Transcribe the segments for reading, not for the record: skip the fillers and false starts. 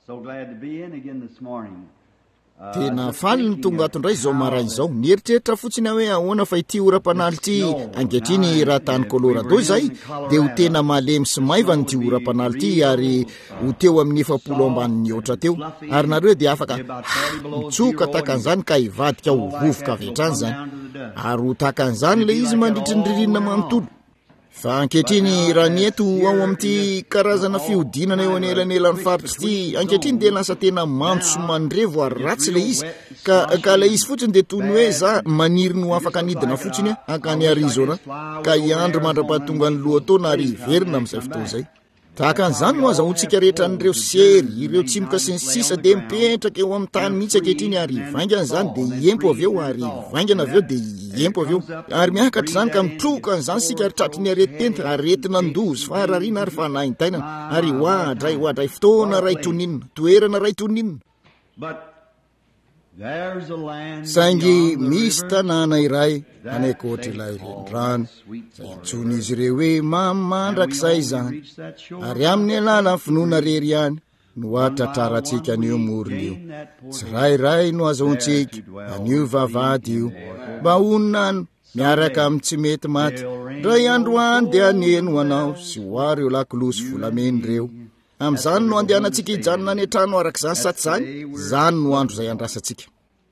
So glad to be in again this morning. Tena faly ny tonga ato indray izao maraina izao. Mieritreritra fotsiny hoe ahoana fa ity oram-panaly ity ankehitriny raha tany Colorado izay dia ho tena malemy sy maivana ity oram-panaly ity ary ho teo amin'ny 7 ambanin'ny oatra teo. Ary nareo dia afaka mitsoka takan'izany ka hivadika ho vovoka avy hatrany zany. Ary ho takan'izany ilay izy mandritry ny ririnina manontolo. Fa ankehitriny raha ny eto ao amin'ity karazana fihodinana eo anelanelan'ny faritra ity, ankehitriny dia lasa tena mando sy mandrevo ary ratsy ilay izy ka ilay izy fotsiny dia toy ny hoe za maniry no afaka nidina fotsiny akany Arizona ka hiandro mandra-pahatonga ny lohataona ary hiverina amin'izay fotoana izay. Tahaka an'izany no azahoantsika rehetra n'ireo sery, ireo tsimoka sy ny sisa dia mipetraka eo amin'ny tany mihitsy ankehitriny ary vaingana izany dia hiempo avy eo ary vaingana avy eo dia hiempo avy eo. Ary miakatra izany ka mitroka an'izany sika ary tratry ny aretin-tena, aretina ndozy farariana ary fanahintainana ary hoadray fotoana ray toninina, toerana ray toninina. Saingy misy tanàna iray anekotry ilay renirano izay antsoina izy ireo hoe mamandrakizay izany, ary amin'ny alala finoana rery ihany no atratrarantsika an'io morona io. Tsirairay no azahoantsika an'io vavady io mba hononano miaraka amin'ny tsy mety maty. Ray androany dia aneno anao sy ho ireo lakolosy volameny ireo. Amin'izany no andehanantsika hijanona any an-trano arak'izany saty zany no andro izay andrasantsika.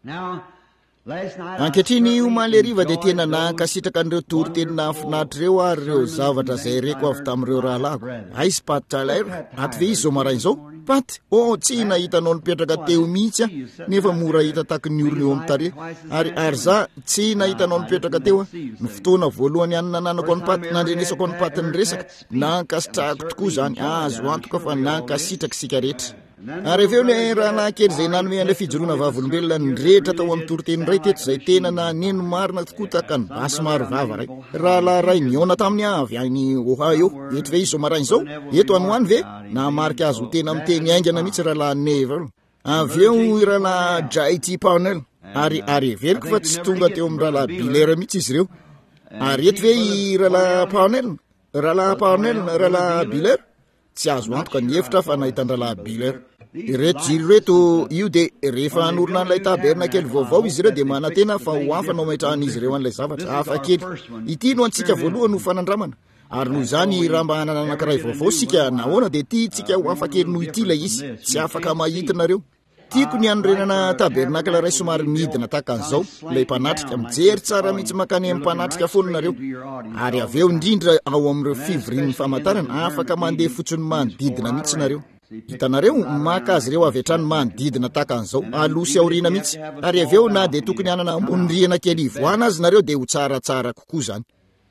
Ankehitriny io maleriva dia tena nankasitraka an'ireo tory teny nahafinaritra ireo ary ireo zavatra izay reko avy tamin'ireo rahalako. Aizy Paty Talairo, aty ve izy zao maraina izao? Paty, tsy nahitanao nipetraka teo mihitsy nefa mora hita taky ny orona eo amin'ny tarehy. Ary za tsy nahitanao nipetraka teo ny fotoana voalohany ihany nananako ny Paty, nandrenesako ny Paty ny resaka, nankasitrahako tokoa izany. Azo antoka fa nankasitraka sika rehetra. Ary avy eo ilay rahalahy kely izay nanome an'ilay fijoroana vavolombelona nyrehitra tao amin'ny toriteny iray teto izay tena naneno marina tokoa taka ny basy maro vava ray. Rahalahy ray niona tamin'ny avy any Ohio. Eto ve izy zao maraina izao? Eto anoany ve? Namarika azy ho tena miteny aingana mihitsy rahalahy Neva. Avy eo rahalahy J.T. Parnell. Ary everiko fa tsy tonga teo amin'ny rahalahy Biller mihitsy izy ireo. Ary eto ve i rahalahy Parnell? Rahalahy Biller? Tsy azo antoka ny hevitra fa nahitan-drahalahy Biller. Ireto jiro reto io dia rehefa hanorina an'ilay tabernakely vaovao izy ireo dia manantena fa ho afana mametrahana izy ireo an'ilay zavatra hafa kely. Ity no antsika voalohany ho fanandramana. Ary noho izany raha mba hanana anankiray vaovao sika nahoana dia ity tsika ho hafa kely noho ity ilay izy. Tsy afaka mahitinareo. Tiako ny anorenana tabernakela ray somary midina tahaka an'izao, ilay mpanatrika mijery tsara mihitsy makany amin'ny mpanatrika foana nareo. Ary avy eo indrindra ao amin'ireo fivorian'ny famantarana afaka mandeha fotsiny manodidina mihitsy nareo. Hitanareo maka azy ireo avy hatrany manodidina tahaka an'izao, alosy aoriana mihitsy. Ary avy eo na dia tokony hanana ambonirihana kely ivoana azy nareo dia ho tsaratsara kokoa izany.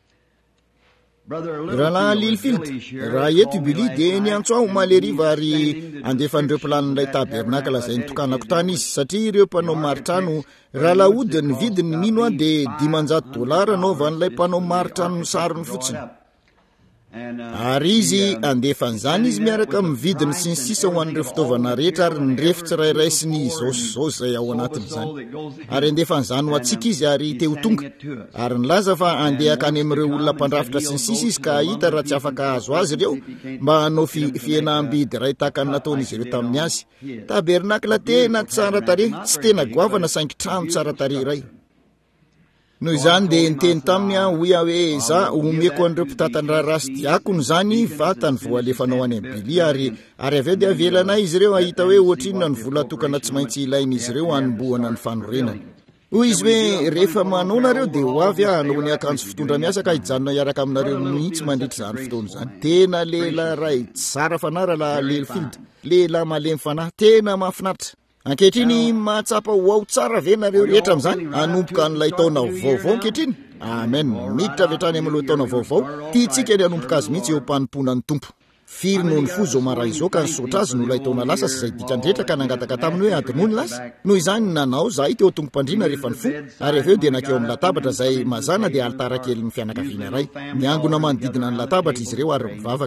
Rahalahy Lilfield, raha eto Billy dia niantso aho maleriva ary andefan'ireo planin'ilay tabernakela izay nitokanako tany izy satria ireo mpanao maritrano rahalahy ody ny vidiny mino dia $500 anaovan'ilay mpanao maritrano ny sarony fotsiny. Ary izy andefan'izany izy miaraka mividiny sy ny sisa ho an'ireo fitaovana rehetra ary ny refy tsirairay sy ny zaosy izay ao anatin'izany. Ary andefan'izany ho atsika izy ary teo tonga. Ary nilaza fa andeha akany amin'ireo olona mpandrafitra sy ny sisa izy ka hita raha tsy afaka azo azy ireo mba hanao fihenam-bidy ray tahaka ny nataon'izy ireo tamin'ny azy. Tabernakela tena tsara tarehy, tsy tena goavana saingy trano tsara tarehy iray. Noho izany dia niteny taminy hoe za omeko an'ireo mpitatany raharasy diakony izany vatany voalefanao any amin'ny Billy ary avy eo dia avelana izy ireo ahita hoe ohatrinona ny vola tokana tsy maintsy ilain'izy ireo hanombohana ny fanorenana. Hoy izy hoe rehefa manao nareo dia ho avy hanao ny akanjo fitondra miasa ka hijanona hiaraka aminareo mihitsy mandritra izany fotoana izany. Tena lehilahy ray tsara fanahy rahalahy Lilfield, lehilahy malemy fanahy, tena mahafinaritra. Ankehitriny mahatsapa ho ao tsara ve nareo rehetra amin'izany hanompoka an'ilay taona vaovao ankehitriny. Amen. Miditra avy hatrany amin'ilay taona vaovao, tiantsika ny hanompoka azy mihitsy eo am-panompoana ny tompo. Firy noho ny fo zao maraina izao ka nisotra azy no ilay taona lasa sy izay dikandretra ka nangataka taminy hoe adinoa ny lasa. Noho izany nanao zahay teo tongo-pandriana rehefa ny fo ary avy eo dia nakeo amin'ny latabatra izay mazana dia alitara kely ny fianakaviana iray. Niangona manodidina ny latabatra izy ireo ary mivavaka.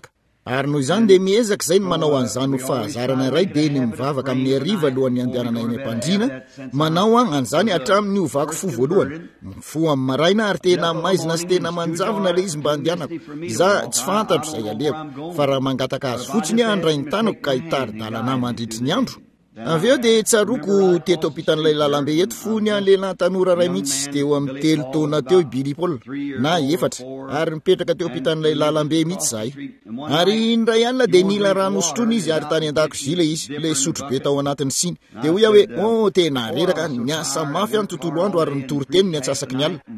ary noho izany dia miezaka izay ny manao an'izany ho fahazarana iray dia ny mivavaka amin'ny ariva alohan'ny andehanana eny am-pandriana manao an'izany hatramin'ny ovako fo voalohany mifo amin'ny maraina ary tena maizina sy tena manjavina ilay izy mba andehanako za tsy fantatro izay alehako fa raha mangataka azy fotsiny andray ny tanako ka hitary-dalana mandritry ny andro avy eo dia tsaroko teto ampitan'ilay lalambe eto fony an'lehilahy tanora ray mihitsy teo amin'ny 3 taona teo i Billy Paul na 4 ary mipetraka teo ampitan'ilay lalambe mihitsy zahay ary indray alina dia nila rano sotrony izy ary tany an-dakozia ilay izy ilay sotro be tao anatiny siny dia hoy aho hoe tena reraka niasa mafy any tontolo andro ary nitory-teny ny antsasaky ny alina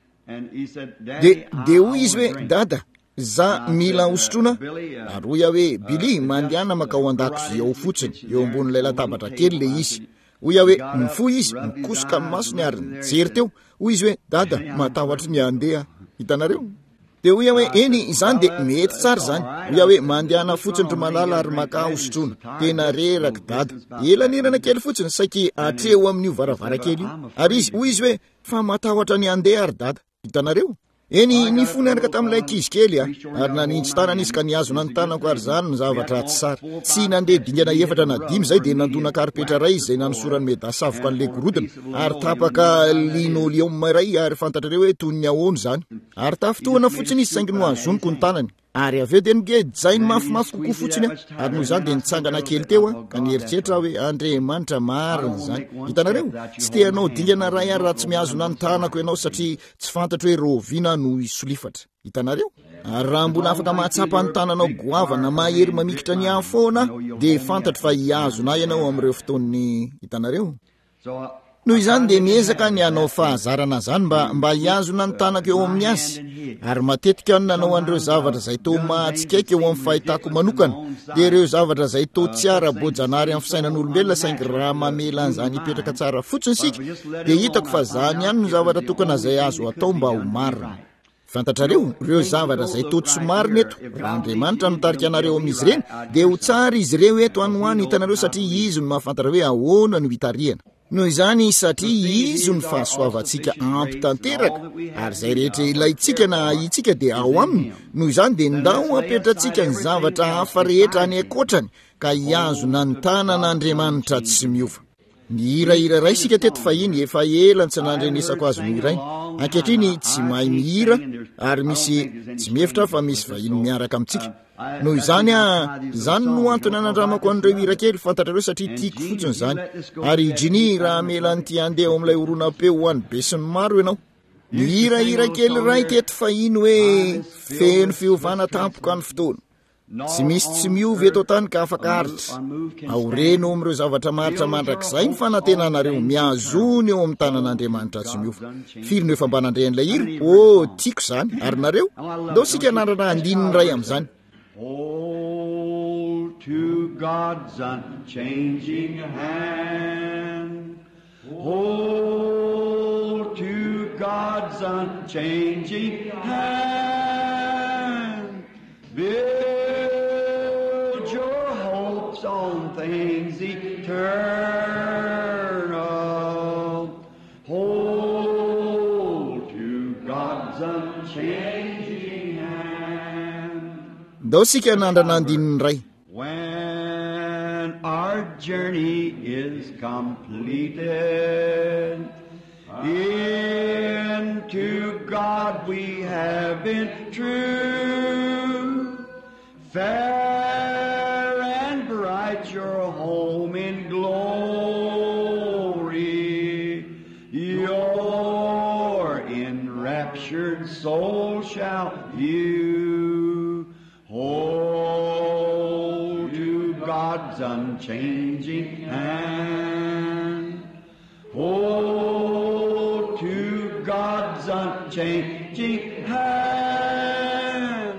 dia hoy izy hoe dada za mila hosotrona ary hoy aho hoe Billy mandehana makao an-dakozia ao fotsiny eo ambonin'ilay latabatra kely le izy hoy aho hoe mifo izy mikosoka amin'ny masony ary nijery teo hoy izy hoe dada matahotra ny andeha hitanareo dia hoy aho hoe eny izany dia mety tsara izany hoy aho hoe mandehana fotsiny ry malala ary maka hosotrona tena reraka dada elanirana kely fotsiny saiky atreo amin'io varavarakely io ary izy hoy izy hoe fa matahotra ny andeha ary dada hitanareo eny ny fony anaka tamin'ilay ankizy kely ary nanintsy tanana izy ka niazona ny tanako ary zany ny zavatra tsy sara tsy nandeha dingana 4 na 5 izay dia nandona karipetra ray izay nanosorany meda savoka n'ilay gorodona ary tapaka linoleum ray ary fantatrareo hoe toy ny ahoana izany ary tafitohana fotsiny izy saingy no azoniko ny tanany ary avy eo dia nigejainy mafimafy kokoa fotsiny ary noho izany dia nitsangana kely teo ka nieritreritra hoe Andriamanitra marina izany hitanareo tsy te hanao dingana ray ary raha tsy mihazona ny tanako ianao satria tsy fantatro hoe roviana no isolifatra hitanareo ary raha mbona afaka mahatsapa ny tananao goavana mahery mamikitra ny ahy foana dia fantatro fa hiazona ianao amin'ireo fotoany hitanareo noho izany dia miezaka ny hanao fahazarana zany mba hiazona ny tanako eo amin'ny azy ary matetika no nanao an'ireo zavatra izay to mahatsikaiky eo amin'ny fahitako manokana dia ireo zavatra izay to tsy ara-boajanary amin'ny fisainan'olombelona saingy raha mamela an'izany hipetraka tsara fotsiny sika dia hitako fa zany ihany no zavatra tokana izay azo atao mba ho marina fantatrareo ireo zavatra izay to tsy marina eto raha Andriamanitra mitarika anareo amin'izy ireny dia ho tsara izy ireo eto anohany hitanareo satria izy no mahafantatra hoe ahoana no hitariana noho izany satria izy ny fahasoavantsika ampitanteraka ary izay rehetra ilayntsika na itsika dia ao aminy noho izany dia ndao apetratsika ny zavatra hafa rehetra any ankoatrany ka hiazona ny tanan'Andriamanitra tsy miova mihirahira ray sika teto fa iny efa elany tsy nandrenesako azy mihirainy ankehitriny tsy mahay mihira ary misy tsy mihevitra fa misy vahiny miaraka amintsika noho izany izany no antony anandramako an'ireo hira kely fantatrareo satria tiako fotsiny izany ary Jini raha melan'ity andeha ao amin'ilay horonam-peo ho an'ny besiny maro ianao mihirahira kely ray teto fa iny hoe feno fiovana tampoka ny fotoana tsy misy tsy miovy eto tany ka afaka aritra aoreno amin'ireo zavatra maritra mandrakizay ny fanantenanareo miazony eo amin'ny tanan'Andriamanitra tsy miova firy no efa mba nandrehan'ilay hira tiako izany ary nareo ndao sika nandrana andininy ray amin'izany Hold to God's unchanging hand. Hold to God's unchanging hand. Build your hopes on things eternal. Hold to God's unchanging hand. ndao sika nandrana andininy ray When our journey is completed, into God we have been true. Fair and bright your home in glory. Your enraptured soul shall view. Hold to God's unchanging hand. Hold to God's unchanging hand.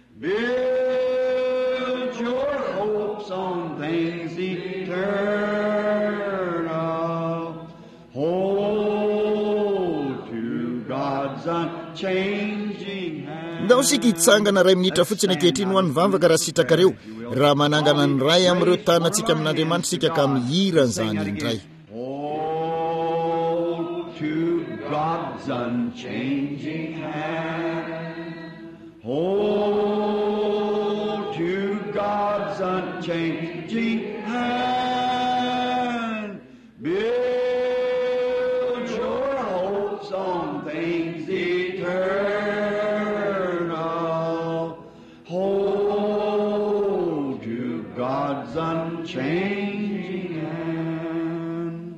Build your hopes on things eternal. Hold to God's unchanging hand. ndao sika hitsangana ray minitra fotsiny ankehitriny ho an'ny vavaka raha sitrakareo raha manangana ny ray amin'ireo tanantsika amin'Andriamanitra sika ka mihira n'izany indray To God's unchanging hand. Hold to God's unchanging hand. Build your hopes on things eternal. Hold to God's unchanging hand.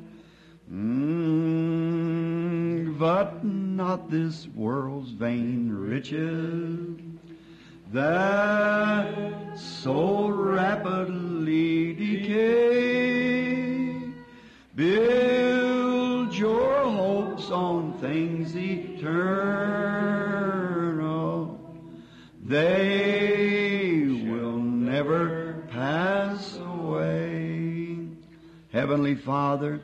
But not this world's vain riches that so rapidly decay. Build your hopes on things eternal. They will never pass away. Heavenly Father,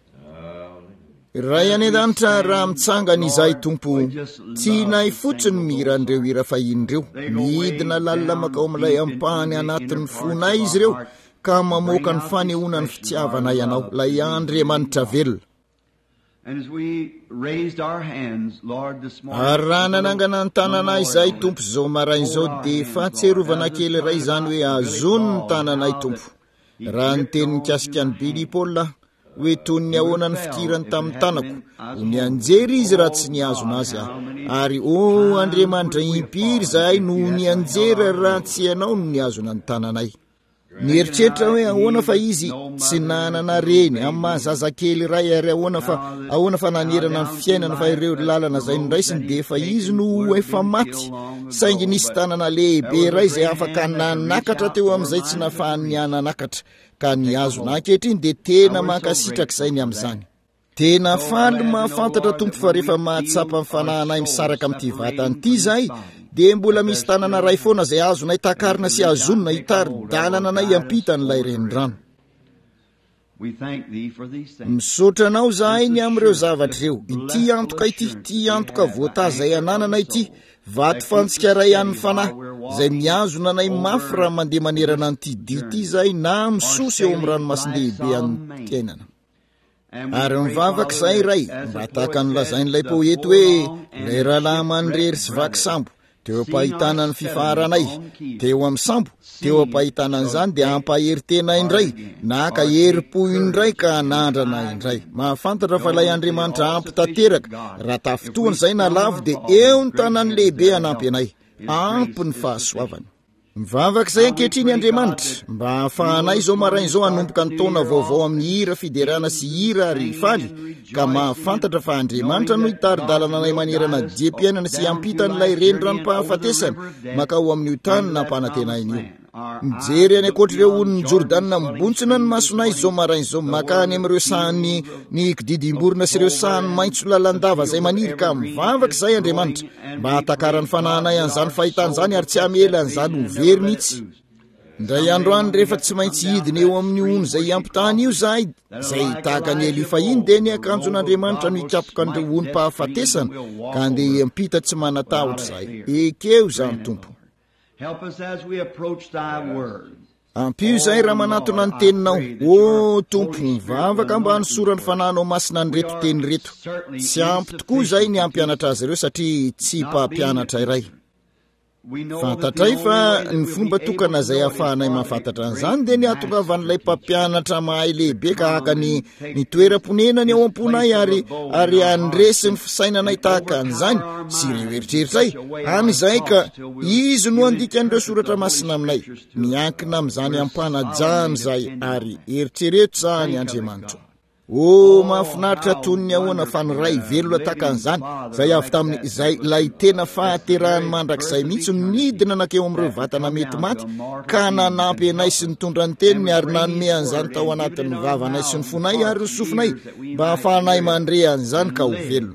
raha ianedhanitra raha mitsangana izay tompo tianay fotsiny miran'ireo ira fahin'ireo midina lalina makao amin'ilay ampahany anatin'ny fonay izy ireo ka mamoaka ny fanehoana ny fitiavanay ianao ilay Andriamanitra velona. Ary raha nanangana ny tananay izay tompo izao maraina izao dia fahatserovana kely iray izany hoe azony ny tananay tompo. Raha ny teny mikasika ny Billy Paul hoe toy ny ahoana ny fikirany tamin'ny tanako ho nianjery izy raha tsy niazona azy ary Andriamanitra impiry zahay no nianjery raha tsy ianao no niazona ny tananay. Nieritreritra hoe ahoana fa izy tsy nanana reny amin'ny mahazazakely iray ary ahoana fa nanerana ny fiainana fa ireo lalana izay nondraisiny dia efa izy no efa maty saingy nisy tanana lehibe iray izay afaka nanakatra teo amin'izay tsy nafahany niananakatra ka niazona ankehitriny dia tena mankasitraka izay ny amin'izany. Tena faly mahafantatra tompo fa rehefa mahatsapa ny fanahinay misaraka amin'ity vatany ity izahay dia mbola misy tanana ray foana izay azonay takarina sy azonina hitari-dalana anay ampita n'ilay renirano. Misaotra anao zahay ny amin'ireo zavatra ireo, ity antoka ity, ity antoka voataza izay ananana ity, vato fantsika ray an'ny fanahy izay miazona anay mafy raha mandeha manerana an'ity dia ity izay na misosy eo amin'ny ranomasin-dehibe amin'ny fiainana. Ary mivavaka izay iray mba tahaka nolazain'ilay poety hoe ilay rahalahy mandrery sy vaky sambo teo ampahitana ny fifaharanay, teo amin'ny sambo teo ampahitana an'izany dia ampahery tena indray na ka herim-po indray ka anandrana indray. Mahafantatra fa ilay Andriamanitra ampy tanteraka raha tafitoana izay na lavo dia eo ny tanany lehibe anampy anay, ampy ny fahasoavany. Mivavaka izay ankehitriny Andriamanitra mba hahafahanay izao maraina izao hanomboka ny taona vaovao amin'ny hira fiderana sy hira ary faly ka mahafantatra fa Andriamanitra no hitari-dalana anay manerana diam-piainana sy hampitan'ilay renirano-pahafatesana makao amin'io tany nampanantenainy io. Mijery any ankoatr'ireo on'ny Jordanina mibontsina ny masonay izao maraina izao makany amin'ireo sahany ny kididimborona sy ireo sahany maitso lalandava izay maniry ka mivavaka izay Andriamanitra mba hatakarany fanahinay an'izany fahitana izany ary tsy hamela an'izany ho very mihitsy. Indray androany rehefa tsy maintsy hidina eo amin'ny ono izay ampitany io zahay izay tahaka ny Eli fahiny dia ny akanjon'Andriamanitra no hikapoka an'ireo onim-pahafatesana ka andeha hiampita tsy manatahotra zahay. Ekeo izany Tompo. Help us as we approach thy word. Ampio izay raha manatona ny teninao, o Tompo, mivavaka mba hanosorany fanahinao masina ny reto teny reto. Tsy ampy tokoa izay ny hampianatra azy ireo satria tsy mpampianatra iray. Fantatray fa ny fomba tokana izay hahafahanay mahafantatra an'izany dia ny atongavan'ilay mpampianatra mahay lehibe ka haka ny toeram-ponenany ao am-ponay ary andresy ny fisainanay tahaka an'izany sy ireo eritreritray amin'izay ka izy no andikan'ireo soratra masina aminay miankina amin'izany ampanajany izay ary eritrereto izany Andriamanitra. Mahafinaritra toy ny ahoana fa ny ray velona tahaka an'izany izay avy tamin'izay ilay tena fahaterahany mandrakizay mihitsy nidina nakeo amin'ireo vatana mety maty ka nanampy anay sy nitondra ny teniny ary nanome an'izany tao anatin'ny vavanay sy ny fonay ary ny sofinay mba hahafahanay mandre an'izany ka ho velona.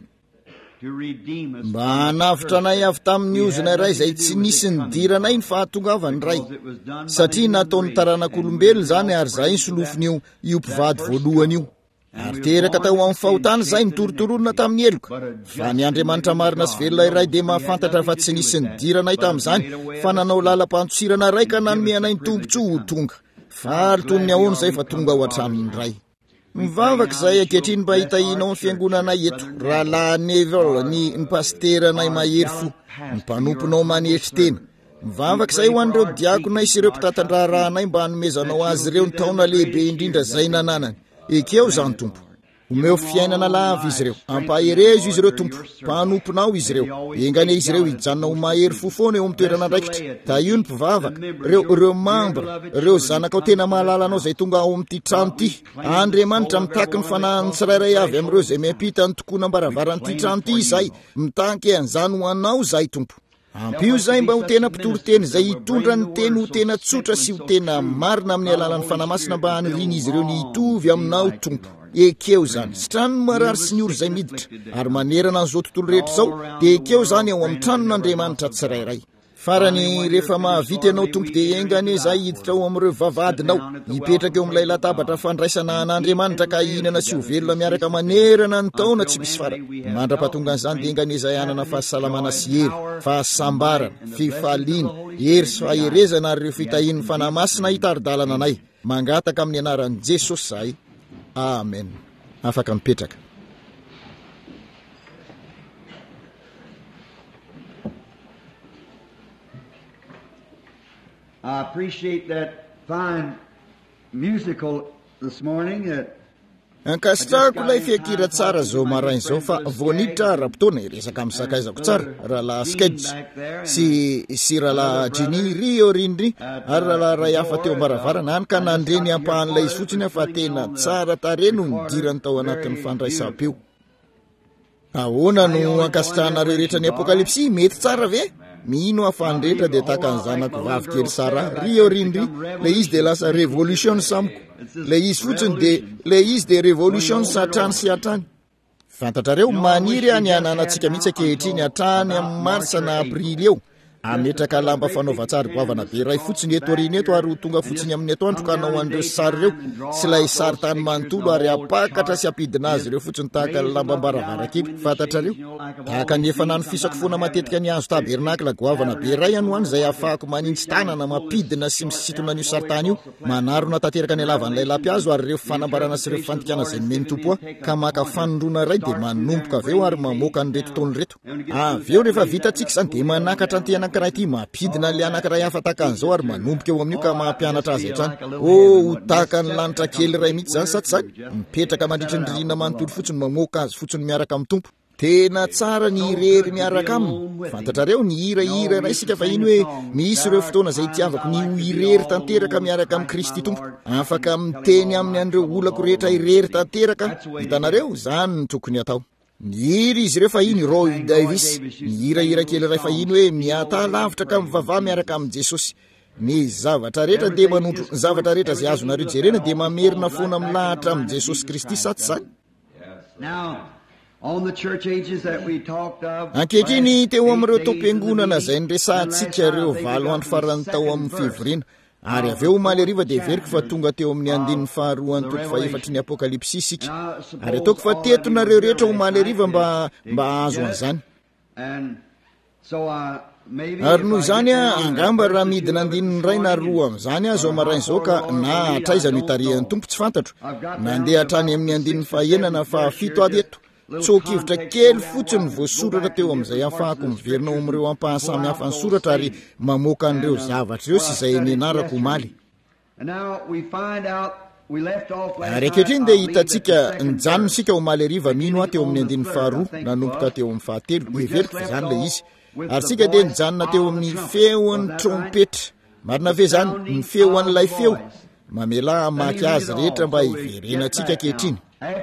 Mba hanavitra anay avy tamin'ny ozona iray izay tsy nisy nidiranay ny fahatongavany ray satria nataon'ny taranak'olombelona izany ary izay ny solofin'io mpivady voalohany io. Ary teraka tao amin'ny fahotana izay nitorotoronina tamin'ny eloka fa ny Andriamanitra marina sy velona iray dia mahafantatra fa tsy nisy nidiranay tamin'izany fa nanao lalam-panotsirana iray ka nanome anay ny tombotsoa ho tonga faly toy ny ahoana izay fa tonga ao an-tranony iray. Mivavaka izay ankehitriny mba hitahinao ny fiangonanay eto rahalahy Neville ny pasteranay mahery fo ny mpanomponao manetry tena mivavaka izay ho an'ireo diakona isy ireo mpitatandraranay mba hanomezanao azy ireo ny taona lehibe indrindra zay nananany. Ekeo zany Tompo, omeo fiainana lava izy ireo, ampaherezo izy ireo Tompo, mpanomponao izy ireo, engane izy ireo hijanona ho mahery fofoana eo amin'ny toerana andraikitra. Da io ny mpivavaka, reo mambra, reo zanakao tena mahalala anao zay tonga ao amin'ity trano ity. Andriamanitra mitaky ny fanahiny tsirairay avy amin'ireo zay miampita ny tokoana ambaravaranyity trano ity izay, mitaky an'izany ho anao zay Tompo. Ampio zay mba ho tena mpitoro-teny zay hitondra ny teny ho tena tsotra sy ho tena marina amin'ny alalan'ny fanamasina mba haniriany izy ireo ny hitovy aminao Tompo. Ekeo zany sy trano marary sy ny oro zay miditra ary manerana an'izao tontolo rehetra zao, dia ekeo zany ao amin'ny tranon'Andriamanitra tsirairay. Farany rehefa mahavita ianao Tompo dia engane zay hiditra ao amin'ireo vavadinao, hipetraka eo amin'ilay latabatra fandraisana an'Andriamanitra ka hihinana sy ho velona miaraka manerana ny taona tsy misy fara. Mandra-pahatonga an'izany dia engane zay hanana fahasalamana sy hery, fahasambarana, fifaliana, hery sy faherezana ary ireo fitahian'ny fanamasina hitari-dalana anay. Mangataka amin'ny anaran'i Jesosy zahay. Amen. Afaka mipetraka. I appreciate that fine musical this morning. Ankasitrahako ilay fiakira tsara zao marainy zao fa voaniditra raha-potoana iresaka amin'ny sakaizako tsara rahalahy Sketch sy rahalahy Jini Rio rindry ary rahalahy ray hafa teo ambaravarana any ka nandreny ampahan'ilay izy fotsiny fa tena tsara tare no nidirany tao anatin'ny fandraisam-peo. Ahoana no ankasitrahanareo rehetra ny apokalipsy? Mety tsara ve? Mino afandretra dia taka ny zanako vavy kely Sara Rio rindry, le izy dia lasa revolution samiko, le izy fotsiny dia le izy dia revolution satrany sy hatrany. Fantatrareo maniry any ananantsika mihitsy ankehitriny hatrany amin'ny marsa na aprily eo. Ametraka lamba fanaovan-tsary goavana be ray fotsiny eto arina eto ary ho tonga fotsiny amin'ny atoandro ka hanao an'ireo sary ireo sy ilay sary tany manontolo ary apakatra sy ampidina azy ireo fotsiny tahaka ny lamba mbaravarakely. Fantatrareo tahaka ny efa nanofisako foana matetika ny azo tabernakla goavana be ray ano any zay ahafahako manintsy tanana mampidina sy misitona an'io sary tany io, manarona tanteraka ny alavan'ilay lampiazo ary ireo fanambarana sy ireo fantikana zay nomeny Tompo ka maka fanondrona ray dia manomboka avy eo ary mamoaka an'ireto taony reto. Avy eo rehefa vitatsika izany dia manakatra ny tena anankiray ity mampidina le anankiray hafa tahaka an'izao ary manomboka eo amin'io ka mampianatra azy hatrany. Ho tahaka ny lanitra kely ray mihitsy zany satsany mipetraka mandritry ny ririna manontolo fotsiny mamoaka azy fotsiny miaraka amin'ny Tompo. Tena tsara ny irery miaraka aminy. Fantatrareo ny hira ray sika fa iny hoe misy ireo fotoana zay tiavako ny ho irery tanteraka miaraka amin'ny Kristy Tompo. Afaka miteny amin'ny an'ireo olako rehetra irery tanteraka. Hitanareo zany ny tokony atao. Ny hira izy ireo fa iny Roy Davis, ny hira kely ray fa iny hoe miata lavitra ka mivavah miaraka amin'ny Jesosy. Ny zavatra rehetra dia manondro, ny zavatra rehetra zay azonareo jerena dia mamerina foana milahatra amin'ny Jesosy Kristy satsy zany. Ankehitriny teo amin'ireo tom-piangonana zay niresahantsika ireo 7 andro farany tao amin'ny fevriana ary avy eo omaly hariva dia veriko fa tonga teo amin'ny andininy faharoa ny toko fahefatry ny apokalipsy isika ary ataoko fa tetonareo rehetra omaly hariva mba azo an'izany. Ary noho izany angamba raha midina andininy ray na roa amin'izany azo marainy izao ka na hatraizany hitarihan'ny Tompo tsy fantatro, nandeha hatrany amin'ny andininy fahaenana fa 7 ady eto. Tsokivitra kely fotsiny voasoratra teo amin'izay ahafahako miverina ao amin'ireo ampahasamy hafa ny soratra ary mamoaka an'ireo zavatra ireo sy izay nianarako omaly. Ary ankehitriny dia hitantsika nijanona isika omaly hariva mino aho teo amin'ny andininy faharoa nanomboka teo amin'ny fahatelo, everiko fa izany ilay izy. Ary sika dia nijanona teo amin'ny feon'ny trompetra. Marina ve zany ny feo an'ilay feo mamela maky azy rehetra mba hiverenantsika ankehitriny.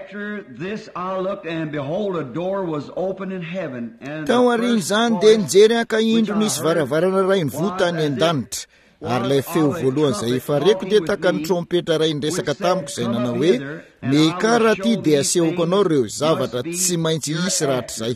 Tao aoriana izany dia nijery ankahindro nisy varavarana ray nivoata any an-danitra ary ilay feo voalohany izay efa reko dia taka ny trompetra ray niresaka tamiko izay nanao hoe mekara ty dia asehoko anao ireo zavatra tsy maintsy hisy rahatr' izay.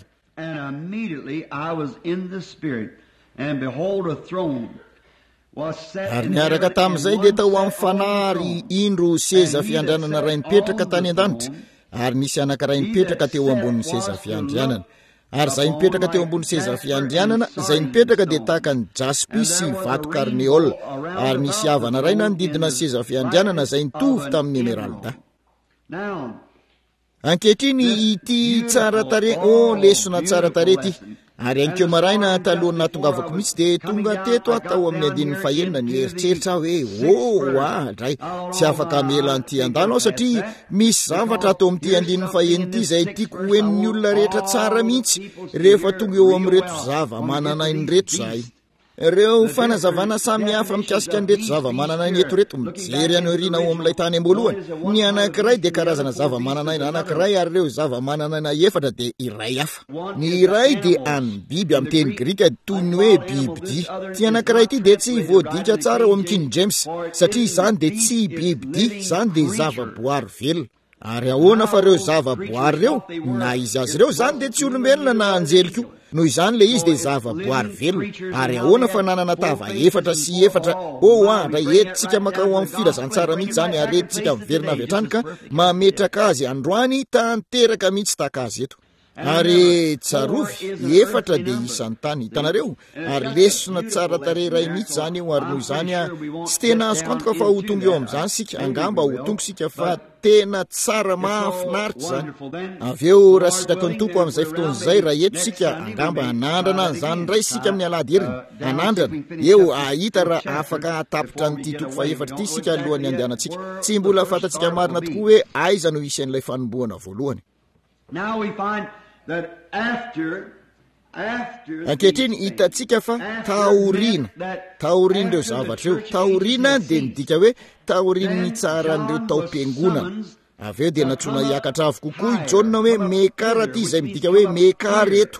Ary niaraka tamin'izay dia tao amin'ny fanary indro seza fiandrianana ray nipetraka tany an-danitra ary nisy anankiray nipetraka teo ambonin'ny seza fiandrianana. Ary izay nipetraka teo ambony seza fiandrianana izay nipetraka dia tahaka ny jaspi sy vato karneol ary misy havana ray nanodidina ny seza fiandrianana izay nitovy tamin'ny emeralda. Ankehitriny ity tsara tare lesona tsara tare ity ary ankeo maraina talohany natongavako mihitsy de tonga teto atao amin'ny andin'ny fahenina ny eritreritra hoe dray tsy afaka mela an'ity andalo aho satria misy zavatra atao amin'ity andin'ny fahenina ity zay tiako hoen'ny olona rehetra tsara mihitsy rehefa tonga eo amin'reto zava-mananainy reto zahay ireo fanazavana samy hafa mikasika an'reto zava-mananainy eto reto mijery any orina ao amin'ilay tany amboalohany ny anankiray de karazana zava-mananaina anankiray ary ireo zava-mananaina efatra de iray hafa ny iray de any biby amin'ny teny grika toy ny hoe bibidia ty anankiray ity de tsy voadika tsara ao amin'ny King James satria izany de tsy bibidia izany de zava-boary velona ary ahoana fa reo zava-boary reo na izy azy reo zany de tsy olombelona na anjeliko noho izany le izy de zava-boary velona ary ahoana fa nanana tava efatra sy efatra ra entsika makao amin'ny filazantsara mihitsy zany ary entsika miverina avy hatrany ka mametraka azy androany tanteraka mihitsy taka azy eto ary tsarovy efatra de isan'ny tany hitanareo ary lesona tsara tareray mihitsy zany eo ary noho izany tsy tena azoko antoka fa ho tonga eo amin'izany sika angamba ho tonga sika fa tena tsara mahafinaritra zany avy eo raha sitraka ny tompo amin'izay fotoana izay raha eto sika angamba anandrana an'izany ndray sika amin'ny alady heriny anandrana eo ahita raha afaka atapitra nyity toko fa efatra ity sika alohan'ny andehanantsika tsy mbola fantatsika marina tokoa hoe aiza no isan'ilay fanomboana voalohany. Ankehitriny hitatsika fa taorian'ireo zavatra eo taoriana de midika hoe taorian'ny tsaran'ireo tao-piangonana avy eo de natsoina hiakatra avy kokoa i John hoe mekara ty izay midika hoe mekara eto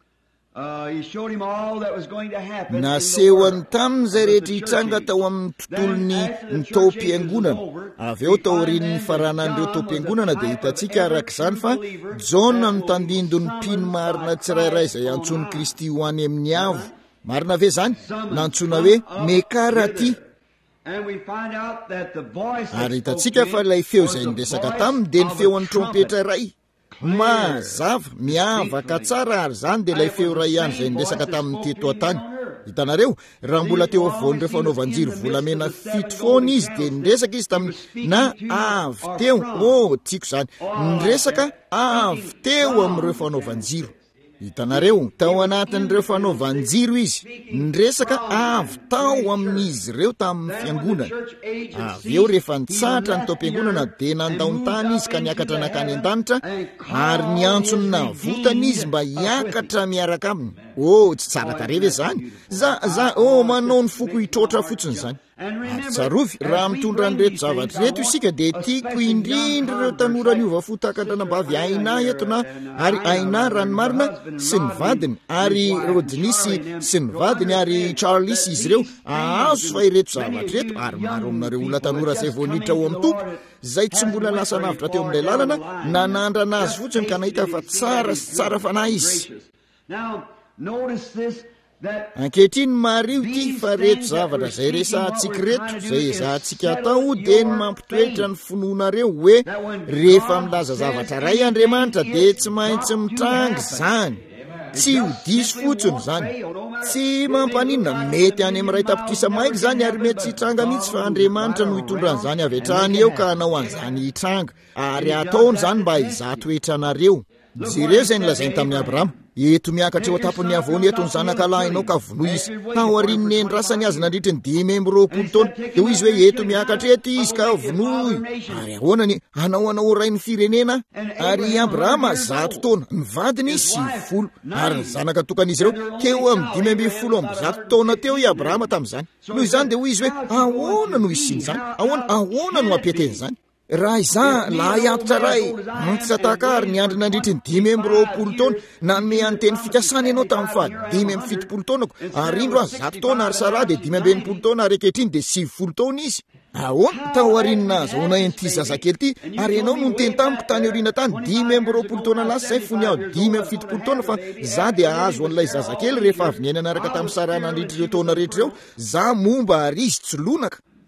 nasehoany tamin'izay rehetra hitranga tao amin'ny tontolony ny tao-piangonana avy eo taorian'ny faranan'ireo tao-piangonana de hitatsika arak'izany fa John mitandindo ny mpino marina tsirairay izay antsony Kristy ho any amin'ny avo marina ve zany nantsoina hoe mekara ty ary hitatsika fa ilay feo izay niresaka taminy de ny feo an'ny trompetra iray mazava miavaka tsara ary zany de ilay feo ray ihany izay niresaka tamin'ny teto atany hitanareo raha mbola teo avoan'ireo fanaovanjiry volamena fito foana izy de niresaka izy tamin'ny na avy teo tiako zany niresaka avy teo amin'ireo fanaovanjiro hitanareo tao anatin'ireo fanaovanjiro izy niresaka avy tao amin'izy ireo tamin'ny fiangonana avy eo rehefa nitsatra ny tao-piangonana de nandaony tany izy ka niakatra nakany an-danitra ary niantsony navotana izy mba hiakatra miaraka aminy tsy tsara tare ve zany manao ny foko hitrotra fotsiny zany ary tsarovy raha mitondra nyreto zavatra reto isika de tiako indrindra ireo tanora ny ova fotakandranambavy aina etona ary aina ranomarina sy ny vadiny ary Rodinisy sy ny vadiny ary Charles izy ireo ahazo fa ireto zavatra reto ary maro aminareo olona tanora zay voaniditra ao amin'ny tompo zay tsy mbola lasa navitra teo amin'ilay lalana nanandrana azy fotsiny ka nahita fa tsara sy tsara fanahy izy. Ankehitriny mario ity fa reto zavatra zay resantsika reto zay ezahantsika atao de ny mampitoetra ny finoanareo hoe rehefa milaza zavatra ray Andriamanitra de tsy maintsy mitranga zany tsy ho diso fotsiny zany tsy mampaninona mety any amin'ray tapitisa maiky zany ary mety tsy hitranga mihitsy fa Andriamanitra no hitondran'izany avy hatrany eo ka hanao an'izany hitranga ary ataony zany mba hizatoetra anareo jereo zay nilazainy tamin'ny Abrahama eto miakatra eo atapon'ny avony eto ny zanakalahinao ka vonoy izy taorin'ny endrasany azy nandritra ny 520 taona de hoy izy hoe eto miakatra eto izy ka vonoy ary ahoanany hanao ray ny firenena ary Abrahama 100 taona ny vadiny 90 ary ny zanaka tokan'izy ireo teo amin'ny 510 taona teo i Abrahama tamin'izany noho izany de hoy izy hoe ahoana no isiny zany ahoana no apeteny zany raha iza la hiatotra ray mitsataka ary ny andro nandritry ny 520 taona nanome anteny fikasana ianao tamin'ny fa 570 taonako ary indro 100 taona ary Sara de 520 taona ary ankehitriny de 90 taona izy ahoana taorinina azahoana ity zazakely ity ary ianao no niteny tamiko tany aoriana tany 520 taona lasa zay fony aho 570 taona fa za de ahazo an'ilay zazakely rehefa avy niaina anaraka tamin'ny Sara nandritra ireo taona rehetra ireo za momba ary izy tsy lonaka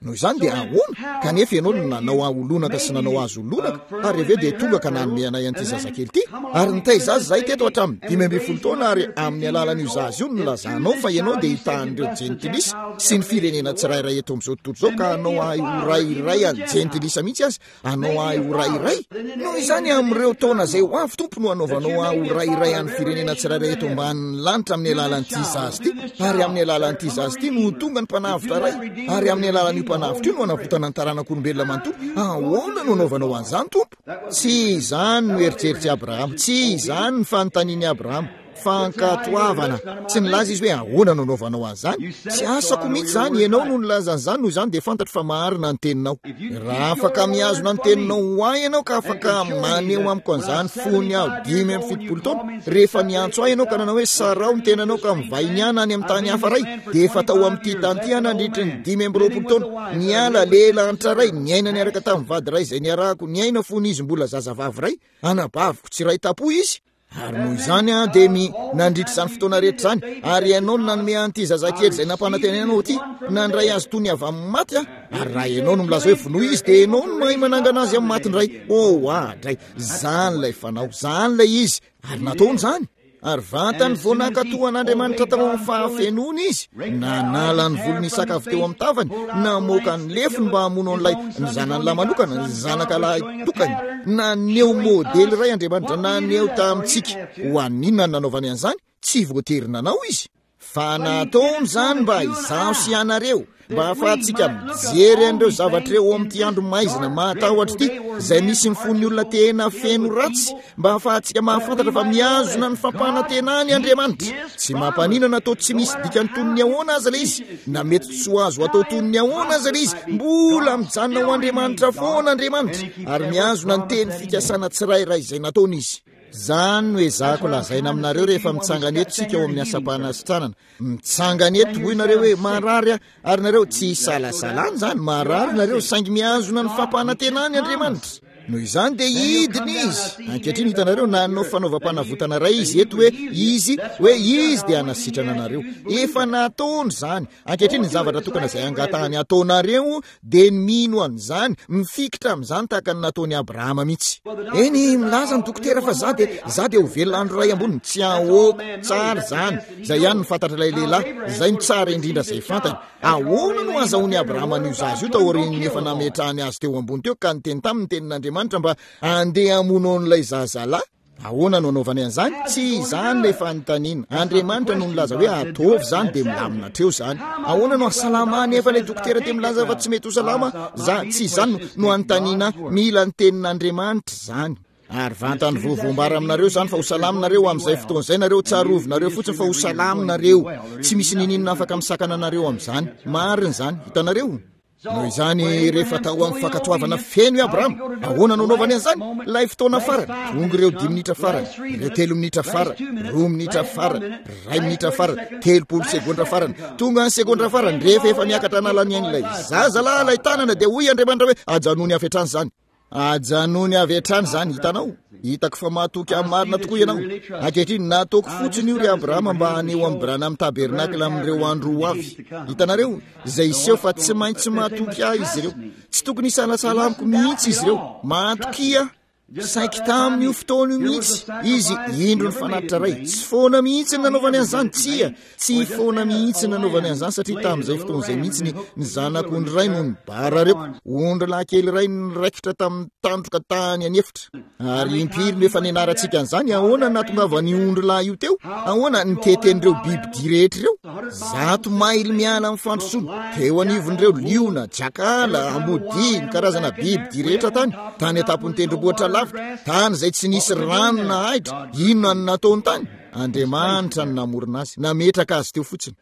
noho izany dia ahoana kanefa ianao no nanao aolonaka sy nanao azo olonaka ary aveo dia tonga ka nanome anay an'ity zazakely ity ary nitaizazy zahay teto hatramin'ny 5 taona ary amin'ny alalan'io zazy io no lazanao fa ianao dia hitan'ireo jentilisa sy ny firenena tsirairay eto amin'izao tontolo zao ka anao ahy orairay any jentilisa mihitsy azy anao ahy orairay noho izany amin'ireo taona zay ho avy tompo no anaovanao ahy orairay any firenena tsirairay eto ambanin'ny lanitra amin'ny alalan'ity zazy ity ary amin'ny alalan'ity zazy ity no tonga ny mpanavitra ray ary amin'ny alalan'io mpanavitra io no anavotana ny taranak'olombelona manontolo ahoana no anaovanao an'izany tompo tsy izany no eritseritsy Abrahama tsy izany ny fanontaniany Abrahama fankatoavana tsy nilaza izy hoe ahoana no anaovanao an'izany tsy asako mihitsy zany ianao no nilazany zany noho izany dia fantatra fa marina ny teninao raha afaka mihazona ny teninao ho ahy ianao ka afaka maneho amiko an'izany fony aho 5 taona rehefa miantso ahy ianao ka nanao hoe sarao ny tenanao ka mivahiny any any amin'ny tany hafa ray dia efa tao amin'ity tany ity nandritry ny 20 taona niala lehilanitra ray niaina niaraka tamin'ny vady ray izay niarahako niaina fony izy mbola zazavavy ray anabaviko tsy ray tapo izy ary noho izany dia nandritra izany fotoana rehetra zany ary ianao no nanome an'ity zazakely izay nampanantenanao ity nandray azy tony avy amin'ny maty ary raha ianao no milaza hoe vonoa izy dia ianao no mahay manangana azy amin'ny matindray adray zany lay fanao zany lay izy ary nataony zany ary vantany voanakatohan'Andriamanitra tao amin'ny fahafenony izy nanala ny volony sakavy teo amin'ny tavany namoaka ny lefiny mba hamono an'ilay ny zanan'lahy manokana ny zanakalahy tokany naneho modely ray Andriamanitra naneho tamintsika ho aninona ny nanaovany an'izany tsy voatery nanao izy fa nataony zany mba izaho sy anareo mba ahafahantsika mijery an'ireo zavatra eo amin'ity andro maizina matahotra ity izay misy mifony olona tena feno ratsy mba ahafahantsika mahafantatra fa miazona ny fampanantenany Andriamanitra tsy mampanina atao tsy misy dikany tonony ahoana aza ilay izy na mety tsy ho azo atao tonony ahoana aza ilay izy mbola mijanona ho Andriamanitra foana Andriamanitra ary miazona ny teny fikasana tsirairay izay nataony izy zany no ezahako lazaina aminareo rehefa mitsangana eto tsika eo amin'ny asapana sy tranana mitsangana eto hoy nareo hoe marary ary nareo tsy salasalany zany marary nareo saingy miazona ny fampanantenany Andriamanitra noho izany dia idiny izy ankehitriny hitanareo nanao fanaovam-panavotana ray izy eto hoe izy dia anasitrana anareo efa nataony zany ankehitriny ny zavatra tokana izay angatahany ataonareo dia ny mino an'izany mifikitra amin'izany tahaka ny nataony Abrahama mihitsy eny milaza ny dokotera fa za dia ho velon'andro ray amboniny tsy ahoko tsara zany izay ihany ny fantatra ilay lehilahy izay ny tsara indrindra izay fantany ahoana no azahoany Abrahama n'io zazy io taoriany efa nametrahany azy teo ambony teo ka niteny tamin'ny tenin'Andriamanitra mba andeha hamono an'ilay zazalahy ahoana no anaovany an'izany tsy izany ilay fanontaniana Andriamanitra no nilaza hoe atovy zany dia milamina treo zany ahoana no hasalamany efa ilay dokotera dia milaza fa tsy mety ho salama tsy izany no anontaniana mila ny tenin'Andriamanitra zany ary vantany voavoambara aminareo zany fa ho salaminareo amin'izay fotoana izay nareo tsarovinareo fotsiny fa ho salaminareo tsy misy nininona afaka misakana anareo amin'izany mariny zany hitanareo noho izany rehefa tao amin'ny fankatoavana feno i Abrahama ahoana no anaovany an'izany ilay fotoana farany tonga ireo 10 minitra farany ireo 3 minitra farany 2 minitra farany 2 minitra farany 30 segondra farany tonga ny segondra farany rehefa efa niakatra analany ain'ilay zazalahy ilay tanana dia hoy Andriamanitra hoe ajanony avy hatrany zany ajanony avy hatrany zany hitanao hitako fa mahatoky amin'ny marina tokoa ianao ankehitriny nataoko fotsiny io ry Abrahama mba haneho amin'ny birana amin'ny tabernakla amin'ireo andro ho avy hitanareo izay iseho fa tsy maintsy mahatoky ahy izy ireo tsy tokony hisalasala amiko mihitsy izy ireo mahatoky saiky tamin'io fotoana io mihitsy izy indro ny fanatitra ray tsy foana mihitsy ny nanaovany an'izany tsy foana mihitsy ny nanaovany an'izany satria tamin'izay fotoana izay mihitsy ny zanak'ondry ray no ny barareko ondry lahy kely ray niraikitra tamin'ny tandroka tany anefitra ary impiry no efa nianarantsika an'izany ahoana natongavany ondry lahy io teo ahoana niteten'ireo biby direhetra ireo zato maily miala amin'ny fandrosoana teo anivon'ireo liona jakala ambodi ny karazana biby direhetra tany atapony tendrombohitra tany izay tsy nisy rano na ahitra inona ny nataony tany Andriamanitra ny namorona azy nametraka azy teo fotsiny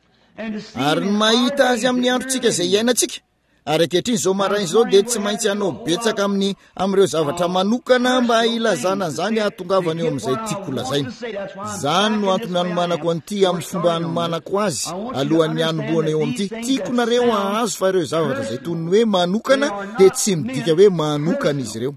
ary ny mahita azy amin'ny androntsika izay iainantsika ary ankehitriny izao maraina izao dia tsy maintsy hanao betsaka amin'ireo zavatra manokana mba ilazana an'izany ahatongavana eo amin'izay tiako lazaina zany no antony anomanako an'ity amin'ny fomba anomanako azy alohan'ny anomboana eo amin'ity tiako nareo ahazo fa ireo zavatra izay tony hoe manokana dia tsy midika hoe manokana izy ireo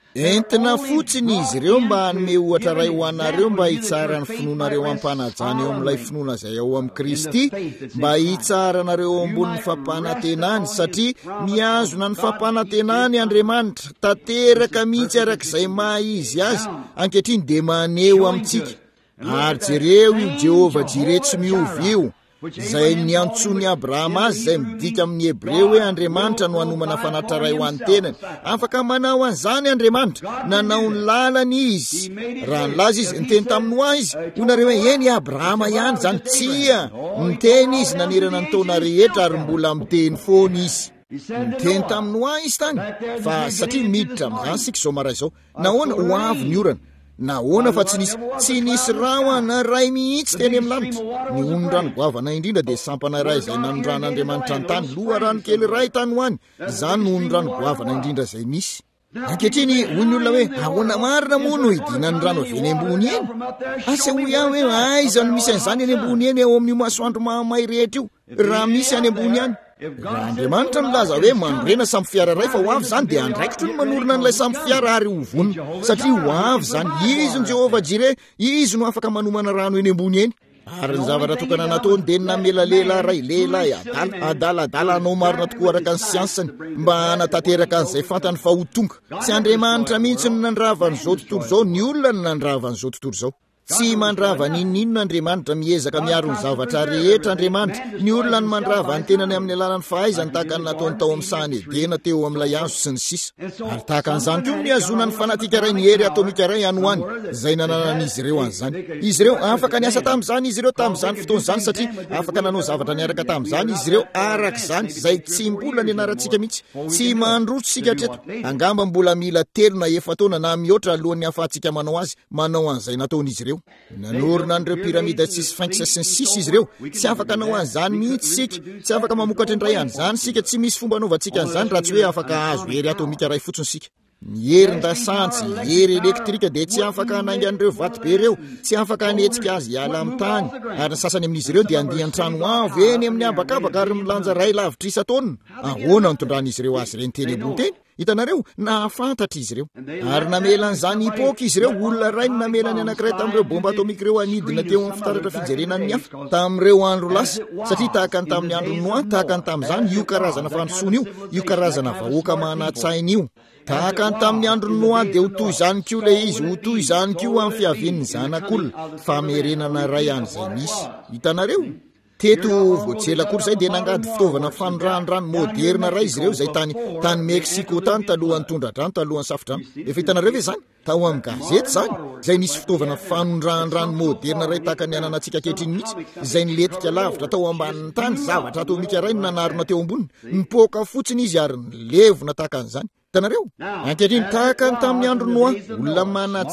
entina fotsiny izy ireo mba hanome ohatra ray ho anareo mba hitsara ny finoanareo ampanajany eo amin'ilay finoana izay ao amin'ny Kristy, mba hitsaranareo eo ambonin'ny fampanantenany, satria miazona ny fampanantenany Andriamanitra tanteraka mihitsy arak'izay maha-izy azy ankehitriny dia maneho amintsika. Ary jereo io Jehovah Jireh tsy miovy io, izay niantsony Abrahama azy, izay midika amin'ny Hebreo hoe Andriamanitra no hanomana fanatitra ray ho an'ny tenany. Afaka manao an'izany Andriamanitra, nanao ny lalany izy. Raha nilaza izy niteny tamin'ny Noa izy, onareo hoe eny Abrahama ihany zany, tsia niteny izy nanerana ny taona rehetra ary mbola miteny foana izy. Niteny tamin'ny Noa izy tany, fa satria miditra amin'izany sika zao maray izao, nahoana ho avy ny orana, nahoana fa tsy nisy rahona ray mihitsy teny amin'ny lanitra. Ny onondrano goavana indrindra dia sampana ray izay nanondran'Andriamanitra ny tany, loha rano kely ray tany ho any, izany no onondrano goavana indrindra izay nisy. Ankehitriny hoy ny olona hoe ahoana marina moa no hidina ny rano avy eny ambony eny? Asa hoy aho hoe aiza no misy an'izany eny ambony eny eo amin'io masoandro mahamay rehetra io, raha misy any ambony any? Raha Andriamanitra milaza hoe mandrena samy fiara ray fa ho avy zany, dia andraikitro ny manorina n'ilay samy fiara ary ho vonona, satria ho avy zany. Izy ny Jehovah Jireh, izy no afaka manomana rano eny ambony eny. Ary ny zavatra tokana nataony dia namela lehilahy ray lehilahy adaladala anao marina tokoa araka ny siansany mba hanatanteraka an'izay fantany fa ho tonga. Tsy Andriamanitra mihitsy no nandrava n'izao tontolo izao, ny olona no nandrava n'izao tontolo izao. Tsy mandrava ninninona Andriamanitra, miezaka miaro ny zavatra rehetra Andriamanitra. Ny olona no mandrava ny tenany amin'ny alalan'ny fahaizany tahaka ny nataony tao amin'ny sahany Edena teo amin'ilay hazo sy ny sisa. Ary tahaka an'izany koa ny azona ny fanatika ray, ny hery atomika ray any ho any, izay nananan'izy ireo an'izany. Izy ireo afaka niasa tamin'izany izy ireo tamin'izany fotoan'izany, satria afaka nanao zavatra niaraka tamin'izany izy ireo arak'izany, izay tsy mbola nianarantsika mihitsy. Tsy mandroso sika hatreto, angamba mbola mila 3 na 4 taona na mihoatra alohan'ny ahafahantsika manao azy, manao an'izay nataon'izy ireo. Nanorina an'ireo piramida sy Sphinx sy ny sisa izy ireo. Tsy afaka nao an'izany mihitsy sika, tsy afaka mamokatra indray an'izany sika, tsy misy fomba anaovantsika an'izany raha tsy hoe afaka azo hery atomika ray fotsiny sika. Ny herin-dasantsy, hery elektrika dia tsy afaka hanainga an'ireo vato be ireo, tsy afaka hanetsika azy hiala amin'ny tany. Ary ny sasany amin'izy ireo dia andiany trano avo eny amin'ny habakabaka ary milanja ray lavitra isa-taonina. Ahoana nitondran'izy ireo azy ireny teny ambony teny? Hitanareo, nahafantatra izy ireo. Ary namelan'izany hipoka izy ireo, olona ray no namelany anankiray tamin'ireo bomba atomika ireo anidina teo amin'ny fitaratra fijerena ny hafa tamin'ireo andro lasa, satria tahaka ny tamin'ny andro Noa, tahaka ny tamin'izany io karazana fandrosoana io karazana vahoaka manatsaina io. Tahaka ny tamin'ny andro Noa dia ho toy izany koa ilay izy, ho toy izany koa amin'ny fiavian'ny zanak'olona, famerenana ray an'izay misy. Hitanareo? Teto voatsela kory izay dia nangady fitaovana fanondrahan-drano moderna ray izy ireo, izay tany Meksiko tany talohan'ny tondradrano, talohan'ny safidrano. Efa hitanareo ve zany? Tao amin'ny gazety zany, izay nisy fitaovana fanondrahan-drano moderna ray tahaka ny ananantsika ankehitriny mihitsy, izay niletika lavitra tao ambanin'ny tany, zavatra atomika ray no nanarona teo amboniny, nipoaka fotsiny izy ary nilevona tahaka an'izany. Hitanareo? Ankehitriny tahaka ny tamin'ny andro Noa, olona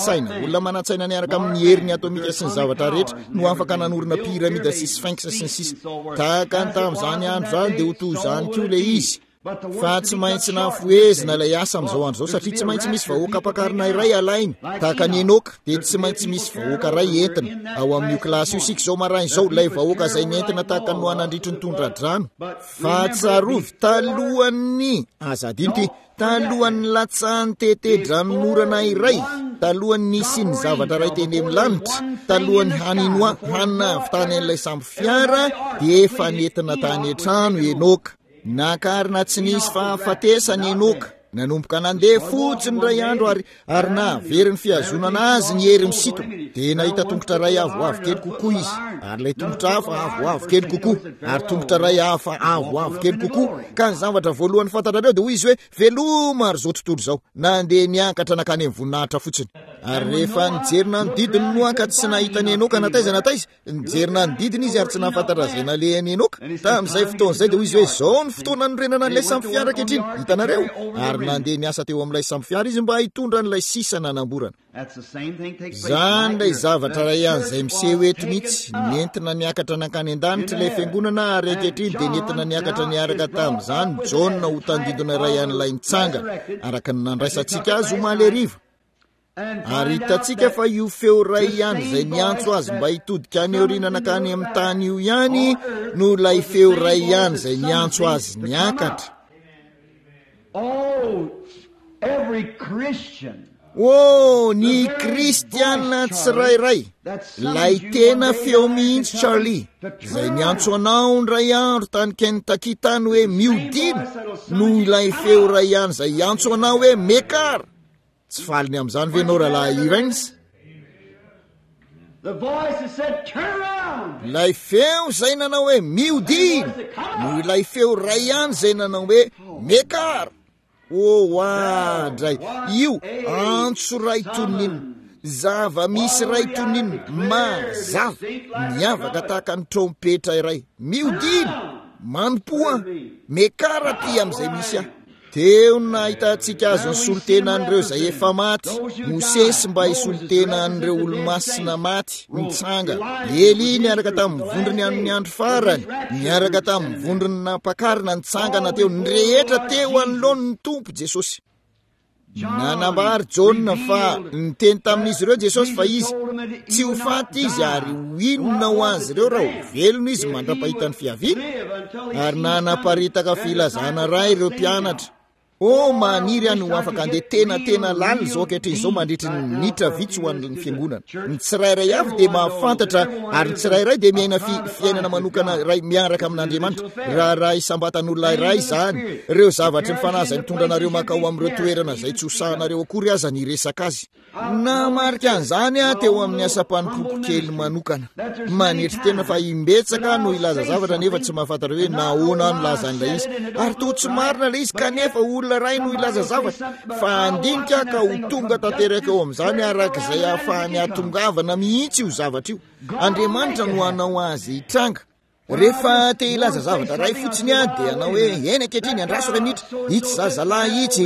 manatsaina niaraka amin'ny heriny atomika sy ny zavatra rehetra no afaka nanorina piramida sy Sphinx sy ny sisa. Tahaka ny tamin'izany andro zany dia ho toy izany koa ilay izy. Fa tsy maintsy nafoezina ilay asa amin'izao andro izao, satria tsy maintsy misy vahoaka ampakarina iray alainy, tahaka ny Enoka dia tsy maintsy misy vahoaka ray entina. Ao amin'io kilasy io sika izao maraina izao, ilay vahoaka izay nentina tahaka ny Noa nandritry ny tondradrano. Fa tsarovy talohan'ny azadinty, talohan'ny latsahan'ny tete-dranonorana iray, talohan'ny nisy ny zavatra ray teny amin'ny lanitra, talohan'ny haninoa hanina avy tany an'ilay samby fiara, dia efa nentina tany an-trano Enoka. Nakarina tsy nisy fahafatesany Enoka, nanomboka nandeha fotsiny ray andro ary nahavery ny fihazonana azy ny hery misitona, dia nahita tongotra ray avoavo kely kokoa izy, ary ilay tongotra hafa avoavo kely kokoa, ary tongotra ray hafa avoavo kely kokoa. Ka ny zavatra voalohany fantatrareo dia hoy izy hoe veloma ary zao tontolo izao, nandeha niankatra nakany amin'ny voninahitra fotsiny. Ary rehefa nijerina ny didiny Noa ka tsy nahita ny Enoka nataiza, nijerina ny didiny izy ary tsy nahafantatra izay nalehany Enoka. Tamin'izay fotoan'izay dia hoy izy hoe zao ny fotoana norenana an'ilay samy fiara ankehitriny. Hitanareo? Ary nandeha niasa teo amin'ilay samy fiara izy mba hitondra n'ilay sisa nanamborana. Zany ilay zavatra ray ihany izay miseho eto mihitsy, nentina niakatra nakany an-danitra ilay fiangonana, ary ankehitriny dia nentina niakatra niaraka tamin'izany John ho tandidona ray an'ilay nitsanga, araka ny nandraisantsika azy omaly hariva. Ary hitantsika fa io feo ray ihany izay niantso azy mba hitodika any aoriana nakany amin'ny tany io ihany no ilay feo ray ihany izay niantso azy niakatra. every Christian. Ny kristiana tsirairay lay tena feo mihitsy Charlie zay niantso anao ndray andro tany Kentucky tany hoe miodina no ilay feo ray ihany zay iantso anao hoe mekara tsy faliny amin'izany ve anao rahalahy Evans? The voice that said, turn around. Lay feo zay nanao hoe miodina no ilay feo ray ihany zay nanao hoe mekara. Dray io antso ray tonina zava misy ray tonina mazava miavaka tahaka ny trompetra iray miodina manompoa mekara ty am'izay misy teo nahitantsika azo ny solontenan'ireo zay efa maty Mosesy mba isolontenan'ireo olo-masina maty mitsanga Eli niaraka tamin'ny mivondrony amin'ny andro farany niaraka tamin'ny mivondrony nampakarina nitsangana teo ny rehetra teo anoloany ny tompo Jesosy nanambary Jona fa niteny tamin'izy ireo Jesosy fa izy tsy ho faty izy ary inona ho azy ireo raha ho velona izy mandrapahitany fiaviana ary nanaparitaka filazana ray ireo mpianatra maniry any ho afaka andeha tena lany zao ankehitriny izao mandritry ny minitra vitsy ho an'ny fiangonana ny tsirairay avy dia mahafantatra ary ny tsirairay dia miaina fiainana manokana ray miaraka amin'Andriamanitra raha isambatan'olona iray zany ireo zavatra ny fanahy zay mitondra anareo makao amin'ireo toerana zay tsy hosahanareo akory aza ny resaka azy namarika an'izany teo amin'ny asam-panimpoko kely manokana manetry tena fa imbetsaka no ilaza zavatra nefa tsy mahafantatra hoe nahoana no lazan'ilay izy ary to tsy marina ilay izy kanefa olona ray no ilaza zavatra fa andinika ka ho tonga tanteraka eo amin'izany arak'izay ahafahany atongavana mihitsy io zavatra io Andriamanitra no hanao azy hitranga rehefa te ilaza zavatra ray fotsiny dia anao hoe eny ankehitriny andraso ray minitra itsy zazalahy itsy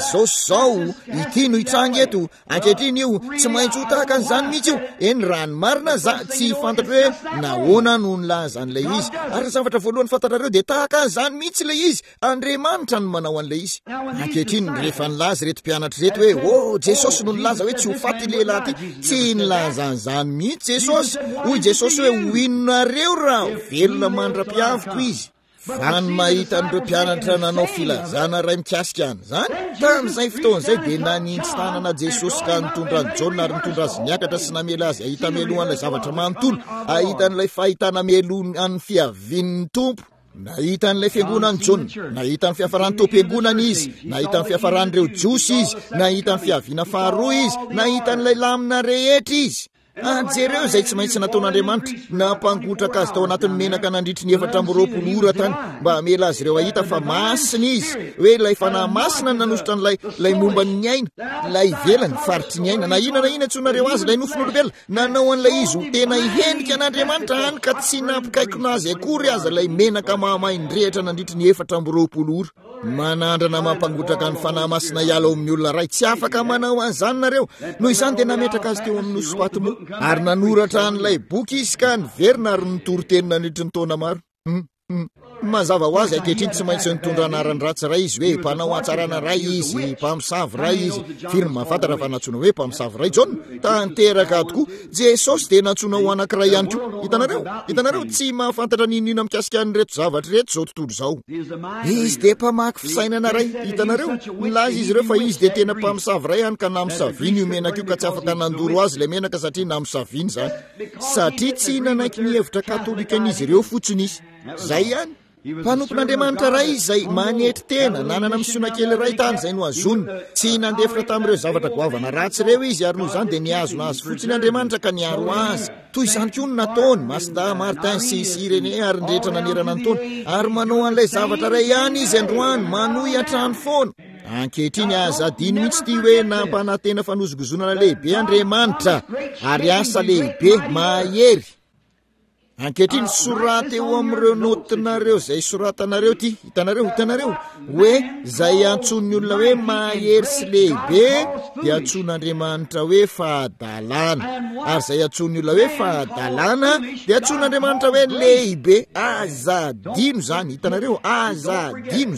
zao ity no hitranga eto ankehitriny io tsy maintsy ho tahaka an'izany mihitsy io eny raha ny marina za tsy fantatra hoe nahoana no nilaza an'ilay izy ary zavatra voalohany fantatrareo dia tahaka an'izany mihitsy ilay izy Andriamanitra no manao an'ilay izy ankehitriny rehefa nilaza reto mpianatra reto hoe Jesosy no nilaza hoe tsy ho faty lehilahy ty tsy nilaza an'izany mihitsy Jesosy hoy Jesosy hoe ho inonareo raha velona mandra-piaviko izy fa ny mahita an'ireo mpianatra nanao filazana ray mikasika any zany tamin'izay fotoan'izay dia nanintsy tanana Jesosy ka nitondra ny Jona ary nitondra azy niakatra sy namela azy ahita melohan'ilay zavatra manontolo ahita n'ilay fahitana melo an'ny fiavian'ny tompo nahita n'ilay fiangonany Jona nahita ny fiafarany tom-piangonany izy nahita ny fiafaran'ireo jiosy izy nahita ny fiaviana faharoa izy nahita n'ilay lamina rehetra izy jereo zay tsy maintsy nataon'Andriamanitra nampangotraka azy tao anatin'ny menaka nandritry ny 420 ora tany mba hamela azy ireo ahita fa masina izy hoe ilay fanahy masina nanositra n'lay momba ny aina lay ivelany faritry ny aina na ina tsonareo azy lay nofon'olombelona nanao an'ilay izy ho tena ihendrika an'Andriamanitra any ka tsy nampikaikona azy akory aza lay menaka mahamaindrehitra nandritry ny 420 ora manandrana mampangotraka ny fanahy masina iala ao amin'ny olona ray tsy afaka manao an'izany nareo noho izany dia nametraka azy teo amin'ny nosopatimo ary nanoratra an'ilay boky izy ka niverina ary nitory-teny nandritry ny taona maro mazava ho azy ankehitriny tsy maintsy nitondra anarany ratsy ray izy hoe mpanao atsarana ray izy mpamosavy ray izy firy mahafantatra fa natsoina hoe mpamosavy ray Jona tanteraka tokoa Jesosy dia natsoina ho anankiray ihany koa hitanareo tsy mahafantatra ninina mikasika an'reto zavatra reto zao tontolo zao izy dia mpamaky fisainana ray hitanareo milaza izy ireo fa izy dia tena mpamosavy ray ihany ka namosaviny io menaka io ka tsy afaka nandoro azy ilay menaka satria namosaviny zany satria tsy nanaiky ny hevitra katolika an'izy ireo fotsiny izy zay ihany mpanompon'Andriamanitra ray izay manetry tena nanana misona kely ray tany zay no azony tsy nandefitra tamin'ireo zavatra goavana ratsy ireo izy ary noho izany dia niazona azy fotsiny Andriamanitra ka niaro azy toy izany koa no nataony Masda Martin sy Irene ary ndrehetra nanerana ny taona ary manao an'ilay zavatra ray ihany izy androany manohy an-trano foana ankehitriny azadiny mihitsy ty hoe nampanantena fanozogozonana lehibe Andriamanitra ary asa lehibe mahery ankehitriny soraty eo amin'ireo notinareo zay soratanareo ty hitanareo hoe zay antson'ny olona hoe mahery sy lehibe dia antson'Andriamanitra hoe fahadalana ary zay antson'ny olona hoe fahadalana dia antson'Andriamanitra hoe lehibe azadino zany hitanareo azadino zany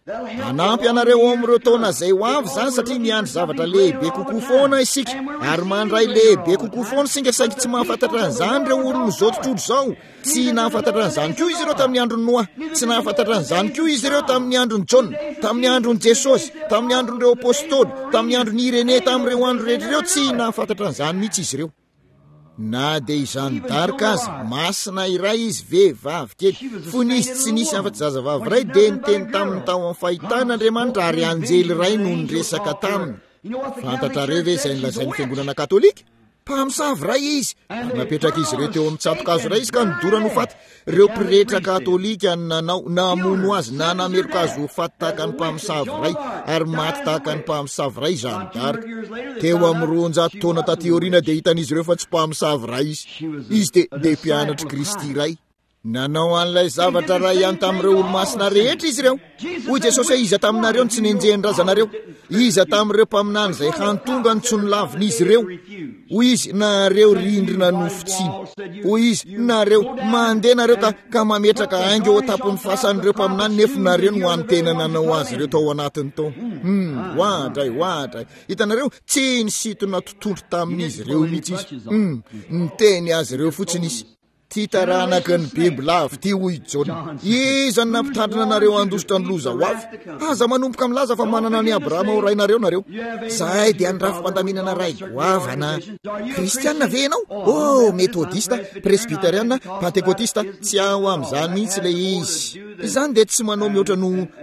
anampy anareo amin'ireo taona zay ho avy zany satria miandry zavatra lehibe kokoa foana isika ary mandray lehibe kokoa foana singa saingy tsy mahafantatra an'izany reo olona zao tontolo zao tsy nahafantatra an'izany koa izy ireo tamin'ny androny Noa tsy nahafantatra an'izany koa izy ireo tamin'ny androny John tamin'ny androny Jesosy tamin'ny andron'ireo apôstôly tamin'ny androny Irénée tamin'ireo andro rehetra ireo tsy nahafantatra an'izany mihitsy izy ireo na dia izany darika azy masina iray izy vehivavy kely fony izy tsy nisy afa-tsy zazavavy ray dia niteny tamin'ny tao amin'ny fahitana Andriamanitra ary anjely ray no niresaka taminy fantatrareo ve izay nolazain'ny fiangonana katôlika mpamosavy ray izy napetraka izy ireo teo amin'ny tsatokazo ray izy ka nidorana ho faty ireo mpirehetra katôlika nanao namono azy na nameloka azy ho faty tahaka ny mpamosavy ray ary maty tahaka ny mpamosavy ray izany darika teo amin'ny 200 taona taty aoriana dia hitan'izy ireo fa tsy mpamosavy ray izy dia mpianatra Kristy ray nanao an'ilay zavatra ray ihany tamin'ireo olo-masina rehetra izy ireo hoy Jesosy hoe iza taminareo ny tsy nenjehin-drazanareo iza tamin'ireo mpaminany izay hantonga ny tsony lavin'izy ireo hoy izy nareo rindrina nofitsiny hoy izy nareo mandeha nareo ka mametraka aingy eo tapon'ny fahasan'ireo mpaminany nefa nareo no amin'ny tena nanao azy ireo tao anatiny tao hoadray hitanareo tsy nisitona tontolo tamin'izy ireo mihitsy izy niteny azy ireo fotsiny izy ty taranaka ny Bibla avy ty hoy Jona izany nampitandrina anareo andositra ny loza ho avy aza manomboka milaza fa manana ny Abrahama ho rainareo nareo zahay dia ny rafim-pandaminana ray goavana kristianina ve ianao metodista presbyteriana pentekotista tsy ao amin'izany mihitsy le izy izany dia tsy manao mihoatra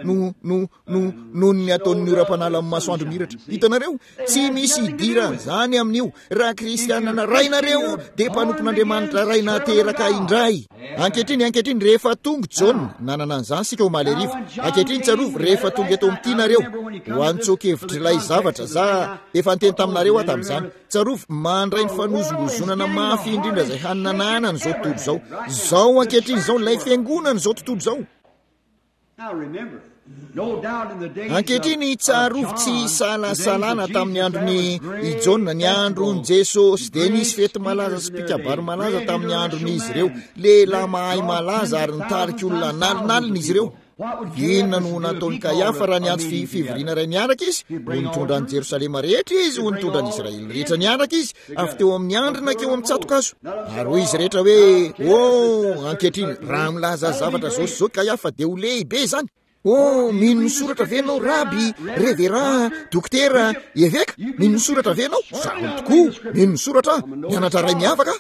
noho ny ataon'ny oram-panala amin'ny masoandro miratra hitanareo tsy misy idira zany amin'io raha kristianina rainareo dia mpanompon'Andriamanitra ray nateraka indray ankehitriny rehefa tonga John nanana an'izany sika ho maleriva ankehitriny tsarovy rehefa tonga eto amin'itianareo ho antsokevitra ilay zavatra za efa niteny taminareo ato amin'izany tsarovy mandray ny fanozongozonana mafy indrindra izay hananana n'izao tontolo zao ankehitriny izao ilay fiangonana izao tontolo zao ankehitriny tsarovy tsy salasalana tamin'ny androny Jona ny androny Jesosy dia nisy fety malaza sy pikabary malaza tamin'ny andron'izy ireo lehilahy mahay malaza ary nitarika olona nalinalina izy ireo inona no nataony Kaiafa raha niantso fivoriana ray niaraka izy ho nitondra ny Jerosalema rehetra izy ho nitondra ny Israely rehetra niaraka izy avy teo amin'ny andrina keo amin'ny tsatokazo ary hoy izy rehetra hoe ankehitriny raha milaza zavatra zao Kaiafa dia ho lehibe zany mino misoratra ve ianao raby revera dokotera eveka mino misoratra ve ianao zaho tokoa mino misoratra mianatra ray miavaka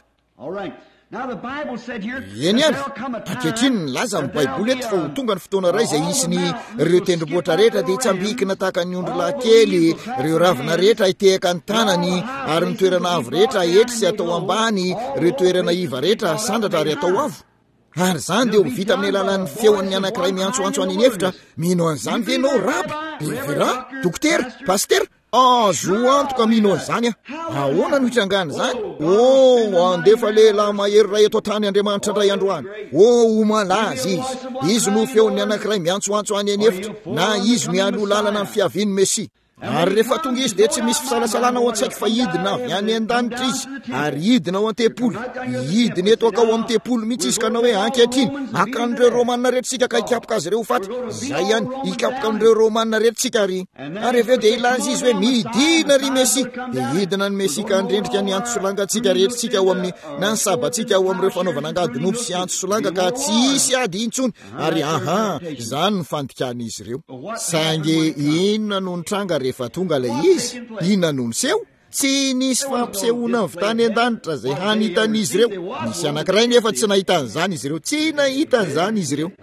eny any ankehitriny ny laza amin'ny baiboly eto fa ho tonga ny fotoana ray izay isiny ireo tendrombohitra rehetra dia tsy ambikina tahaka ny ondrolahy kely ireo ravina rehetra hitehaka ny tanany ary ny toerana avo rehetra etry sy atao ambany ireo toerana iva rehetra sandratra ary atao avo ary zany dia ho vita amin'ny alalan'ny feon'ny anankiray miantsoantso any eny efitra mino an'izany ve ianao raby revera dokotera pastera azo antoka mino an'izany ahoana no hitrangana izany andefa lehilahy mahery ray eto tany Andriamanitra ndray androany ho malaza izy no feon'ny anankiray miantsoantso any eny efitra na izy no aloha lalana amin'ny fiaviany Mesia ary rehefa tonga izy dia tsy misy fisalasalana ao an-tsaiko fa hidina avy any an-danitra izy ary hidina ao an-tempolo hidina eto akao amin'ny tempolo mihitsy izy ka nao hoe ankehitriny akan'ireo romanina rehetritsika ka hikapoka azy ireo ho faty zay ihany hikapoka amin'ireo romanina rehetritsika ary avy eo dia ilaza izy hoe midina ry Mesia dia hidina ny Mesia ka andrendrika ny antsosolangatsika rehetritsika ao amin'ny na ny sabatsika ao amin'ireo fanaovana angadinompo sy antsosolanga ka tsy isy ady intsony ary zany ny fandikana izy ireo saingy inona no nitranga rehefa tonga ilay izy inona no niseho tsy nisy fampisehoana vitany an-danitra izay hanitan'izy ireo nisy anankiray nefa tsy nahitan'izany izy ireo tsy nahitan'izany izy ireo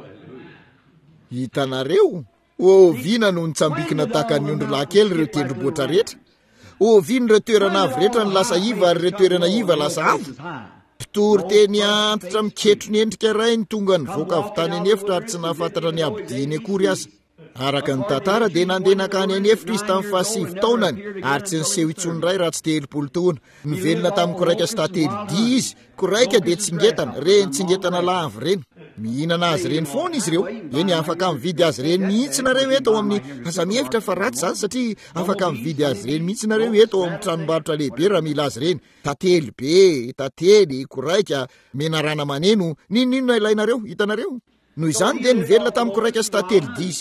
hitanareo vina no nitsambikina tahaka ny ondrolahy kely ireo tendrombohitra rehetra vina ireo toerana avo rehetra ny lasa iva ary ireo toerana iva lasa avo mpitory teny antitra miketro ny endrika ray ny tonga ny voaka avy tany eny efitra ary tsy nahafantatra ny abidiny akory aza araka ny tantara dia nandeha nakany eny efitra izy tamin'ny 7 taonany ary tsy niseho itsony ray raha tsy 30 taona nivelona tamin'ny koraika sy tatelidi izy koraika dia tsingetana reny tsingetana lavo reny mihinana azy reny foana izy ireo eny afaka mividy azy reny mihitsy nareo eto ao amin'ny asa mihevitra fa ratsy zany satria afaka mividy azy reny mihitsy nareo eto ao amin'ny tranombarotra lehibe raha mila azy reny tately be tately koraika menarana maneno ninona ilainareo hitanareo noho izany dia nivelona tamin'ny koraika sy tatelidi izy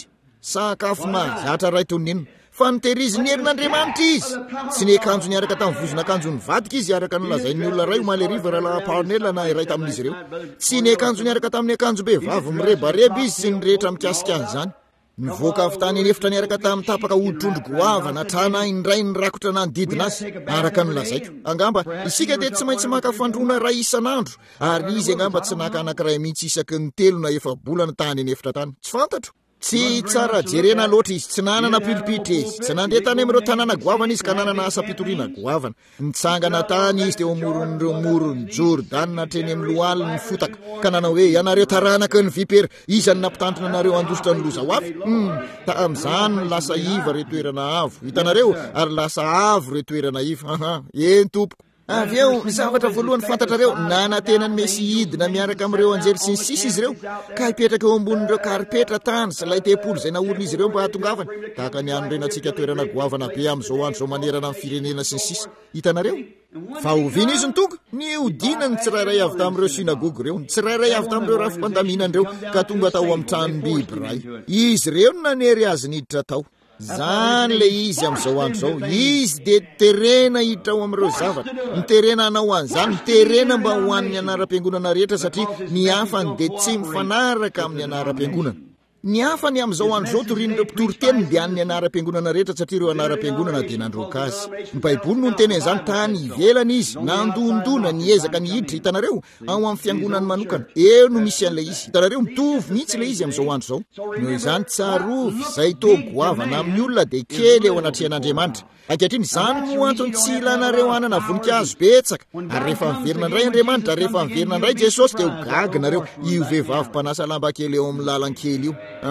sakafo mahazatra ray tonina fa nitehiriziny herin'Andriamanitra izy tsy ny akanjo niaraka tamin'ny vozona akanjo ny vadika izy araka nolazain'ny olona ray maleriva raha Paonela na iray tamin'izy ireo tsy ny akanjo niaraka tamin'ny akanjo be vavy mirebareba izy sy ny rehetra mikasika an'izany nivoaka avy tany anefitra niaraka tamin'ny tapaka oditrondro goava na trana indray ny rakotra na nydidina azy araka nolazaiko angamba isika dia tsy maintsy maka fandroana ray isan'andro ary izy angamba tsy naka anankiray mihitsy isaky ny 3 na 4 bolana tany anefitra tany tsy fantatro tsy tsara jerena loatra izy tsy nanana pilipitra izy tsy nandeha tany amin'ireo tanàna goavana izy ka nanana asa-pitoriana goavana nitsangana tany izy teo amoron'ireo morony Jordan treny amin'ny loaly ny fotaka ka nanao hoe ianareo taranaka ny vipera izany nampitantona anareo andositra ny loza ho avy ta'am'izany ny lasa iva re toerana avo hitanareo ary lasa avo re toerana iva en tompoko avy eo ny zavatra voalohany fantatrareo nanantenany mesy hidina miaraka amin'ireo anjery sy ny sisa izy ireo ka hipetraka eo ambonin'ireo karipetra tany sy lay tempolo izay naorina izy ireo mba hatongavana tahaka ny anorenantsika toerana goavana be amin'izao andro izao manerana amin'ny firenena sy ny sisa hitanareo fa oviana izy ny tonga ny odina ny tsirairay avy tamin'ireo sinagogy ireo ny tsirairay avy tamin'ireo rafim-pandaminan'ireo ka tonga tao amin'ny tranom-biby ray izy ireo no nanery azy niditra tao zany le izy amin'izao andro zao izy de terena hiditra ao amin'ireo zavatra niterena anao an'izany niterena mba ho an'ny anaram-piangonana rehetra satria ny hafany de tsy mifanaraka amin'ny anaram-piangonana ny hafany amin'izao andro zao torin'ireo mpitory-teny dia an'ny anaram-piangonana rehetra satria ireo anaram-piangonana dia nandroka azy ny baiboly no nyteny an'izany tany ivelana izy nandondona niezaka ny hiditra hitanareo ao amin'ny fiangonany manokana eo no misy an'ilay izy hitanareo mitovy mihitsy le izy amin'izao andro zao noho izany tsarovy zay togoavana amin'ny olona dia kely eo anatrehan'Andriamanitra ankehitriny izany no antony tsy ilanareo anana voninkazo betsaka ary rehefa miverina indray Andriamanitra ary rehefa miverina indray Jesosy dia ho gaginareo io vehivavy mpanasa lamba kely eo amin'ny lalankely io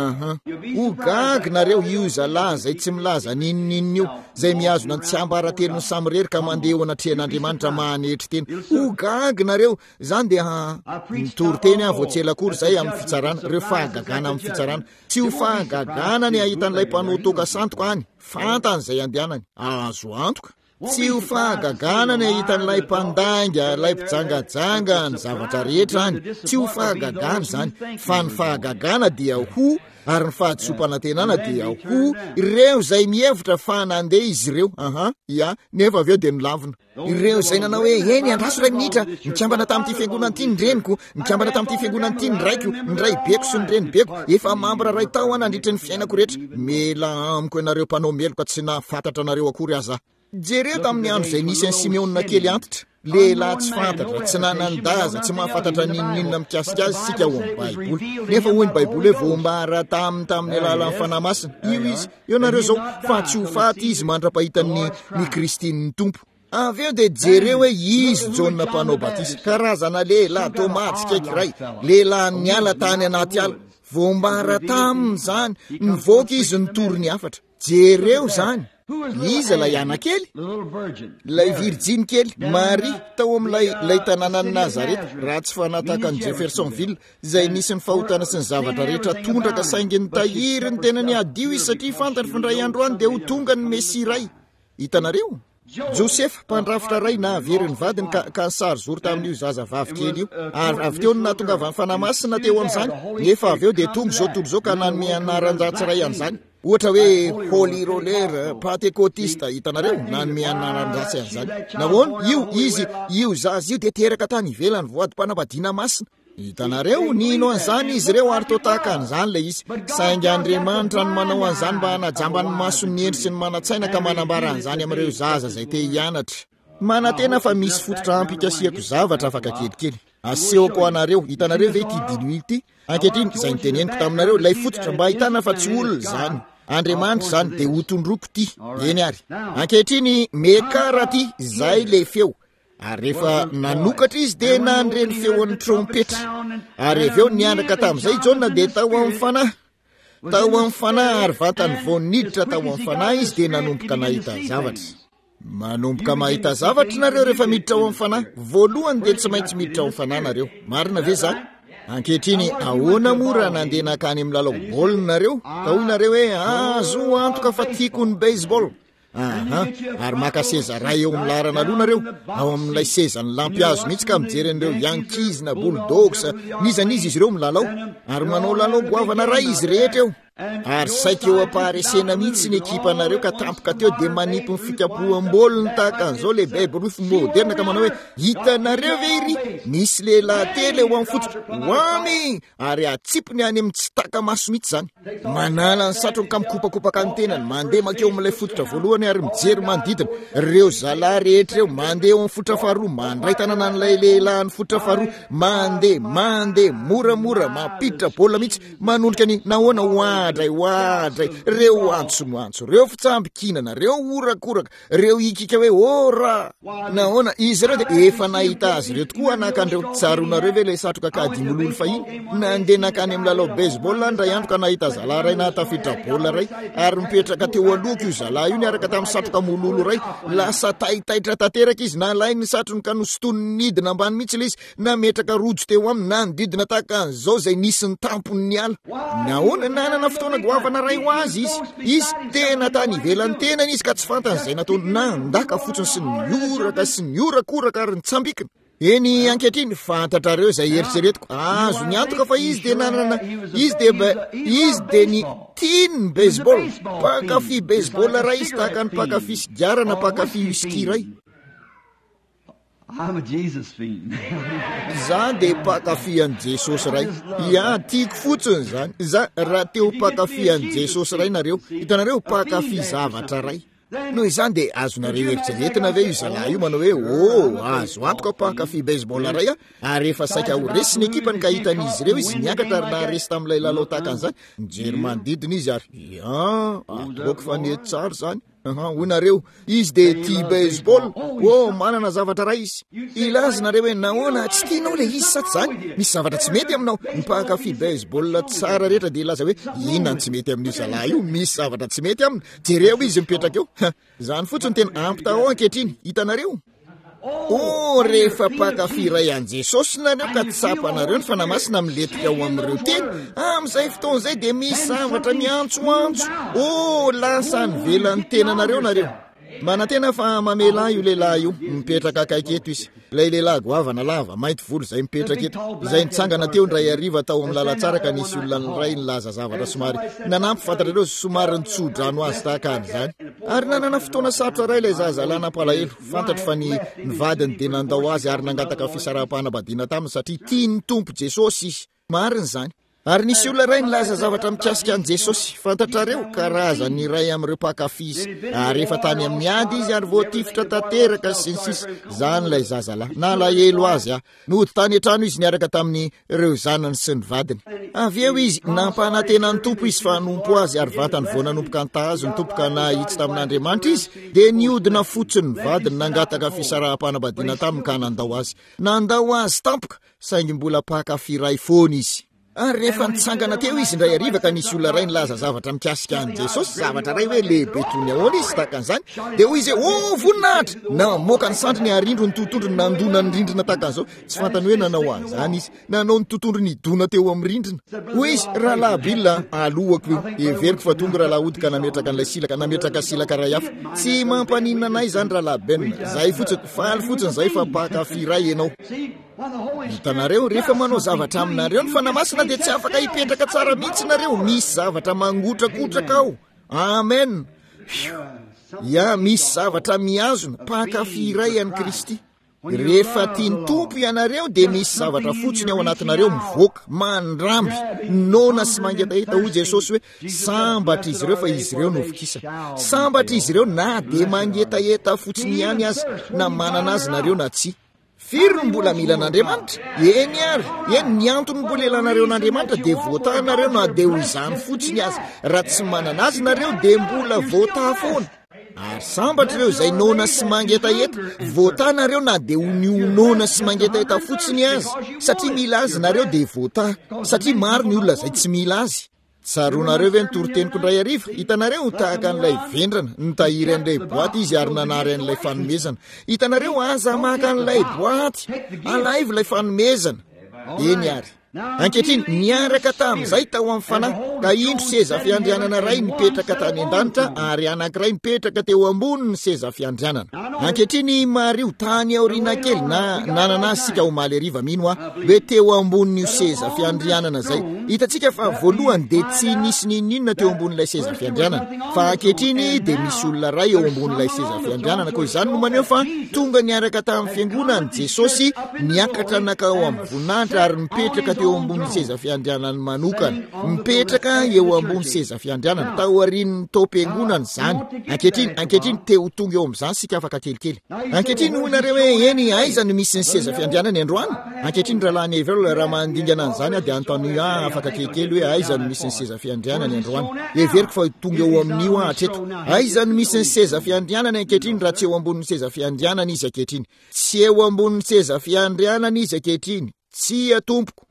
ho gaginareo io zalahy zay tsy milaza nininina io zay mihazona ny tsy ambaratelo ny samirery ka mandeha eo anatrehan'Andriamanitra mahanetry teny ho gaginareo zany dia mitory teny voatselakory zay amin'ny fitsarana ireo fahagagana amin'ny fitsarana tsy ho fahagagana ny ahitan'ilay mpanao toka santoka any fantan'izay andehanany azo antoka tsy ho fahagagana ny ahitan'ilay mpandainga ilay mpijangajanga ny zavatra rehetra any tsy ho fahagagana zany fa ny fahagagana dia ho ary ny fahadisom-panantenana dia ho ireo zay mihevitra fa nandeha izy ireo ia nefa avy eo dia milavina ireo zay nanao hoe eny andraso ray minitra nikambana tamin'ity fiangonana ity ny reniko nikambana tamin'ity fiangonana ity ny raiko ny ray beko sy ny renibeko efa mambra ray tao nandritra ny fiainako rehetra mela amiko ianareo mpanao meloka tsy nafantatra anareo akory aza jereo tamin'ny andro zay nisy any Simeona kely antitra lehilahy tsy fantatra tsy nanandaza tsy mahafantatra ninina mikasika azy sika ho amin'ny baiboly nefa hoy ny baiboly hoe voambara tamin'ny alalan'ny fanahy masina io izy eo nareo zao fa tsy ho faty izy mandra-pahitan'ny Kristiny ny tompo avy eo dia jereo hoe izy Jona mpanao batisa karazana lehilahy tomaty kaikiray lehilahy niala tany anaty ala voambara tamin'izany nivoaka izy nitory ny afatra jereo zany iza lay anakely lay virjiny kely Maria tao amin'ilay tanànany Nazareta raha tsy fanataka ny Jeffersonville izay nisy ny fahotana sy ny zavatra rehetra tondraka saingy ny tahiry ny tena ny adio izy satria fantany findray andro any dia ho tonga ny Mesia ray hitanareo Josefa mpandrafitra ray na avery ny vadiny ka sary zory tamin'io zazavavy kely io ary avy teo no nahatongava ny fanahy masina teo amin'izany nefa avy eo dia tonga zao tontolo zao ka nanome anaran-dratsy ray an'izany ohatra hoe holy roller pentécotiste hitanareo nanome anaran-dratsy an'izany nahoana io zazy io dia teraka tany ivelany voadi-panambadiana masina hitanareo nino an'izany izy ireo ary toa tahaka an'izany le izy saingy Andriamanitra no manao an'izany mba hanajambany masony endry sy ny manatsaina ka manambara an'izany amin'ireo zaza zay te hianatra manantena fa misy fototra ampikasiako zavatra afaka kelikely asehoko anareo hitanareo ve ity dilo ity ankehitriny izay niteneniko taminareo ilay fototra mba ahitana fa tsy olona zany Andriamanitra zany dia ho tondroko ty eny ary ankehitriny mekara ty zay le feo ary rehefa nanokatra izy dia nandreny feon'ny trompetra ary avy eo nianaka tamin'izay Jona dia tao amin'ny fanahy ary vatany vao niditra tao amin'ny fanahy izy dia nanomboka nahita zavatra manomboka mahita zavatra nareo rehefa miditra ao amin'ny fanahy voalohany dia tsy maintsy miditra ao amin'ny fanahy nareo marina ve zany ankehitriny ahoana mora nandeha nakany amin'ny lalao baolina nareo ka hoy nareo hoe azo antoka fa tiako ny baseball ary maka seza ray eo amin'ny larana aloha nareo ao amin'ilay sezany lampiazo mihitsy ka mijery an'ireo Yankees na Bulldogs nizan'izy izy ireo milalao ary manao lalao goavana ray izy rehetra eo ary saika eo ampaharesena mihitsy ny ekipanareo ka tampoka teo dia manipy ny fikapoam-bolony tahaka an'izao le Babe Ruth moderna ka manao hoe hitanareo ve iry misy lehilahy telo eo amin'ny fototra hoamy ary atsipony any amin'ny tsy taka-maso mihitsy zany manala ny satrony ka mikopakopaka ny tenany mandeha makeo amin'ilay fototra voalohany ary mijery manodidina reo zalahy rehetra eo mandeha eo amin'ny fototra faharoa mandray tanana n'ilay lehilahy ny fototra faharoa mandeha moramora mampiditra baolina mihitsy manondrika ny nahoana hoadray reo antsomoantso reo fitsambikinana reo orakoraka reo ikika hoe ora nahoana izy reo dia efa nahita azy reo tokoa anakandreo tsaronareo ve ilay satroka kady mololo fahiny nandeha nakany amin'ny lalao baseball ndray andro ka nahita zalahy ray nahatafiditra baolina ray ary mipetraka teo alohako io zalahy io niaraka tamin'ny satroka mololo ray lasa taitaitra tanteraka izy nalainy ny satrony ka nosotony nidina ambany mihitsy ilay izy nametraka rojo teo aminy nanodidina tahaka an'izao zay nisy ny tampony ny ala nahoana nanana fotoana goavana ray ho azy izy tena tany ivelany tenany izy ka tsy fantan'izay nataony nandaka fotsiny sy ny orakoraka ary nitsambikina eny ankehitriny fantatrareo zay eritseretiko azo ny antoka fa izy dia nanana izy dia ny tiany baseball pakafy baseball ray izy tahaka ny pakafy sigarana pakafy whisky ray za dia pakafy an Jesosy ray tiako fotsiny zany za raha teo pakafy an Jesosy ray nareo hitanareo pakafy zavatra ray noho izany dia azonareo eritseretina ve io zalahy io manao hoe azo antoka pakafy baseball ray ary efa saika ho resiny ekipany ka hitan'izy ireo izy niakatra ary naharesy tamin'ilay lalao tahaka an'izany mijery manodidina izy ary ataoko fa netsara zany hoinareo izy dia tia baseball manana zavatra ray izy ilazanareo hoe nahoana tsy tianao le izy saty zany misy zavatra tsy mety aminao mpakafy baseball tsara rehetra dia ilaza hoe inona tsy mety amin'io zalahy io misy zavatra tsy mety aminy jereo izy mipetraka eo zany fotsiny tena ampitao ankehitriny hitanareo rehefa pakafy ray an Jesosy nareo ka tsapanareo ny fanamasina miletika ao amin'ireo teny amin'izay fotoana izay dia misy zavatra miantsoantso lasa nyvelan'ny tenanareo nareo manantena fa mamela io lehilahy io mipetraka akaiky eto izy ilay lehilahy goavana lava mainty volo izay mipetraka eto izay nitsangana teo ndray ariva tao amin'ny lalatsara ka nisy olona ray nilaza zavatra somary nanampy fantatrareo somary nitsodrano azy tahaka an'izany ary nanana fotoana sarotra ray ilay zazalahy nampalahelo fantatro fa ny vadiny dia nandao azy ary nangataka fisaraha-panambadiana taminy satria tiany tompo Jesosy izy mariny zany ary nisy olona ray nilaza zavatra mikasika an Jesosy fantatrareo karazany ray amin'ireo pakafy izy ary efa tany amin'ny ady izy ary voatifitra tanteraka sy ny sisa zany ilay zazalahy nalahelo azy no tany an-trano izy niaraka tamin'ny ireo zanany sy ny vadiny avy eo izy nampanantena ny tompo izy fa nompo azy ary vatany vao nanompoka ntahazo ny tompoka nahitsy tamin'Andriamanitra izy dia niodina fotsiny ny vadiny nangataka fisaraha-panambadiana taminy ka nandao azy tampoka saingy mbola pakafy ray foana izy ary rehefa nitsangana teo izy ndray ariva ka nisy olona ray nilaza zavatra mikasika an Jesosy zavatra ray hoe lehibe tony ahoana izy tahaka an'izany dia hoy izy voninahitra namoaka ny sandriny arindro ny totondrony nandona ny rindrina tahaka an'izao tsy fantany hoe nanao an'izany izy nanao ny totondrony idona teo amin'ny rindrina hoy izy rahalahy bilina alohako io everiko fa tonga rahalahy ody ka nametraka an'ilay silaka nametraka silaka ray hafa tsy mampaninina anay zany rahalahy benina zay fotsiny faly fotsiny zay fa pakafy ray ianao hitanareo rehefa manao zavatra aminareo ny fanamasina dia tsy afaka hipetraka tsara mihitsy nareo misy zavatra mangotrakotraka ao amen misy zavatra miazona pakafy ray an'i Kristy rehefa tiany tompo ianareo dia misy zavatra fotsiny ao anatinareo mivoaka mandramby nona sy mangetaheta hoy Jesosy hoe sambatra izy ireo fa izy ireo novikisa sambatra izy ireo na dia mangetaheta fotsiny ihany azy na manana azy nareo na tsy firy no mbola mila an'Andriamanitra eny ny antony mbola elanareo n'Andriamanitra dia voataha nareo na dia ho izany fotsiny azy raha tsy manana azy nareo dia mbola voataha foana ary sambatra ireo izay nona sy mangetaheta voataha nareo na dia ho nionona sy mangetaheta fotsiny azy satria mila azy nareo dia voataha satria maro ny olona izay tsy mila azy tsaronareo ve nitoroteniko ndray ariva hitanareo tahaka an'ilay vendrana nitahiry an'ilay boaty izy ary nanary an'ilay fanomezana hitanareo aza maka an'ilay boaty alaivo ilay fanomezana eny ary ankehitriny niaraka tamin'izay tao amin'ny fanahy ka indro seza fiandrianana ray nipetraka tany an-danitra ary anankiray nipetraka teo ambony ny seza fiandrianana ankehitriny mario tany aoriana kely na nanana sika ho maly ariva mino a hoe teo ambonin'io seza fiandrianana zay hitantsika fa voalohany de tsy nisy ninninona teo ambon'ilay seza fiandrianana fa ankehitriny de misy olona ray eo ambon'ilay seza fiandrianana koa izany no maneho fa tonga niaraka tamin'ny fiangonany Jesosy niakatra nakao amin'ny voninahitra ary mipetraka teo ambony seza fiandrianany manokana mipetraka eo ambony seza fiandrianana tao arin'ny taom-piangonana zany ankehitriny teo tonga eo amin'izany sika afaka kelikely ankehitriny ho nareo hoe eny aiza no misy ny seza fiandrianana androany ankehitriny rahalahy Every raha mandingana an'izany de antony afaka kelikely hoe aiza no misy ny seza fiandrianana androany everiko fa tonga eo amin'io hatreto aiza no misy ny seza fiandrianana ankehitriny raha tsy eo ambonin'ny seza fiandrianana izy ankehitriny tsy eo ambonin'ny seza fiandrianana izy ankehitriny tsy atompoko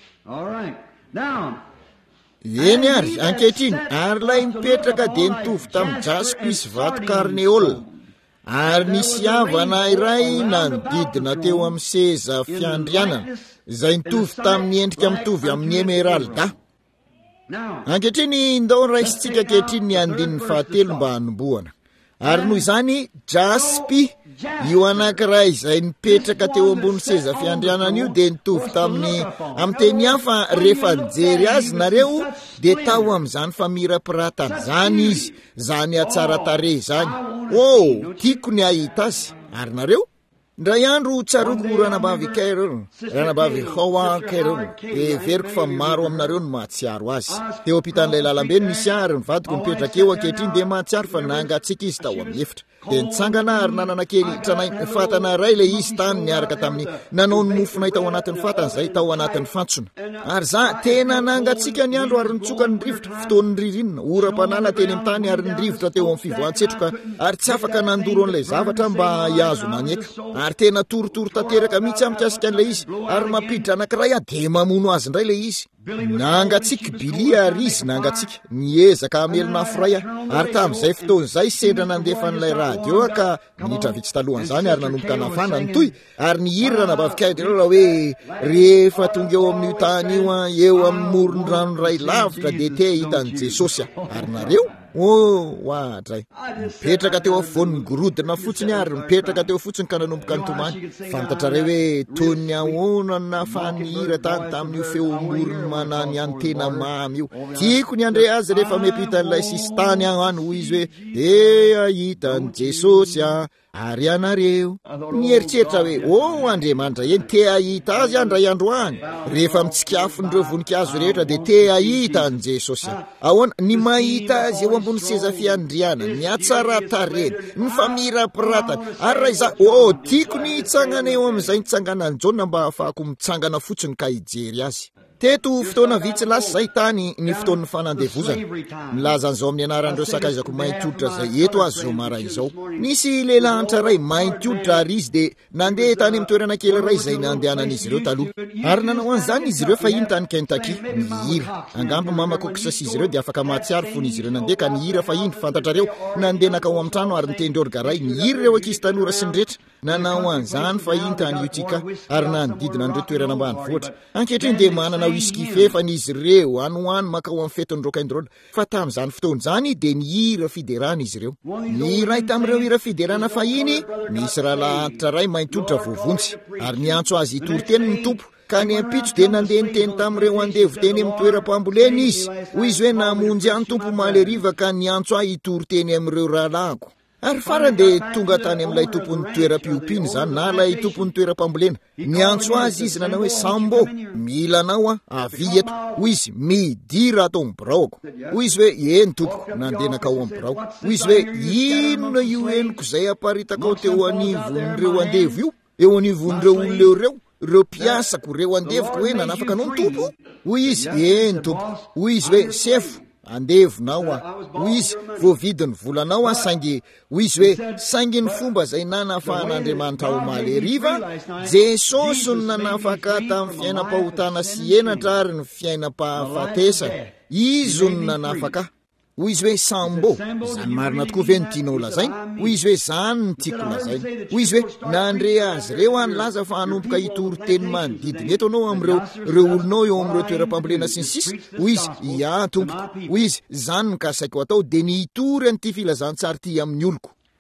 eny ary ankehitriny ary lay mipetraka de nitovy tamin'ny jasiko izy vato karneola ary nisy havana iray nanodidina teo amin'ny seza fiandrianana izay nitovy tamin'ny endrika mitovy amin'ny emeralda ankehitriny ndao raisitsika ankehitriny ny andininy fahatelo mba hanomboana ary noho izany jaspy io anankiray izay nipetraka teo ambony seza fiandrianana io de nitovy tamin'ny amin'ny teny hafa rehefa nijery azy nareo de tao amin'izany famirapiratana zany izy zany atsara tare zany tiako ny ahita azy ary nareo ndray andro tsaroko ranabavy kaireo ranabavy hawa kaireo veriko fa maro aminareo no mahatsiaro azy teo ampitan'ilay lalambe no misy ary ny vadiko mipetraka eo ankehitriny de mahatsiaro fa nangatsika izy tao amin'ny efitra de nitsangana ary nanana kely tranay fatana ray le izy tany niaraka tamin'ny nanao ny mofonay tao anatin'ny fatana zay tao anatin'ny fantsona ary za tena nangatsika ny andro ary nitsoka ny rivotra fotoan'ny ririnina oram-panala teny amin'ny tany ary ny rivotra teo amin'ny fivoantsetroka ary tsy afaka nandoro an'ilay zavatra mba hiazo nanieka ary tena torotoro tanteraka mihitsy amikasika an'ilay izy ary mampiditra anankiray de mamono azy indray le izy nangatsika bilia ary izy nangatsika niezaka amelona aforay ary tamin'izay fotoana zay sendra nandefa n'ilay radio ka minitra vitsy talohan'izany ary nanomboka nafana nytoy ary nihirana nabavikaidreo raha hoe rehefa tonga eo amin'io tany io eo amin'ny morony rano ray lavitra de te hitan'i Jesosy ary nareo hoadray mipetraka teo afovoan'ny gorodona fotsiny ary mipetraka teo fotsiny ka nanomboka nytomany fantatrareo hoe tony ahoana nafanihira tany tamin'io feomorony manany any tena mamy io tiako ny andre azy rehefa miapitan'ilay sisy tany any hoy izy hoe de ahitany Jesosy ary anareo nieritreritra hoe Andriamanitra eny te ahita azy andray androany rehefa mitsikafondreo voninkazo rehetra de te ahita any Jesosy ahoana ny mahita azy eo ambony seza fiandrianana ny atsara tareny ny famirapiratana ary raha iza tiako ny hitsangana eo amin'izay nitsanganany Jona mba ahafahako mitsangana fotsiny ka hijery azy teto fotoana vitsy lasa zay tany ny fotoan'ny fanandevozana milaza an'izao amin'ny anaran'ireo sakaizako mainty hoditra zay eto azy zao maraina izao nisy lehilahantra ray mainty hoditra ary izy de nandeha tany amin'ny toerana kely ray izay nandehanan'izy ireo taloha ary nanao an'izany izy ireo fa iny tany Kentucky nihira angamba mamakokisasy izy ireo de afaka mahatsiaro fony izy ireo nandeha ka nihira fa iny fantatrareo nandeha nakao amin'ny trano ary nitendry orgaray nihiry reo ankizy tanora sy ny rehetra nanao an'izany fa iny tany iotika ary nanodidina an'ireo toerana ambanivohitra ankehitriny de manana whisky fefany izy ireo anoany makao amin'ny fetony rock'n'roll fa tamin'izany fotoana zany de ny hira fiderana izy ireo ny ray tamin'ireo hira fiderana fa iny misy rahalahantitra ray mainty hoditra voavontsy ary niantso azy itoroteny ny tompo ka ny ampitso de nandeha niteny tamin'ireo andevo teny amin'ny toeram-pambolena izy hoy izy hoe namonjy any tompo maly ariva ka niantso ahy itoroteny amin'ireo rahalahako ary farany de tonga tany amin'ilay tompon'ny toeram-piompiana zany na lay tompon'ny toeram-pambolena niantso azy izy nanao hoe sambo milanao avy eto hoy izy midira atao amin'ny biraoko hoy izy hoe eny tompoko nandeha nakao amin'ny biraoko hoy izy hoe inona io eniko zay aparitakao teo anivon'ireo andevo io eo anivon'ireo olona ireo mpiasako reo andevoko hoe nanafaka anao ny tompo hoy izy eny tompoko hoy izy hoe sefo andevonao hoy izy voavidiny volanao saingy hoy izy hoe saingy ny fomba zay nanafahan'Andriamanitra ao maly ariva Jesosy no nanafaka tamin'ny fiainam-pahotana sy enatra ary ny fiainam-pahafatesana izy no nanafaka hoy izy hoe sambo zany marina tokoa ve nitianao lazainy hoy izy hoe zany ny tiako lazainy hoy izy hoe nandre azy reo anylaza fa hanomboka hitoroteny manodidina eto anao amin'ireo olonao eo amin'ireo toeram-pambolena sy ny sisa hoy izy tompoko hoy izy zany ny kasaiko atao de nihitory an'ity filazantsary ty amin'ny oloko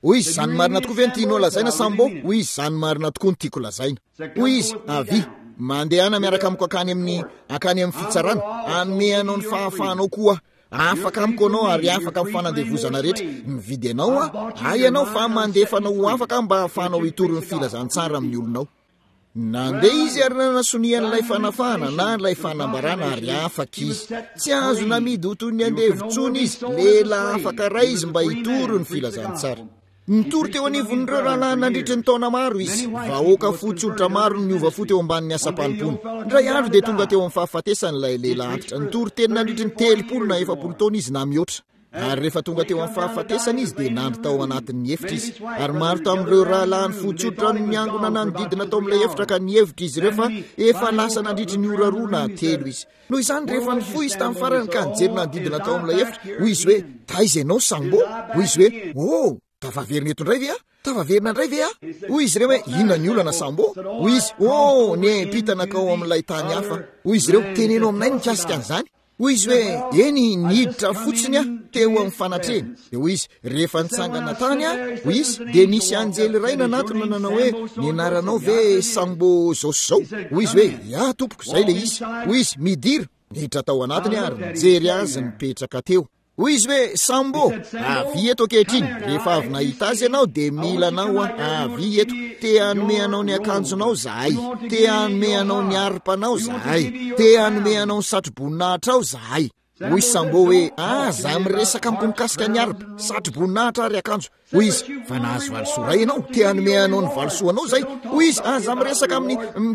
hoy izy zany marina tokoa ve ny tianao lazaina sambo hoy izy zany marina tokoa ny tiako lazaina hoy izy avy mandehana miaraka amiko akany amin'ny fitsarana anome anao ny fahafahanao koa afaka amiko anao ary afaka amin'ny fanandevozana rehetra mividy anao ay ianao fa mandefanao afaka mba ahafahanao hitoro ny filazantsara amin'ny olonao nandeha izy ary nanasonian'ilay fanafana na ilay fanambarana ary afaka izy tsy azo namidy ho toy ny andevontsony izy lela afaka ray izy mba hitoro ny filazantsara nitoro teo anivon'ireo rahalahy nandritry ny taona maro izy vahoaka fotsolotra maro ny ova fo teo ambanin'ny asa-panom-pony ndray andro dia tonga teo amin'ny fahafatesan'ilay lehilahy antitra nitoro teny nandritry ny 3 na 4 taona izy na mihoatra ary rehefa tonga teo amin'ny fahafatesana izy dia nandro tao anatin'ny efitra izy ary maro tamin'ireo rahalahy ny fotsolotra ny miangona nanodidina tao amin'ilay efitra ka nievitra izy ireo fa efa lasa nandritry ny ora 2 na 3 izy noho izany rehefa nifoy izy tamin'ny farany ka nijery nanodidina tao amin'ilay efitra hoy izy hoe taiza ianao sambo hoy izy hoe tavaverina eto indray ve tavaverina indray ve hoy izy ireo hoe inona ny olana sambo hoy izy ny empitanakao amin'ilay tany hafa hoy izy ireo tenenao aminay nikasika an'izany hoy izy hoe eny niditra fotsiny teo amin'ny fanatreny dia hoy izy rehefa nitsangana tany hoy izy dia nisy anjely iray nanatona nanao hoe nianaranao ve sambo zao hoy izy hoe tompoko zay le izy hoy izy midira niditra tao anatiny ary nijery azy nipetraka teo hoy izy hoe sambo avy eto ankehitriny rehefa avy nahita azy ianao dia mila anao avy eto te hanome anao ny akanjonao zahay te hanome anao ny arpanao zahay te hanome anao ny satroboninahitra ao zahay hoy sambo hoe za miresaka amiko mikasika ny arpa satroboninahitra ary akanjo hoy izy fa nahazo valosoa ray ianao te hanome anao ny valosoa anao zay hoy izy za miresaka amin'ny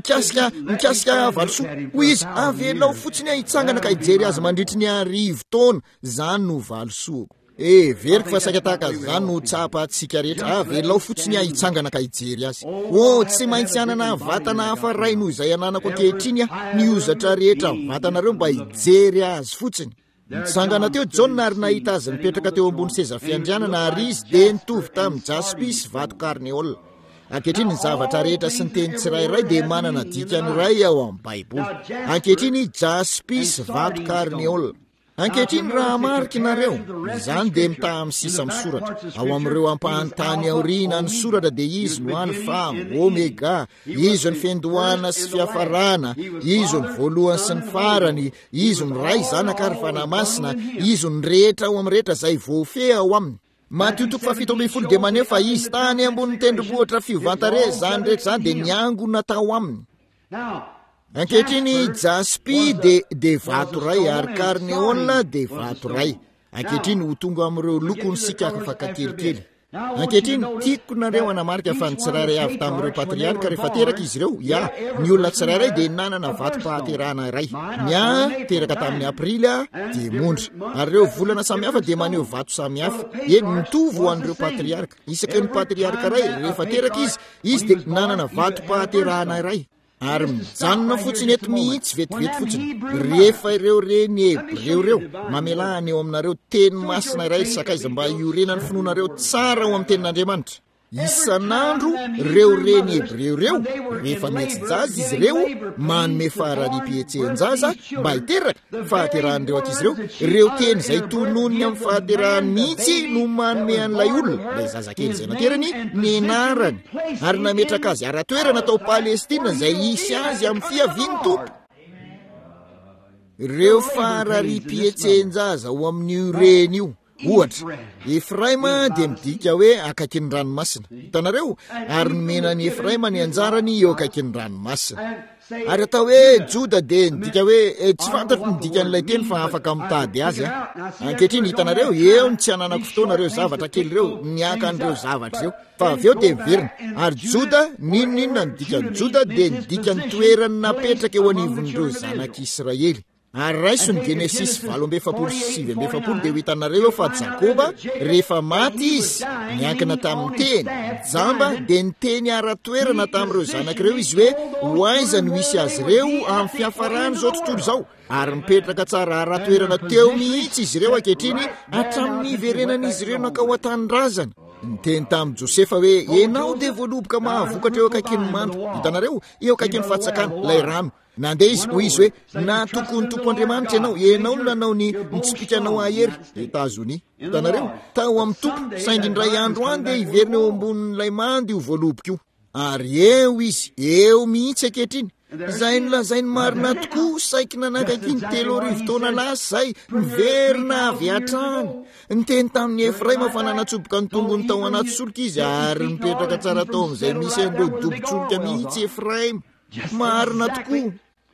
mikasika valosoa hoy izy avelao fotsiny hitsangana ka hijery azy mandritry ny 10 taona zany no valosoako veriko fa saika tahaka zany no tsapa atsika rehetra avelao fotsiny hitsangana ka hijery azy tsy maintsy anana vatana hafa ray noho izay ananako ankehitriny niozatra rehetra vatanareo mba hijery azy fotsiny nitsangana teo John ary nahita azy nipetraka teo ambony seza fiandrianana ary izy dia nitovy tamin'ny jaspis vato karneol ankehitriny ny zavatra rehetra sy ny teny tsirairay dia manana dikany ao amin'ny baiboly ankehitriny jaspis vato karneol ankehitriny raha marikinareo izany dia mitaha amin'ny sisa misoratra ao amin'ireo ampahantany aoriana ny soratra dia izy no alfa omega izy ny fendohana sy fiafarana izy ny voalohany sy ny farany izy ny ray zanaka ary fanamasina izy ny rehetra ao amin'ny rehetra izay voafe ao aminy Mateo 7:12 dia maneho fa izy tany ambony tendrombohitra fiovantare zany rehetra zany dia niangona tao aminy ankehitriny jaspi de vato ray ary karneol de vato ray ankehitriny ho tonga amin'ireo lokony sika afaka kelikely ankehitriny tiako nareo anamarika fa ny tsirairay avy tamin'ireo patriarka rehefa teraka izy ireo ny olona tsirairay dia nanana vato pahaterana iray teraka tamin'ny aprily dia mondra ary ireo volana samihafa dia maneho vato samihafa mitovy ho an'ireo patriarka isaka ny patriarka ray rehefa teraka izy dia nanana vato pahaterana iray ary mijanona fotsiny eto mihitsy vetivety fotsiny rehefa ireo reny hebreo reo mamelahany eo aminareo teny masina iray sakaiza mba iorenany finoanareo tsara ao amin'ny tenin'Andriamanitra isan'andro reo reny hebreo reo rehefa mihetsi-jaza izy ireo manome faharaniam-pihetsen-jaza mba hiteraka fahaterahan'ireo aty izy ireo teny izay tonony amin'ny fahaterahany mihitsy no manome an'ilay olona ilay zazakely izay naterany nianarany ary nametraka azy ara-toerana tao Palestina izay isy azy amin'ny fiaviany tompo ireo faharaniam-pihetsen-jaza ho amin'io reny io ohatra Efraima dia midika hoe akaiky ny ranomasina hitanareo ary nomenany Efraima ny anjarany eo akaiky ny ranomasina ary atao hoe Joda dia midika hoe tsy fantatro ny dikan'ilay teny fa afaka mitady azy ankehitriny hitanareo eo ny tsy ananako fotoanareo zavatra kely ireo niakan'ireo zavatra ireo fa avy eo dia verina ary Joda ninonina ny dikany Joda dia ny dikany toerany napetraka eo anivon'ireo zanak'Israely ary raisony Genesis 7:7 dia ho hitanareo fa Jakoba rehefa maty izy niankina tamin'ny teny jamba dia ny teny ara-toerana tamin'ireo zanak'ireo izy hoe ho aiza no hisy azy ireo amin'ny fiafarany zao tontolo izao ary mipetraka tsara ara-toerana teo mihitsy izy ireo ankehitriny hatramin'ny iverenan'izy ireo nakao an-tanindrazana nyteny tamin'ny Josefa hoe ianao dia voaloboka mahavokatra eo akaikin'ny mando. Hitanareo eo akaikin'ny fahatsakana ilay rano. Nandeha izy hoy izy hoe na tokony tompo Andriamanitra ianao no nanao ny mitsipikanao ahery Etazonia. Hitanareo tao amin'ny tompo saingy indray andro any dia hiverina eo ambonin'ilay mando io voaloboka io. Ary eo izy eo mihitsy ankehitriny. Izay nolazainy marina tokoa saiky nanakaiky 3 taona lasa zay miverina avy hatrany. Niteny tamin'ny Efraima fa nanatsoboka ny tongony tao anaty soloka izy ary mipetraka tsara tao amin'izay misy an'ireo dobo-tsoloka mihitsy Efraima. Marina tokoa.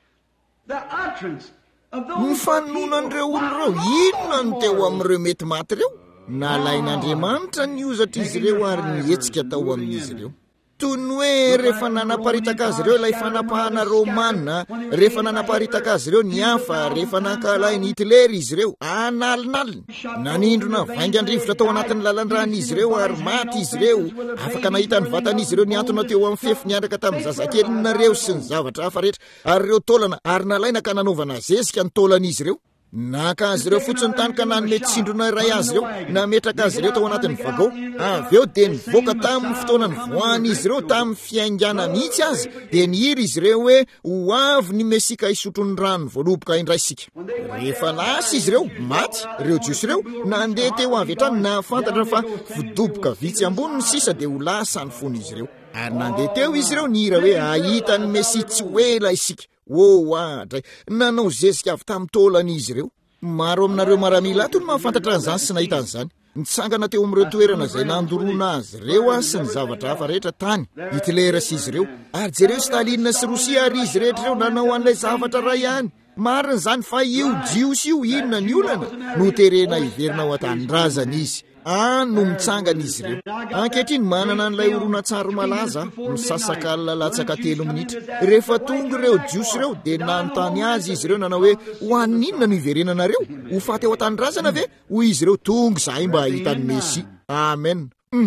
Ny fanonan'ireo olon'ireo inona no teo amin'ireo mety maty ireo? Nalain'Andriamanitra ny ozatra izy ireo ary nihetsika tao amin'izy ireo. Toy ny hoe rehefa nanaparitaka azy ireo ilay fanapahana Romanina, rehefa nanaparitaka azy ireo ny hafa, rehefa nankalainy Hitler izy ireo analinalina. Nanindrona vaingan-drivotra tao anatin'ny lalan-drany izy ireo ary maty izy ireo. Afaka nahita ny vatan'izy ireo niantona teo amin'ny fefy niaraka tamin'ny zazakely nareo sy ny zavatra hafa rehetra. Ary ireo taolana ary nalaina ka nanaovana zezika ny taolan'izy ireo. Naka azy ireo fotsiny tany ka nanome tsindrona iray azy ireo, nametraka azy ireo tao anatin'ny vagao. Avy eo dia nivoaka tamin'ny fotoanany voan'izy ireo tamin'ny fiaingana mihitsy azy, dia nihiry izy ireo hoe ho avy ny Mesika hisotro ny rano voaloboka indraisika. Rehefa lasa izy ireo maty, ireo jiosy ireo nandeha teo avy hatrany nahafantatra fa vodoboka vitsy ambony ny sisa dia ho lasa ny fon'izy ireo. Ary nandeha teo izy ireo nihira hoe ahita ny Mesia tsy hoela isika. Adray nanao zezika avy tamin'ny taolan'izy ireo. Maro aminareo maramila ato no mahafantatra an'izany sy nahita an'izany. Nitsangana teo amin'ireo toerana izay nandoroana azy ireo sy ny zavatra hafa rehetra tany. Hitler sy izy ireo. Ary jereo Staline sy Rosia ary izy rehetra ireo nanao an'ilay zavatra ray ihany. Marina izany fa io jiosy io inona ny olana no terena hiverina ao an-tanindrazana izy. No mitsangana izy ireo. Ankehitriny manana n'ilay horonan-tsary malaza misasaka latsaka 3 minitra. Rehefa tonga ireo jiosy ireo dia nanontany azy izy ireo nanao hoe ho aninona no hiverenanareo? Ho faty ao an-tanindrazana ve? Hoy izy ireo tonga izahay mba hitan'ny Mesia. Amen.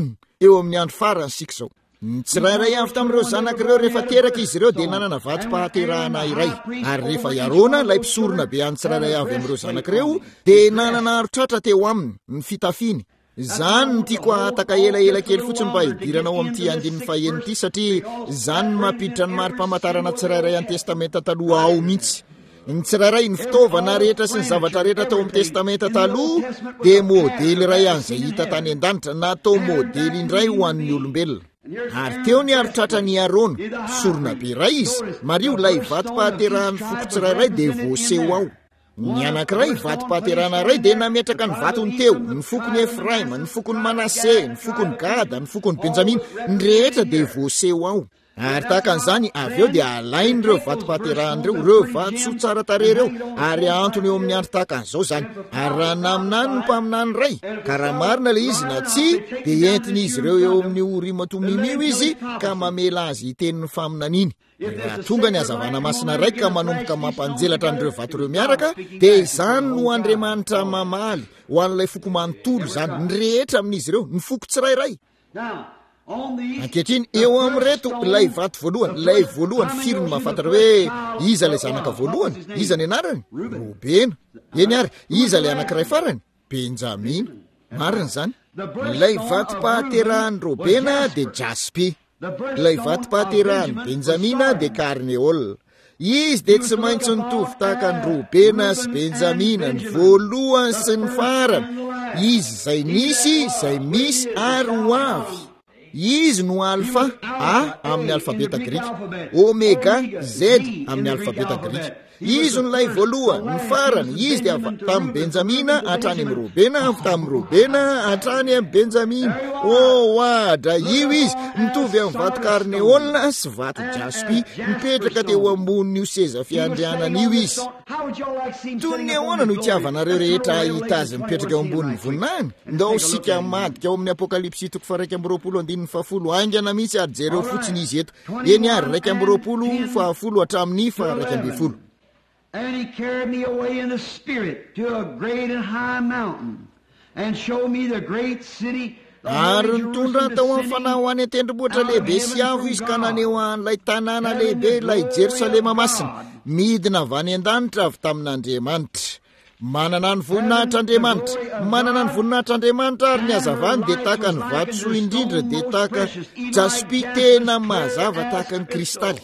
Eo amin'ny andro farany sika izao. Ny tsirairay avy tamin'ireo zanak'ireo rehefa teraka izy ireo dia nanana vatom-pahaterahana iray. Ary rehefa Arona ilay mpisorona be any tsirairay avy amin'ireo zanak'ireo dia nanana arotratra teo aminy ny fitafiany. Zany no tiako ahataka elaela kely fotsiny mba hidiranao amin'ity andininy faheniny ity satria zany no mampiditra ny mari-pamantarana tsirairay any testamenta taloha ao mihitsy. Ny tsirairay ny fitaovana rehetra sy ny zavatra rehetra tao amin'ny testamenta taloha dia modely iray an'izay hita tany an-danitra natao modely indray ho an'ny olombelona. Ary teo ny arotratra ny Arona, sorona be iray izy, mario ilay vatom-pahaterahany foko tsirairay dia voaseho ao. Ny anankiray vatom-pahaterahana iray dia nametraka ny vatony teo, ny fokony Efraima, ny fokony Manase, ny fokony Gada, ny fokony Benjamina, ny rehetra dia voaseho ao. Ary tahaka an'izany avy eo dia alainy ireo vatom-pahaterahana ireo vatosoa tsara tarehy ireo ary antony eo amin'ny andro tahaka an'izao zany. Ary raha naminany ny mpaminany iray ka raha marina ilay izy na tsy dia entin'izy ireo eo amin'ny orima tomimio izy ka mamela azy hitenin'ny faminaniny. Raha tonga ny hazavana masina iray ka manomboka mampanjelatra an'ireo vato ireo miaraka dia izany no Andriamanitra mamaly ho an'ilay foko manontolo zany ny rehetra amin'izy ireo, ny foko tsirairay. Ankehitriny eo amin'ireto ilay vato voalohany, ilay voalohany firiny mahafantatra hoe iza ilay zanaka voalohany, iza ny anarany? Robena. Eny ary iza ilay anankiray farany? Benjamina. Marina zany. Ilay vatom-pahaterahany Robena dia Jaspi. Ilay vatom-pahaterahany Benjamina dia Karneol. Izy dia tsy maintsy nitovy tahaka ny Robena sy Benjamina, ny voalohany sy ny farany. Izy izay nisy, izay misy ary ho avy. Izy no alfa A amin'ny alfabeta grika, omega Z amin'ny alfabeta grika. Izy no lay voalohany, ny farany. Izy dia tamin'ny Benjamina hatrany amin'ny Robena, tamin'ny Robena hatrany amin'ny Benjamina. Adra io izy mitovy amin'ny vato Karneolina sy vato Jaspi, mipetraka teo ambonin'io seza fiandrianana io izy. Toy ny ahoana no itiavanareo rehetra hita azy mipetraka eo ambonin'ny voninahiny? Ndao sika madika ao amin'ny Apokalipsy 2:20 aingana mihitsy ary jereo fotsiny izy eto. Eny ary 2:10 hatramin'ny 2:20. And he carried me away in the spirit to a great and high mountain, and showed me the great city. Ary nitondra tao amin'ny fanahy ho any an-tendrombohitra lehibe sy avo izy ka naneho an'ilay tanàna lehibe, ilay Jerosalema masina, midina avy any an-danitra avy tamin'Andriamanitra. manana ny voninahitr'Andriamanitra, manana ny voninahitr'Andriamanitra ary ny hazavany dia tahaka ny vatosoa indrindra, dia tahaka jaspi tena mazava tahaka ny kristaly.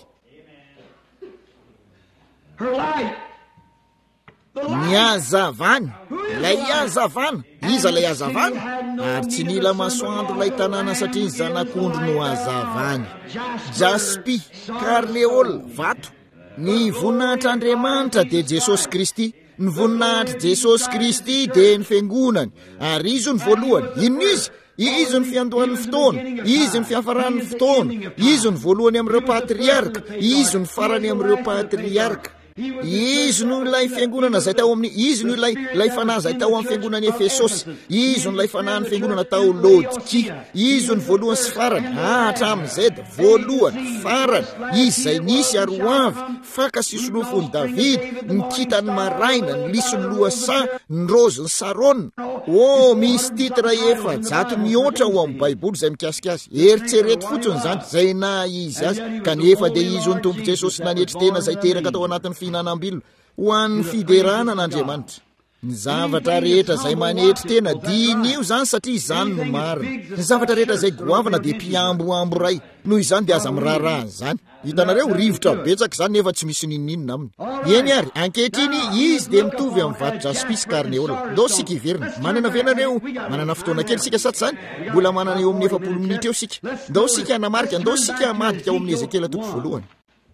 Ny hazavany, ilay hazavana, iza ilay hazavana? Ary tsy nila masoandro ilay tanàna satria ny zanak'ondry no hazavany. Jaspi, karneol, vato. Ny voninahitr'Andriamanitra dia Jesosy Kristy. Ny voninahitra Jesosy Kristy dia ny fiangonany, ary izy ny voalohany. Inona izy? Izy ny fiandohan'ny fotoana, izy ny fiafaran'ny fotoana, izy ny voalohany amin'ireo patriarka, izy ny farany amin'ireo patriarka. Izy no ilay fiangonana zay tao amin'ny, izy no ilay fanahy zay tao amin'ny fiangonany Efesosy, izy no ilay fanahy ny fiangonana tao Laodikia, izy ny voalohany sy farany, hatramin'izay voalohany, farany, izy zay nisy ary ho avy, fakasy solofony David, ny kitany maraina, ny lisony loasa, ny rozy ny sarona. Misy titra efa-jato mihoatra ho amin'ny Baiboly zay mikasika azy. Eritsereto fotsiny zany, zay na izy azy, kanefa dia izy ny Tompo Jesosy nanetry tena zay teraka tao anatin'ny fihinanam-bilona ho an'ny fiderana n'Andriamanitra. Ny zavatra rehetra zay manetry tena dinio zany satria izany no marina. Ny zavatra rehetra zay goavana dia mpiamboambo ray. Noho izany dia aza miraharaha zany. Hitanareo rivotra betsaka zany nefa tsy misy ninninina aminy. Eny ary, ankehitriny izy dia mitovy amin'ny vato jaspi sy karneola. Ndao sika iverina. Manana venareo, manana fotoana kely sika saty zany. Mbola manana eo amin'ny 7 minitra eo sika. Ndao sika namarika, ndao sika madika ao amin'ny Ezekela toko voalohany.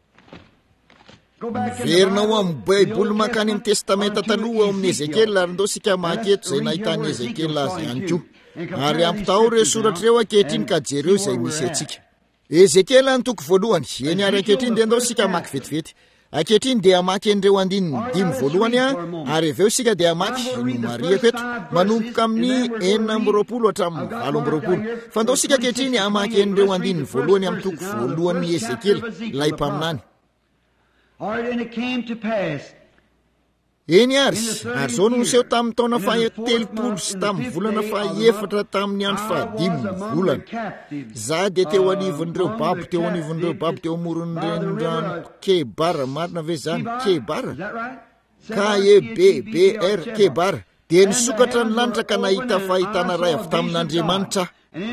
Verina ho amin'ny Baiboly makany amin'ny testamenta taloha ao amin'ny Ezekela, ary ndao sika maketo zay nahitany Ezekela azy ihany koa. Ary ampitao ireo soratra ireo ankehitriny ka jereo izay misy atsika. Ezekela ny toko voalohany, eny ary ankehitriny dia ndao sika maky vetivety. Ankehitriny dia amaky en'ireo andininy 5 voalohany, ary aveo sika dia amaky no mariako eto manomboka amin'ny 4 hatramin'ny 20. Fa ndao sika ankehitriny amaky en'ireo andininy voalohany amin'ny toko voalohany Ezekela, ilay mpaminany. Eny ary zao no niseho tamin'ny taona faha-telopolo sy tamin'ny volana faha-4 tamin'ny andro 15 volana. Za dia teo anivon'ireo babo, teo amoron'ireny Kebara, marina ve zany? Kebara? KEBBR, Kebara. Dia nisokatra ny lanitra ka nahita fahitana ray avy tamin'Andriamanitra.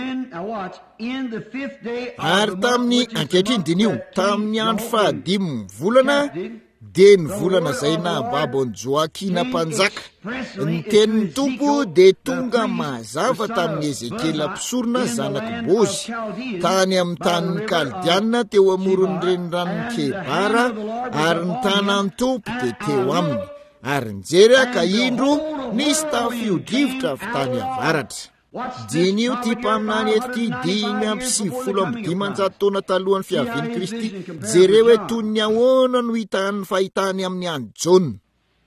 Ary tamin'ny ankehitriny dinio, tamin'ny andro 15 volana, dia ny volana zay na babony Joakina mpanjaka, ny tenin'ny Tompo dia tonga mazava tamin'ny Ezekela mpisorona zanaky Bozy, tany amin'ny tanin'ny Kaldiana teo amoron'ireny ranon'ny Kebara, ary ny tanan'ny Tompo dia teo aminy. Ary nijery ka indro nisy tafio-drivotra avy tany avaratra. Dinio ty mpaminany eto ty 575 taona talohan'ny fiavian'i Kristy. Jereo hoe toy ny ahoana no hitany fahitany amin'ny any Jona.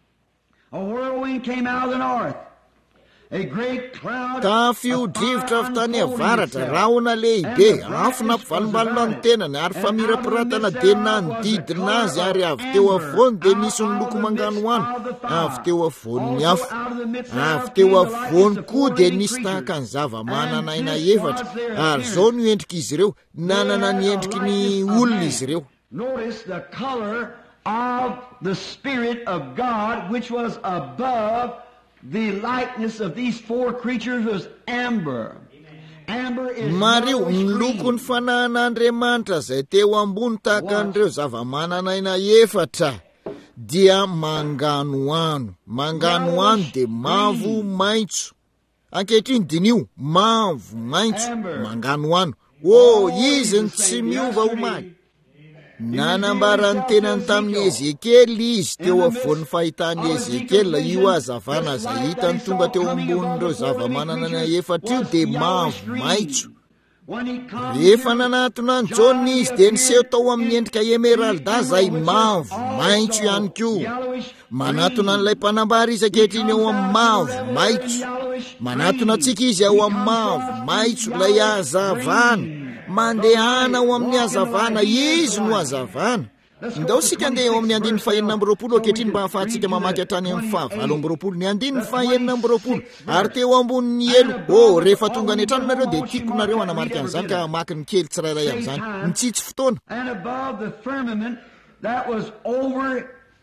Tafio-drivotra avy tany avaratra, rahona lehibe, afona mpivalombalona ny tenany, ary famirapiratana dia nanodidina azy, ary avy teo avoany dia nisy ny loko manganoano, avy teo avoany afo, avy teo avoany koa dia nisy tahaka ny zava-mananaina efatra, ary zao no endrika izy ireo, nanana ny endriky ny olona izy ireo. Notice the color of the Spirit of God which was above the likeness of these 4 creatures was amber. Amber is Mario, loko ny fanahan'Andriamanitra zay teo ambony tahaka an'ireo zava-mananaina efatra dia manganoano. Manganoano dia mavo maitso. Ankehitriny dinio, mavo maitso, manganoano. Izy ny tsy miova omaly. Nanambarany tenany tamin'ny Ezekely izy teo avoan'ny fahitany Ezekela io hazavana zay hitany tonga teo ambonin'ireo zava-mananaina efatra io dia mavo maitso. Rehefa nanatona ny Jona izy dia niseho tao amin'ny endrika emeralda zay mavo maitso ihany koa. Manatona n'ilay mpanambary izy ankehitriny eo amin'ny mavo maitso. Manatona antsika izy ao amin'ny mavo maitso ilay hazavana. Mandehana ao amin'ny hazavana, izy no hazavana. Ndao sika andeha ao amin'ny 920 ankehitriny mba hahafahantsika mamaky hatrany amin'ny 720. Ny 920 ary teo ambonin'ny elo. Rehefa tonga any an-trano nareo dia tiako nareo hanamarika an'izany ka hamaky ny kely tsirairay amin'izany. Mitsitsy fotoana. And above the firmament that was over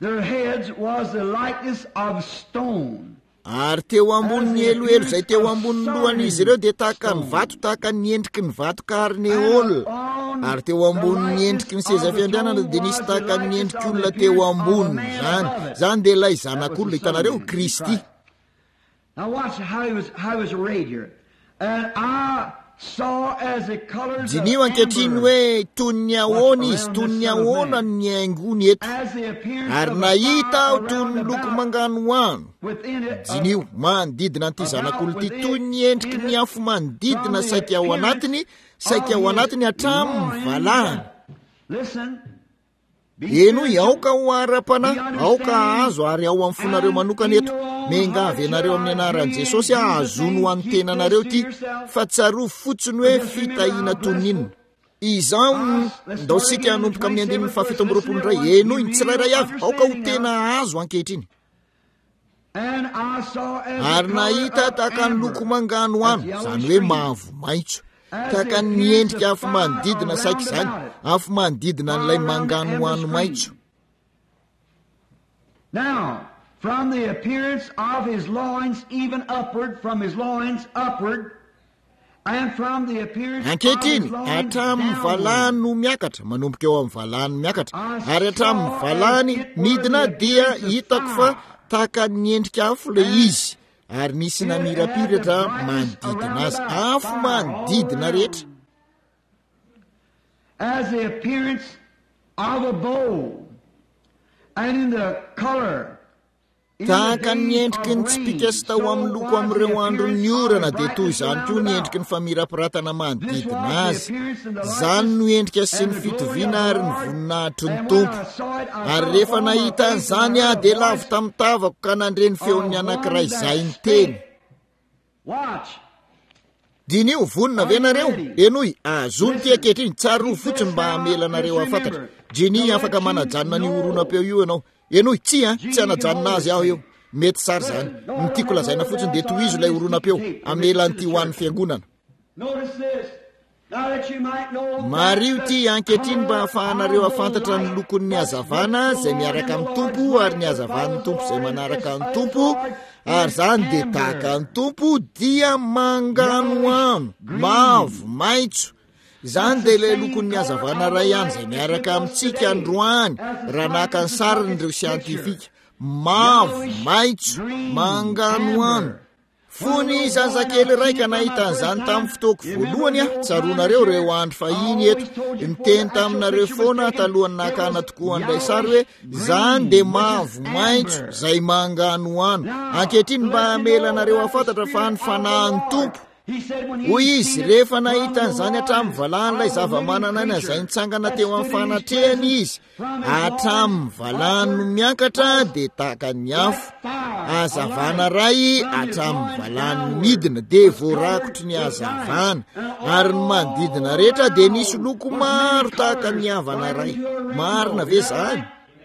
their heads was the likeness of stone. Ary teo amboniny eloelo zay teo amboniny lohan'izy ireo dia tahaka ny vato, tahaka ny endriky ny vato karneola. Ary teo amboniny endriky ny seza fiandrianana dia nisy tahaka ny endriky olona teo amboniny zany dia ilay zanak'olona hitanareo Kristy. Now watch how he was arrayed here. And I saw as the colors of jinio ankehitriny hoe toy ny ahoana izy, toy ny ahoana ny haingony eto, ary nahita aho toy ny loko manganoano. Jinio manodidina an'ity zanak'olona ity toy ny endriky ny afo manodidina saika ao anatiny hatramin'ny valahany. Eno aoka ho ara-panahy, aoka azo ary ao amin'ny fonareo manokana eto. Mengavy ianareo amin'ny anaran'i Jesosy ahazono ho an'ny tenanareo ity, fa tsaro fotsiny hoe fitahiana toninina. Izao ndao sika hanompoka amin'ny andininy fahafito amby roapolo indray, eno ny tsirairay avy, aoka ho tena azo ankehitriny. Ary nahita tahaka ny loko manganoano, zany hoe mavo maitso, tahaka ny endrika afo manodidina saika izany, afo manodidina n'ilay manganoano maitso. Now, from the appearance of his loins, even upward, from his loins upward, and from the appearance of his loins hatramin'ny valany no miakatra, manomboka eo amin'ny valany miakatra, ary hatramin'ny valany midina dia hitako fa tahaka ny endrika afo le izy, ary nisy namirapiratra manodidina azy, afo manodidina rehetra. As the appearance of a bow, and in the color, tahaka ny endriky ny tsipikasy tao amin'ny loko amin'ireo andro ny orana dia toy izany koa ny endriky ny famirapiratana manodidina azy. Zany no endrika sy ny fitoviana ary ny voninahitry ny tompo. Ary rehefa nahita an'izany aho dia lavo tamin'ny tavako ka nandreny feon'ny anankiray izay ny teny. Dinio vonina ve nareo? Enoy azony ty ankehitriny tsara ho fotsiny mba hamelanareo hafantatra. Jeny afaka manajanona ny oronam-peo io ianao. Enoy tsy anajanona azy aho eo. Mety sary zany. Ny tiako lazaina fotsiny dia tohizo ilay oronam-peo amelan'ity ho an'ny fiangonana. Mario ty ankehitriny mba hahafahanareo hafantatra ny lokon'ny hazavana izay miaraka amin'ny tompo ary ny hazavan'ny tompo izay manaraka ny tompo. Ary zany dia tahaka ny tompo dia manganoano, mavo, maitso. Zany dia ilay lokon'ny hazavana ray ihany izay miaraka amintsika androany raha naka ny sarin'ireo siantifika. Mavo, maitso, manganoano. Fony zazakely raika nahita an'izany tamin'ny fotoako voalohany tsaronareo reo andro fahiny eto. Niteny taminareo foana talohany nakana tokoa an'ilay sary hoe zany dia mavo maitso izay manganoano. Ankehitriny mba hamelanareo hafantatra fa ny fanahin'ny tompo. Hoy izy rehefa nahita an'izany hatramin'ny valahan'ilay zava-manan'aina izay nitsangana teo amin'ny fanatrehany izy, hatramin'ny valahany no miakatra dia tahaka ny afo. Hazavana ray hatramin'ny valahany no midina dia voarakotry ny hazavana, ary ny manodidina rehetra dia nisy loko maro tahaka ny havana ray. Marina ve zany?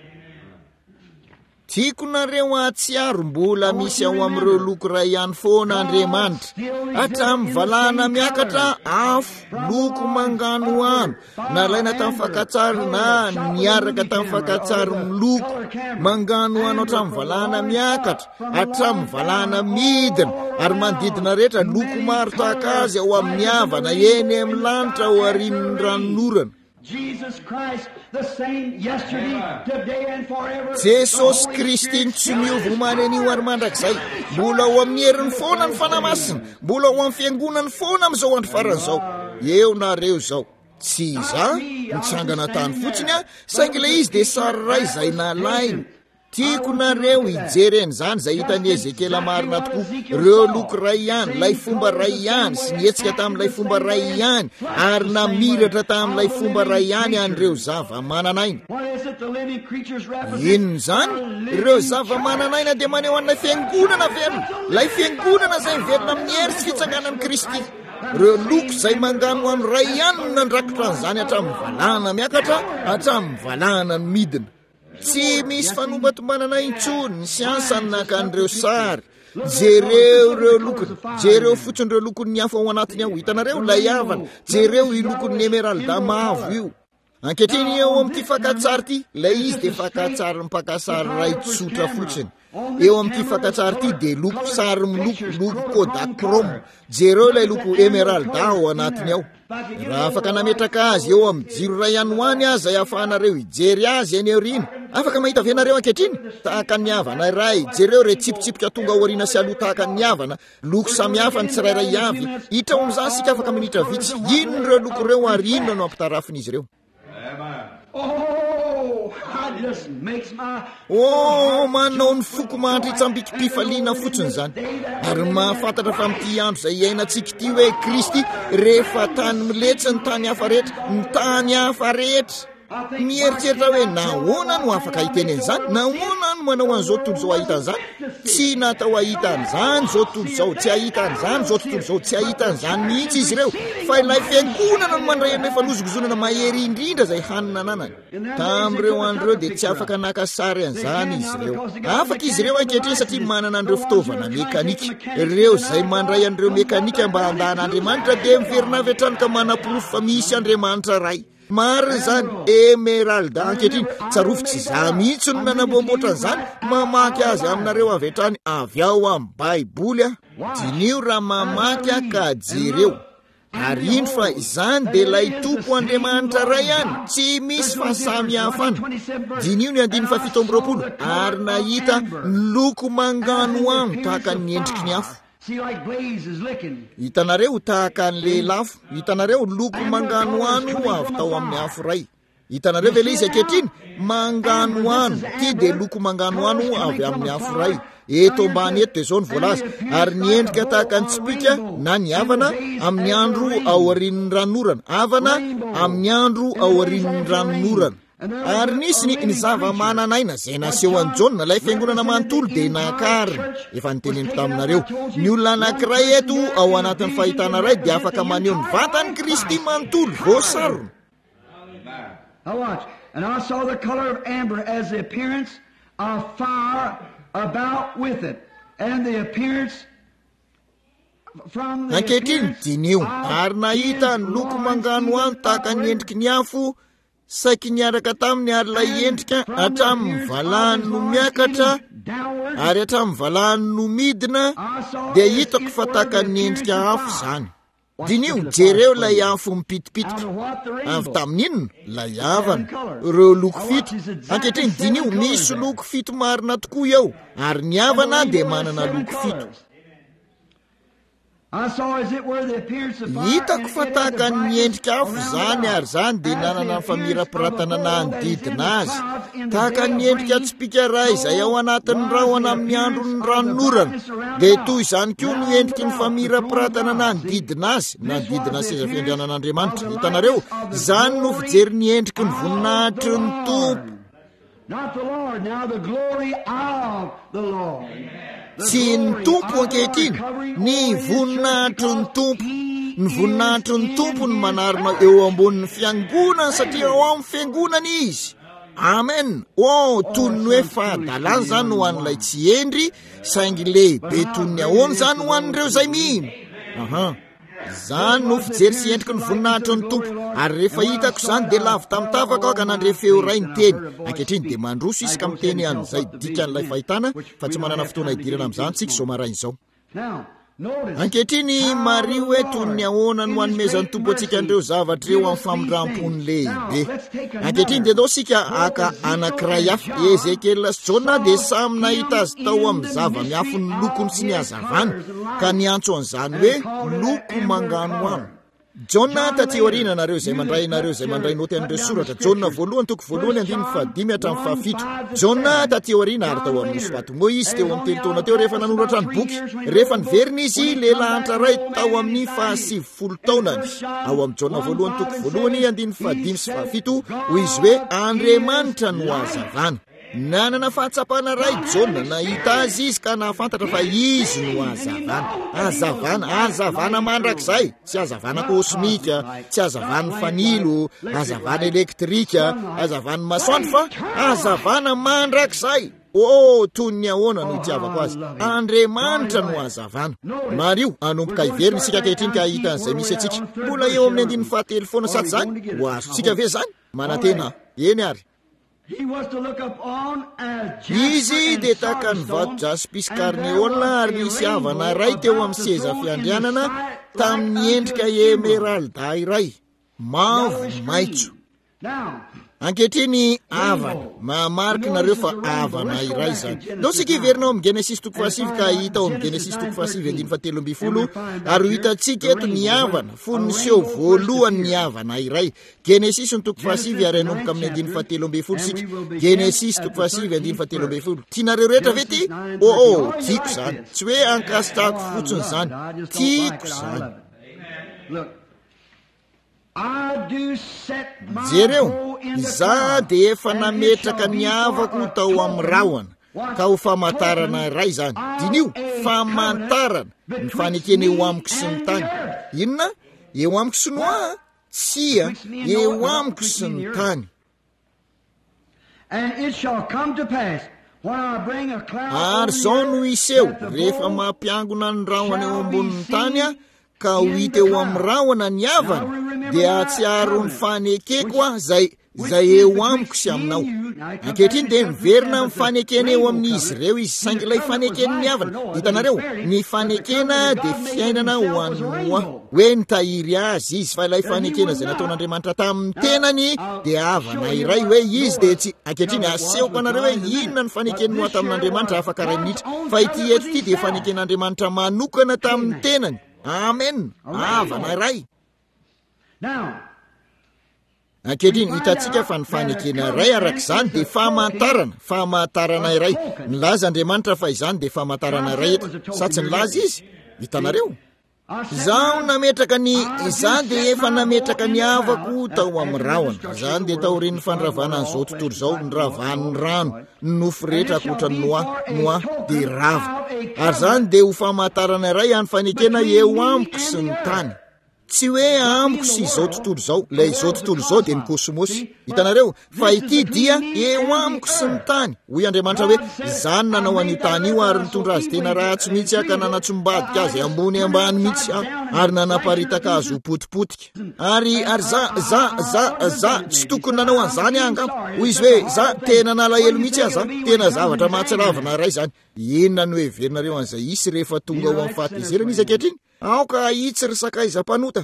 Tiako nareo ahatsiaro mbola misy ao amin'ireo loko ray ihany foana Andriamanitra. Hatramin'ny valahana miakatra afo, loko manganoano, nalaina tamin'ny fankatsary na niaraka tamin'ny fankatsary miloko manganoano hatramin'ny valahana miakatra, hatramin'ny valahana midina, ary manodidina rehetra loko maro tahaka azy ao amin'ny havana eny amin'ny lanitra ao arimin'ny ranonorana. Jesosy Kristy tsy miova omany anio ary mandrakizay, mbola ao amin'ny herin'ny foana ny fanahy masina, mbola ao amin'ny fiangonany foana amin'izao andro faran'izao. Eo nareo izao, tsy iza mitsangana tany fotsiny saingy ilay izy dia sary ray izay nalainy. Tiako nareo hijereny zany izay hitan'ny Ezekela marina tokoa, ireo loko ray ihany, lay fomba ray ihany, sy nietsika tamin'ilay fomba ray ihany, ary namiratra tamin'ilay fomba ray ihany an'ireo zava-mananaina. Inona zany? Ireo zava-mananaina dia maneho an'ilay fiangonana verina, lay fiangonana izay miverina amin'ny hery sy fitsanganan'i Kristy. Ireo loko izay mangano any ray ihany no nandrakotra an'izany hatramin'ny valahana miakatra, hatramin'ny valahana ny midina. Tsy misy fanombatombanana intsony ny siansany naka an'ireo sary. Jereo ireo lokony, jereo fotsiny ireo lokony ny hafa ao anatiny ao. Hitanareo lay havana, jereo i lokon'ny emeralda mavo io. ankehitriny eo amin'ity fankatsary ity ilay izy dia fankatsary mipakasary ray tsotra fotsiny eo amin'ity fankatsary ity dia loko sary miloko kodachrome jereo ilay loko emeralda ao anatiny ao raha afaka nametraka azy eo amin'ny jiro ray ihany hoany azy zay ahafahanareo hijery azy eny aoriana afaka mahita venareo ankehitriny tahaka ny havana iray jereo re tsipitsipika tonga aoriana sy aloha tahaka ny havana loko samihafa ny tsirairay avy hitra omin'izany sika afaka minitra vitsy ino reo loko reo ary inona no ampitarafin'izy ireo manao ny foko mahatra itsambiky-pifaliana fotsiny zany ary mahafantatra fa amin'ity andro zay iainantsika ity hoe Kristy rehefa tany miletsy ny tany hafa rehetra mieritreritra hoe nahoana no afaka hitenen'izany nahoana no manao an'izao tontolo zao ahitan'izany tsy natao ahitan'izany zao tontolo zao tsy ahitan'izany zao tontolo zao tsy ahitan'izany mihitsy izy ireo fa ilay fiangonana no mandray nefa lozogozonana mahery indrindra zay hanina ananany tamin'ireo andreo dia tsy afaka nakasary an'izany izy ireo afaka izy ireo ankehitriny satria manana an'ireo fitaovana mekanika ireo zay mandray an'ireo mekanika mba handahan'Andriamanitra dia miverina avy hatrany ka manapirofo fa misy Andriamanitra ray maro zany emeralda ankehitriny tsarovitsy za mihitsy no nanamboamboatra an'izany mamaky azy aminareo avy hatrany avy ao amin'ny baiboly dinio raha mamaky ka jereo ary ino fa izany dia ilay tompo Andriamanitra ray ihany tsy misy fahasamihafana dinio ny 17 ary nahita loko mangano any tahaka ny endriky ny afo hitanareo tahaka ny lelafo hitanareo loko mangano ano avy tao amin'ny afo ray hitanareo ve le izy ankehitriny mangano ano ty dia loko mangano ano avy amin'ny afo ray eto ambany eto dia zao ny voalaza ary ny endrika tahaka ny tsipika na ny havana amin'ny andro ao aorian'ny ranonorana havana amin'ny andro ao aorian'ny ranonorana ary nisy ny zava-mananaina zay naseho an'i Jaona ilay fiangonana manontolo dia nakarina efa niteneniko taminareo ny olona anankiray eto ao anatin'ny fahitana ray dia afaka maneho ny vatany Kristy manontolo voasarona And I saw the color of amber as the appearance of fire about with it, and the appearance from the ankehitriny dinio ary nahita ny loko mangano any tahaka ny endriky ny afo saiky niaraka taminy ary lay endrika hatramin'ny valahany no miakatra ary hatramin'ny valahany no midina dia hitako fa tahaka ny endrika afo zany dinio jereo lay afo mipitipitika avy tamin'inona lay havana ireo loko fito ankehitriny dinio misy loko fito marina tokoa eo ary ny havana dia manana loko fito hitako fa tahaka ny endrika afo zany ary zany dia nanana ny famirapiratana nanodidina azy tahaka ny endrika tsipika ray izay ao anatin'ny rahona amin'ny andro ny ranonorana dia toy izany koa ny endriky ny famirapiratana nanodidina azy nanodidina seza fiandrianan'Andriamanitra hitanareo zany no fijery ny endriky ny voninahitry ny tompo tsy ny tompo ankehitriny ny voninahitry ny tompo ny voninahitry ny tompo ny manarina eo ambonin'ny fiangonana satria ao amin'ny fiangonana izy amen toy ny hoe fahadalana zany ho an'ilay tsy endry saingy lehibe toy ny ahoana zany ho an'ireo zay mihina zany no fijery sy endriky ny voninahitry ny tompo ary rehefa hitako zany dia lavy tamitavaka ao ka nandre feo ray ny teny ankehitriny dia mandroso isika amin'ny teny an'izay dika n'ilay fahitana fa tsy manana fotoana hidirana amin'izany tsika zao marain'izao ankehitriny mario hoe toy ny ahoana no hanomezan'ny tompo antsika an'ireo zavatra eo amin'ny famindram-pony lehibe ankehitriny dia dao sika aka anankiray hafa Ezekiela sy Jaona dia samy nahita azy tao amin'ny zava-miafo ny lokony sy ny hazavana ka niantso an'izany hoe loko mangano ano Jaona taty aoriana nareo izay mandray noty an'ireo soratra Jaona voalohany toko voalohany 5 hatramin'ny 7 Jaona taty aoriana ary tao amin'ny nosy Moizy teo amin'ny telo taona teo rehefa nanoratra ny boky rehefa niverina izy lehilahy ray tao amin'ny 70 taonany ao amin'ny Jaona voalohany toko voalohany 5 sy 7 hoy izy hoe Andriamanitra no hazavana nanana fahatsapana ray Jaona nahita azy izy ka nahafantatra fa izy no hazavana mandrakizay tsy hazavana kosmika tsy hazavana fanilo hazavana elektrika hazavana masoandro fa hazavana mandrakizay toy ny ahoana no itiavako azy Andriamanitra no hazavana mario anomboka iverina isika ankehitriny ka hita an'izay misy atsika mbola eo amin'ny 17 foana saty zany ho azontsika ve zany manantena eny ary He was to look upon as izy dia tahaka ny vato jaspis karneola ary nisy havana iray teo amin'ny seza fiandrianana tamin'ny endrika emeralda iray mavo maitso ankehitriny havana mahamarika nareo fa havana iray zany no sika iverinao amin'ny genesis 7 ka hita ao amin'ny genesis 7:17 ary ho hitantsika eto ny havana foniseho voalohany ny havana iray genesis 7 ary anomboka amin'ny 17 sika genesis 7:17 tianareo rehetra ve ty tiako zany tsy hoe ankasitahako fotsiny zany tiako zany jereo za dia efa nametraka ny havako tao amin'ny rahona ka ho famantarana iray zany dinio famantarana ny fanekena eo amiko sy ny tany inona eo amiko sy noa tsia eo amiko sy ny tany ary zao no iseho rehefa mampiangona ny rahona eo ambonin'ny tany a ka ho hita eo amin'ny rahona ny havana dia atsiaro ny fanekeko a zay eo amiko sy aminao ankehitriny dia miverina ny fanekena eo amin'izy ireo izy saingy ilay fanekeny ny havana hitanareo ny fanekena dia fiainana ho an'ny noa hoe nitahiry azy izy fa ilay fanekena izay nataon'Andriamanitra tamin'ny tenany dia havana iray hoe izy dia tsy ankehitriny asehoko anareo hoe inona ny fanekeny noa tamin'Andriamanitra afaka ray minitra fa ity eto ity dia faneken'Andriamanitra manokana tamin'ny tenany amen havana iray ankehitriny hitantsika fa ny fanekena iray arak'izany dia famantarana iray nilaza Andriamanitra fa izany dia famantarana iray eto sa tsy nilaza izy hitanareo zaho nametraka izany dia efa nametraka ny havako tao amin'ny rahona zany dia taorian'ny fanravana an'izao tontolo izao ny ravan'ny rano ny nofo rehetra akoatra noa dia rava ary zany dia ho famantarana iray any fanekena eo amiko sy ny tany tsy hoe amiko sy izao tontolo izao ilay izao tontolo izao dia ny kosmosy hitanareo fa ity dia eo amiko sy ny tany hoy Andriamanitra hoe izany nanao an'io tany io ary nitondra azy tena ratsy mihitsy ka nanatsombadika azy ambony ambany mihitsy ary nanaparitaka azy ho potipotika ary za tsy tokony nanao an'izany angamba hoy izy hoe za tena nalahelo mihitsy aza tena zavatra mahatsiravana iray zany inona no hoe verinareo an'izay isy rehefa tonga ao amin'ny fahatezerana izy ankehitriny aoka hitsy ry sakaiza-panota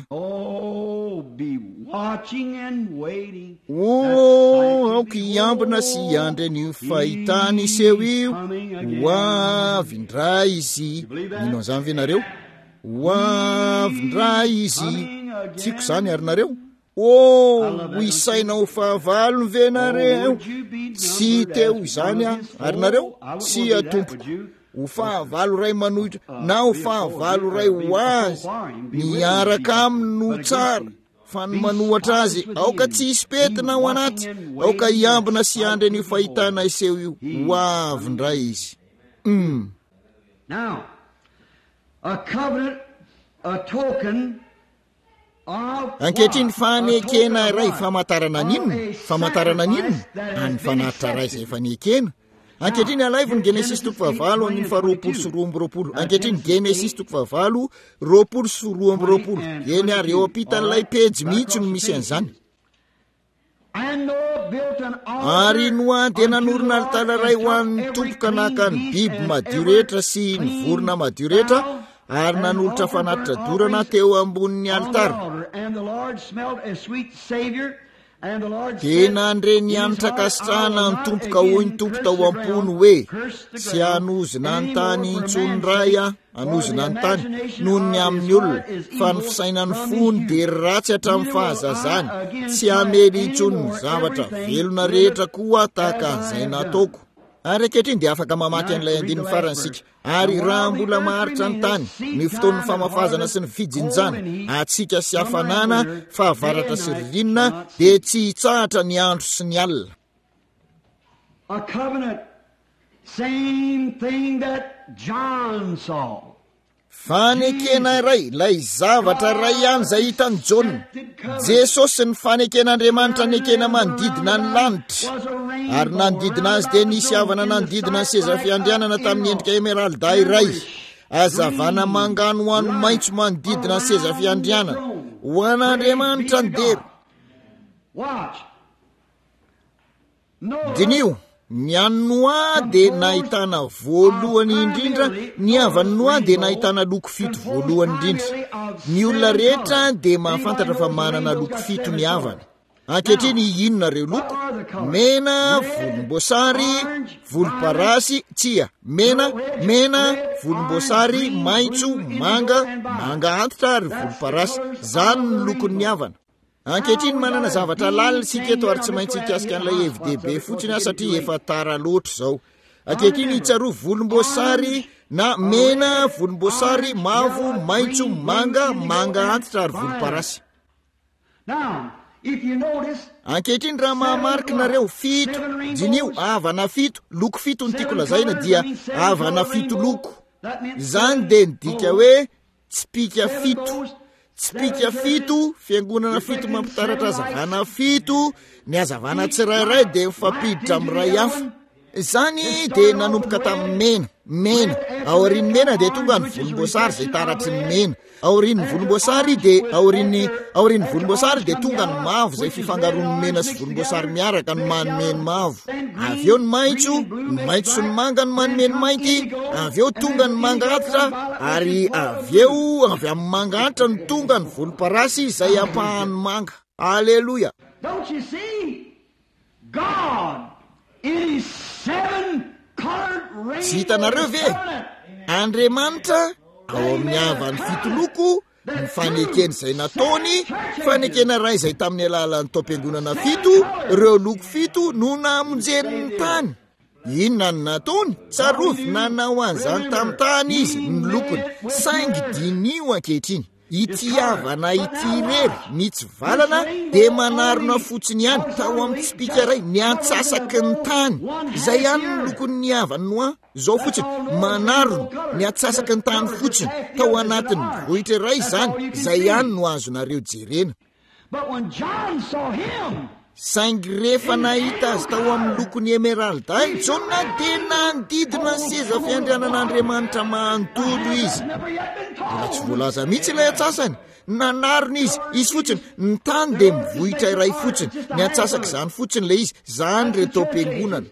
aoka hiambina sy hiandry an'io fahitany iseho io hoavy ndray izy ino an'izany venareo hoavy ndray izy tiako zany ary nareo ho isainao fahavalony venareo tsy teo izany ary nareo tsy atompoko ho fahavalo ray manohitra na ho fahavalo ray ho azy niaraka aminy no tsara fa ny manohatra azy aoka tsy hisy petina ho anaty aoka hiambina sy andry an'io fahitana iseho io ho avy ndray izy ankehitriny fanekena iray famantarana ninona any fanaritra ray izay fanekena ankehitriny alaivony genesis 7 ny 20 ankehitriny genesis 7 20 eny ary eo ampitan'ilay pejy mihitsy no misy an'izany ary noa dia nanorina alitara iray ho an'ny tompoka naka ny biby madio rehetra sy ny vorona madio rehetra ary nanolotra fanatitra dorana teo ambonin'ny alitara dia nandre ny anitra kasitrahana ny tompoka hoy ny tompo tao am-pony hoe tsy hanozina ny tany intsony ray hanozina ny tany noho ny amin'ny olona fa ny fisainany fony dia ratsy hatramin'ny fahazazany tsy hamely intsony ny zavatra velona rehetra koa tahaka an'izay nataoko ary ankehitriny dia afaka mamaky an'ilay andininy faransika ary raha mbola maharitra ny tany ny fotoan'ny famafazana sy ny fijinjana atsika sy hafanana fahavaratra sy ririnina dia tsy hitsahatra ny andro sy ny alina fanekena iray ilay zavatra iray ihany izay hitany Jona Jesosy ny faneken'Andriamanitra nekena manodidina ny lanitra ary nanodidina azy dia nisy havana nanodidina ny seza fiandrianana tamin'ny endrika emeralda iray azavana mangano ho ano maitso manodidina ny seza fiandrianana ho an'Andriamanitra ny dero dinio ny anoa dia nahitana voalohany indrindra, ny avanoa dia nahitana loko fito voalohany indrindra. Ny olona rehetra dia mahafantatra fa manana loko fito ny avany. Ankehitriny inona reo loko? Mena, volomboasary, volomparasy, tsia, mena, volomboasary, maitso, manga antitra ary volomparasy. Zany ny lokony avana. Ankehitriny manana zavatra lalina sika eto ary tsy maintsy ikasika an'ilay FDB fotsiny satria efa tara loatra zao. Ankehitriny itsaroa volomboasary na mena, volomboasary, mavo, maitso, manga antitra ary volomparasy. Ankehitriny raha mahamarinareo fito, jinio avana fito, loko fito ny tiako lazaina dia avana fito loko. Zany dia midika hoe tsipika fito. Tsipika fito, fiangonana fito mampitaratra hazavana fito, ny hazavana tsirairay dia mifampiditra amin'ray hafa. Zany dia nanomboka tamin'ny mena. Aorian'ny mena dia tonga ny volomboasary zay taratry ny mena. Aorian'ny volomboasary dia aorian'ny volomboasary dia tonga ny mavo zay fifangaroan'ny mena sy volomboasary miaraka ny manome ny mavo. Avy eo ny maitso sy ny manga ny manome ny mainty. Avy eo tonga ny manga antitra ary avy eo avy amin'ny manga antitra ny tonga ny volomparasy izay ampahany manga. Alleluia. Don't you see? God in his 7-colored rainbow. Sy hitanareo ve? Andriamanitra ao amin'ny avany fito loko, ny fanekeny izay nataony, fanekena ray izay tamin'ny alalan'ny taom-piangonana fito, ireo loko fito no namonjerin'ny tany. Inona ny nataony? Tsarovy nanao an'izany tamin'ny tany izy ny lokony. Saingy dinio ankehitriny. Ity avana ity rery mitsivalana dia manarona fotsiny ihany tao amin'ny tsipika iray ny antsasaky ny tany. Izay ihany ny lokony ny avanoa zao fotsiny manarona ny antsasaky ny tany fotsiny tao anatin'ny vohitra iray izany. Izay ihany no azonareo jerena. Saingy rehefa nahita azy tao amin'ny lokony emeralda Jona dia nandidina ny seza fiandrianan'Andriamanitra manontolo izy. Mbola tsy voalaza mihitsy ilay atsasany. Nanarona izy fotsiny ny tany dia mivohitra iray fotsiny. Ny atsasaky izany fotsiny ilay izy, zany re taom-piangonana.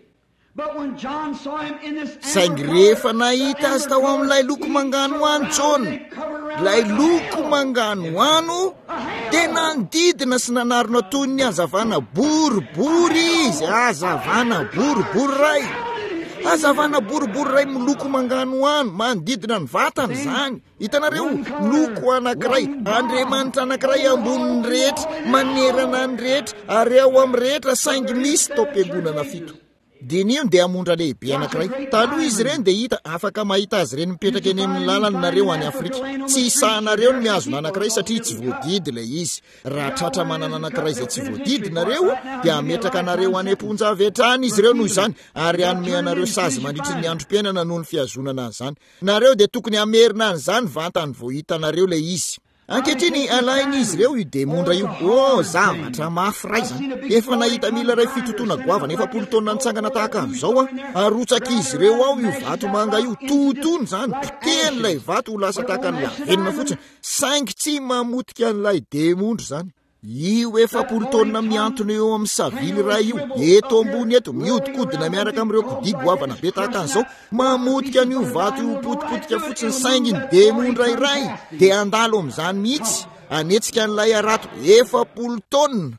Saingy rehefa nahita azy tao amin'ilay loko manganoano Jona, ilay loko manganoano dia nandidina sy nanarona toy ny hazavana boribory izy. Hazavana boribory ray. Hazavana boribory ray miloko manganoano manodidina ny vatany zany. Hitanareo loko anankiray, Andriamanitra anankiray ambonin'ny rehetra, manerana ny rehetra ary ao amin'ny rehetra saingy misy taom-piangonana fito. Dinio dia amondra lehibe anankiray. Taloha izy ireny dia hita afaka mahita azy ireny mipetraka eny amin'ny lalana nareo any Afrika. Tsy isahanareo ny miazona anankiray satria tsy voadidy ilay izy. Raha tratra manana anankiray izay tsy voadidy nareo dia ametraka nareo any amponjavy hatrany izy ireo noho izany ary hanome anareo sazy mandritry ny androm-piainana noho ny fiazonana an'izany. Nareo dia tokony hamerina an'izany vantany vao hitanareo ilay izy. Ankehitriny alainy izy ireo io demondra io. Zavatra mafy ray zany. Efa nahita mila ray fitotoana goavana 7 taona nitsangana tahaka an'izao arotsaka izy ireo ao io vato manga io. Totony zany. Potehany ilay vato ho lasa tahaka ny lavenina fotsiny. Saingy tsy mamotika an'ilay demondra zany. Io 7 taona miantona eo amin'ny savily ray io. Eto ambony eto miodikodina miaraka amin'ireo kodigo goavana be tahaka an'izao. Mamotika an'io vato io potipotika fotsiny saingy ny demondra iray. Dia andalo amin'izany mihitsy anetsika an'ilay arato 7 taona.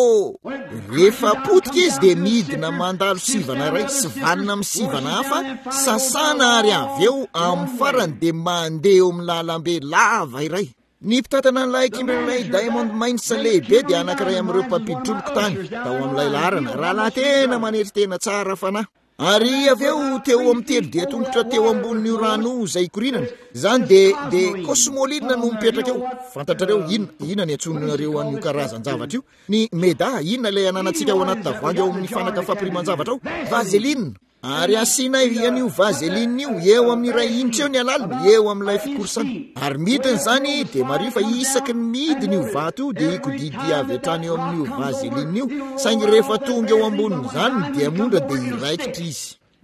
Rehefa potika izy dia midina mandalo sivana iray sy vanina amin'ny sivana hafa, sasana ary avy eo amin'ny farany dia mandeha eo amin'ny lalambe lava iray. Ny mpitatana n'ilay Kimberley Diamond Mines lehibe dia anankiray amin'ireo mpampiditronoko tany tao amin'ilay larana. Raha tena manery tena tsara fanahy. Ary avy eo teo amin'ny 3 dia tongotra teo ambonin'io rano izay korinana. Zany dia Cosmoline no mipetraka eo. Fantatrareo inona ny antsonareo an'io karazan-javatra io? Ny meda, inona ilay ananantsika ao anaty tavoahangy ao amin'ny fanaka fampiriman-javatra ao? Vaseline. Ary asiana an'io vaseline io eo amin'ny ray initra eo ny alaliny, eo amin'ilay fikorsana. Ary midiny zany dia marifa isaky ny midiny io vato io dia ikodidi avy hatrany eo amin'io vaseline io. Saingy rehefa tonga eo ambonin'izany dia mondra dia iraikitra izy.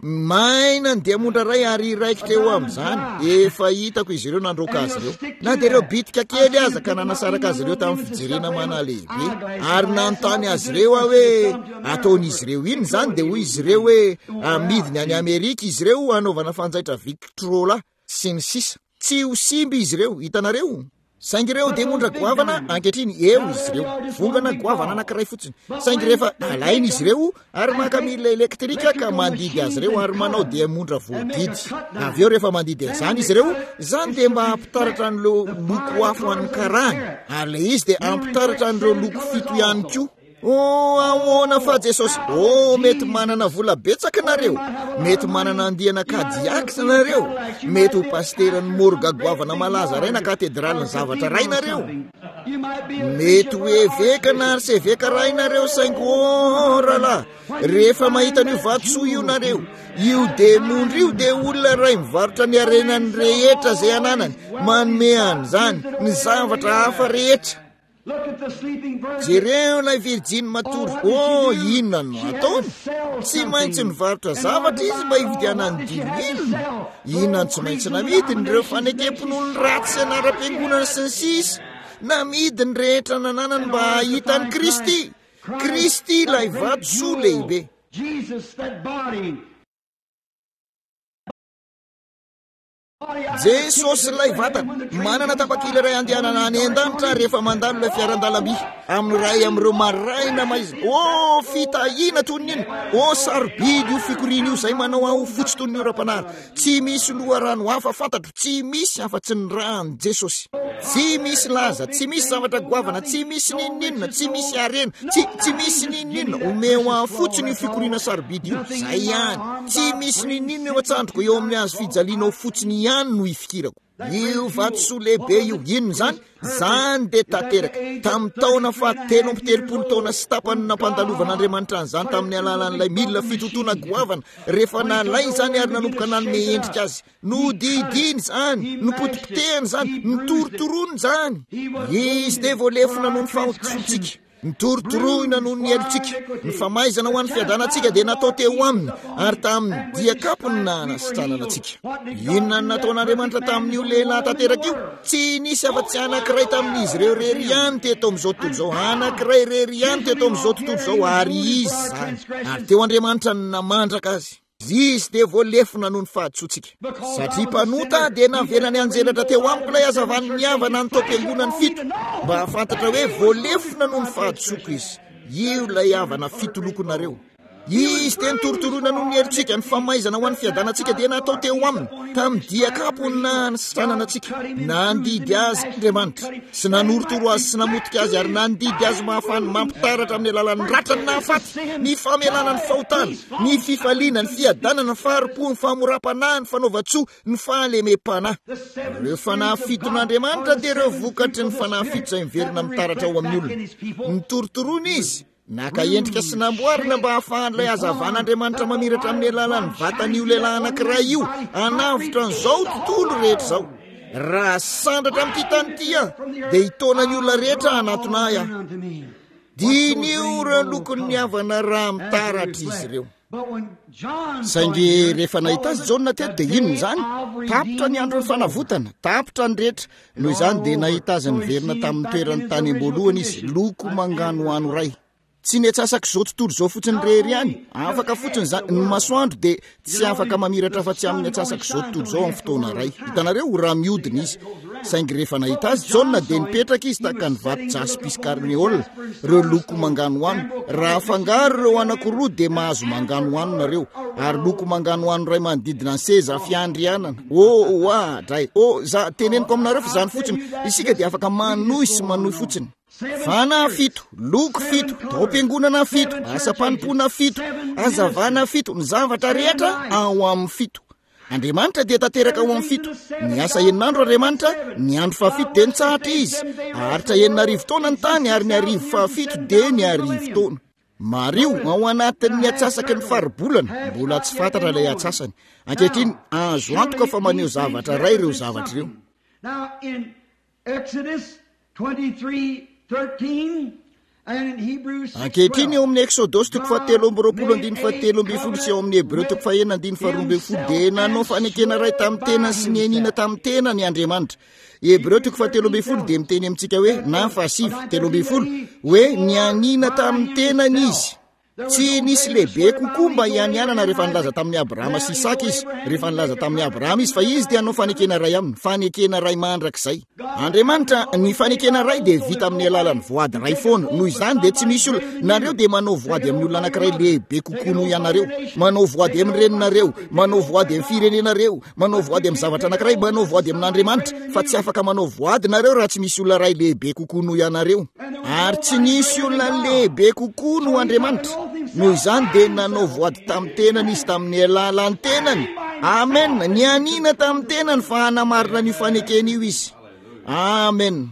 maina ny diamondra ray ary raiky teo amin'izany efa hitako izy ireo nandroka azy ireo na dia ireo bitika kely aza ka nanasaraka azy ireo tamin'ny fijerena manalehibe ary nanontany azy ireo a hoe ataon'izy ireo iny zany dia hoy izy ireo hoe amidiny any Amerika izy ireo anaovana fanjaitra Victrola sy ny sisa tsy ho simby izy ireo hitanareo saingy ireo demondra goavana ankehitriny eo izy ireo vongana goavana anankiray fotsiny saingy rehefa alainy izy ireo ary makamila elektrika ka mandidy azy ireo ary manao demondra voadidy avy eo rehefa mandidy azany izy ireo zany dia mba ampitaratra an'ireo loko afo an'ny karany ary le izy dia ampitaratra an'ireo loko fito ihany koa ahoana fa Jesosy mety manana vola betsaka nareo mety manana andiana kadiaka nareo mety ho pasteran'ny morga goavana malaza ray na katedraliny zavatra ray nareo mety ho evekana ary seveka ray nareo saingy rahalahy rehefa mahita n'io vatosoa io nareo io demondra io dia olona ray mivarotra ny arenany rehetra zay ananany manome an'izany ny zavatra hafa rehetra jereo ilay virjiny matory inona no ataony tsy maintsy mivarotra zavatra izy mba hividiana ny dililona inona no tsy maintsy namidiny ireo fanekempon'olony ratsy anara-piangonana sy ny sisa namidiny rehetra nananany mba hahitany Kristy ilay vatosoa lehibe Jesosy lay vatana manana tapakila ray andehanana any an-danitra rehefa mandalo ilay fiaran-dalamby amin'ny ray amin'ireo maraina maizina fitahina toniny sarobidy io fikoriana io zay manao aho fotsy tony io ra-panary tsy misy loharano hafa fantatro tsy misy afa-tsy ny rany Jesosy tsy misy laza tsy misy zavatra goavana tsy misy nininona tsy misy arena tsy misy nininona omeo aho fotsiny io fikoriana sarobidy io zay ihany tsy misy nininona eo atsandroko eo amin'ny azo fijalianao fotsiny no ifikirako io vatosoa lehibe io inona zany dia tanteraka tamin'ny taona fahatelo amby telopolo taona sy tapany nampandalovanaandriamanitra an'izany tamin'ny alalan'ilay milina fitotoana goavana rehefa nalay zany ary nanomboka nanome endrika azy nodidiny zany nopotipotehany zany notorotoroany zany izy dia voalefona noho ny fahotsotsika nitorotoroina noho ny elitsika ny famaizana ho an'ny fiadanantsika dia natao teo aminy ary tamin'ny diakapony na nasitranana atsika inona ny nataon'andriamanitra tamin'io lehilahy tanteraka io tsy nisy afa-tsy anankiray tamin'izy ireo rery ihany teto amin'izao tontolo izao anankiray rery ihany teto amin'izao tontolo izao ary izy zany ary teo Andriamanitra ny namandraka azy izy dia voalefona noho ny fahatsotsika satria mpanota dia naverany anjelatra teo amiko ilay azavany miavana ny tao-piangonany fito mba hafantatra hoe voalefona noho ny fahatsoko izy io ilay havana fito lokonareo izy dia nitorotoroina noho ny heritsika ny famaizana ho an'ny fiadanantsika dia natao teo aminy tamin'ny diakapony na nisitranana atsika nandidy azy Andriamanitra sy nanorotoro azy sy namotika azy ary nandidy azy mahafany mampitaratra amin'ny alalan'ny ratrany nahafaty ny famelana ny fahotana ny fifaliana ny fiadanana ny faharipo ny famorapanahy ny fanaovatsoa ny fahalemem-panahy ireo fanahy fiton'Andriamanitra dia ireo vokatry ny fanahy fito izay miverina mitaratra ao amin'ny olona nitorotoroana izy naka endrika sy namboarina mba hahafahan'ilay hazavan'Andriamanitra mamiratra amin'ny alalan'ny vatan'io lehilahy anankiray io anavotra n'izao tontolo rehetra izao raha sandratra amin'ity tany ity dia hitona ny olona rehetra anatonay dinio ireo lokony havana raha mitaratra izy ireo saingy rehefa nahita azy Jaona teto dia inona zany tapitra ny andro ny fanavotana tapitra ny rehetra noho izany dia nahita azy niverina tamin'ny toerany tany am-boalohany izy loko manganoano ray tsy netsasaka izao tontolo izao fotsiny rery ihany afaka fotsiny zany ny masoandro dia tsy afaka mamiratra fa tsy amin'ny atsasaka izao tontolo izao amin'ny fotoana ray hitanareo raha miodina izy saingy rehefa nahita azy Jaona dia nipetraka izy tahaka ny vato jaspis karneol ireo loko manganoano raha afangaro ireo anankiroa dia mahazo manganoano nareo ary loko manganoano ray manodidina ny seza fiandrianana dray za teneniko aminareo fa zany fotsiny isika dia afaka manohy sy manohy fotsiny fanahy fito loko fito tao-piangonana fito asa-panimpona fito azavana fito ny zavatra rehetra ao amin'ny fito Andriamanitra dia tanteraka ao amin'ny fito ny asa eninandro Andriamanitra ny andro fahafito dia nitsahatra izy aritra 9 taona ny tany ary ny 10 dia ny 10 taona mario ao anatin'ny atsasaky ny faribolana mbola tsy fantatra ilay atsasany ankehitriny azo antoka fa maneho zavatra ray ireo zavatra ireo. Now in Exodus 23:13 ankehitriny eo amin'ny Exodosy 7:20 sy eo amin'ny Hebreo 9:12 dia nanao fanekena ray tamin'ny tenany sy nianina tamin'ny tenany Andriamanitra. Hebreo 7:13 dia miteny amintsika hoe na 7:13 hoe nianina tamin'ny tenany izy. Tsy nisy lehibe kokoa mba ianianana rehefa nilaza tamin'ny Abrahama sy Isaka izy. Rehefa nilaza tamin'ny Abrahama izy fa izy dia hanao fanekena ray aminy, fanekena ray mandrakizay. Andriamanitra ny fanekena ray dia vita amin'ny alalan'ny voady ray foana. Noho izany dia tsy misy olona nareo dia manao voady amin'ny olona anankiray lehibe kokoa noho ianareo. Manao voady amin'ny reninareo, manao voady amin'ny firenenareo, manao voady amin'ny zavatra anankiray, manao voady amin'Andriamanitra, fa tsy afaka manao voady nareo raha tsy misy olona ray lehibe kokoa noho ianareo. Ary tsy nisy olona lehibe kokoa noho Andriamanitra. Noho izany dia nanao voady tamin'ny tenany izy tamin'ny alalan'ny tenany. Amen. Nianina tamin'ny tenany fa hanamarina ny fanekena io izy. Amen.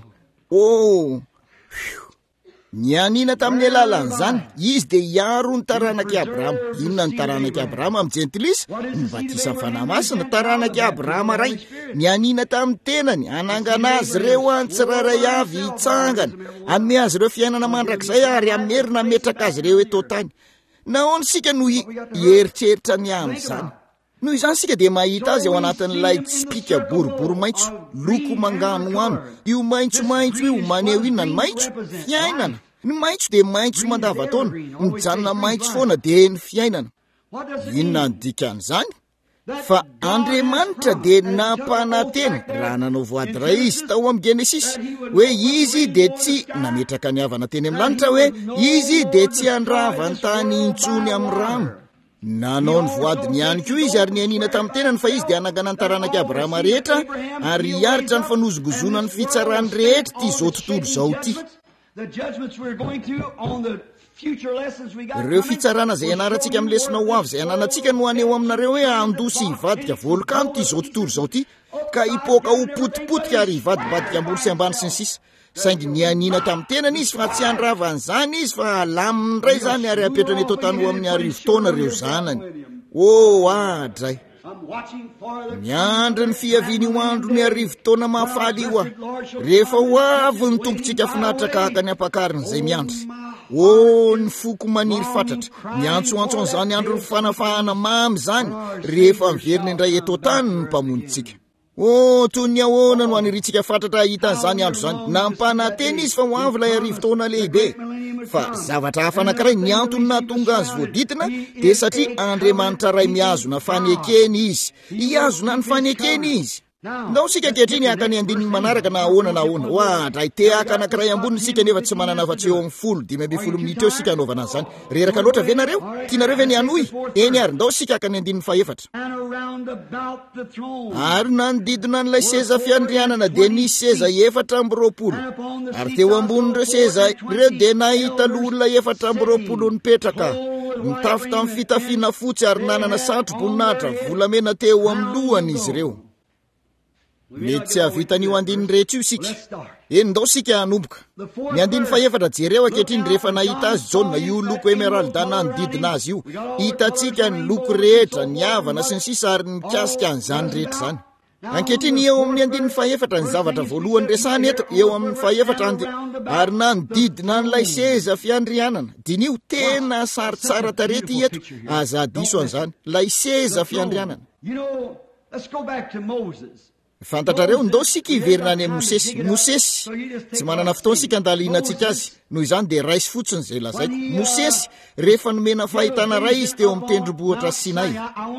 Nianina tamin'ny alalan'izany izy dia hiaro ny taranaky Abrahama. Inona ny taranaky Abrahama amin'ny Jentilisa? Ny batisa amin'ny fanahy masina. Taranaky Abrahama ray nianina tamin'ny tenany, hanangana azy ireo an-tsirairay avy hitsangana, hanome azy ireo fiainana mandrakizay ary amerina metraka azy ireo eto tany. Nahoana sika no hieritreritra ny amin'izany? Noho izany sika dia mahita azy ao anatin'ilay tsipika boribory maitso, loko manganoano. Io maitsomaitso io maneho inona ny maitso? Fiainana. Ny maitso dia maitso mandavataona. Mijanona maitso foana dia ny fiainana. Inona ny dikan'izany? Fa Andriamanitra dia nampanantena raha nanao voady ray izy tao amin'ny Genesis hoe izy dia tsy nametraka ny havana teny amin'ny lanitra, hoe izy dia tsy andrava ny tany intsony amin'ny rano. Nanao ny voadiny ihany koa izy ary nianina tamin'ny tenany fa izy dia hanangana ny taranaky Abrahama rehetra ary hiaritra ny fanozogozona ny fitsarany rehetra ty izao tontolo izao ty. Ireo fitsarana izay ianarantsika amin'ny lesona ho avy izay ananantsika no aneo aminareo hoe andosy hivadika volkano ty izao tontolo izao ty, ka hipoaka ho potipotika ary hivadibadika ambony sy ambany sy ny sisa. Saingy nianina tamin'ny tenany izy fa tsy handravan'izany izy fa alaminy ray zany ary apetrany eto tany ho amin'ny 10 taona ireo zanany. Adray. Miandry ny fiaviany ho andro ny 10 taona mahafaly io rehefa ho avy ny tompontsika finaritra kahaka ny ampakariny izay miandry. Ny foko maniry fatratra, miantsoantso an'izany andro ny fanafahana mamy zany rehefa miveriny indray eto tany ny mpamonitsika. Toy ny ahoana no aniritsika fatratra hitan'izany andro zany? Nampanantena izy fa ho avy ilay 10 taona lehibe. Fa zavatra hafa anankiray ny antony nahatonga azy voaditina dia satria Andriamanitra ray miazona fanekeny izy. Hiazona ny fanekeny izy. Ndao sika kehitriny haka ny andininy manaraka na ahoana na ahoana. Dray te haka anankiray amboniny sika nefa tsy manana afa-tsy eo amin'ny 10 minitra eo sika anaovana an'izany. Reraka loatra ve nareo? Tianareo ve ny anoy? Eny ary ndao sika haka ny andininy faefatra. Ary nanodidina n'ilay seza fiandrianana dia nisy seza 420. Ary teo ambonin'ireo seza ireo dia nahita olona 420 nipetraka, mitafy tamin'ny fitafiana fotsy ary nanana satro-boninahitra volamena teo amin'ny lohany izy ireo. Mety tsy havitan'io andininy rehetra io sika. Ndao sika hanomboka. Ny andininy faefatra jereo ankehitriny rehefa nahita azy jaune io loko emeralda nanodidina azy io. Hitantsika ny loko rehetra, ny havana sy ny sisa ary ny kasika an'izany rehetra zany. Ankehitriny eo amin'ny andininy faefatra ny zavatra voalohany resahany eto eo amin'ny faefatra ary nanodidina n'ilay seza fiandrianana. Dinio tena sary tsara tarety eto aza diso an'izany ilay seza fiandrianana. Fantatrareo ndao sika hiverina any amin'ny Mosesy tsy manana fotoana sika andalianantsika azy. Noho izany dia raisy fotsiny izay lazaiko. Mosesy rehefa nomena fahitana ray izy teo amin'ny tendrombohitra Sinay.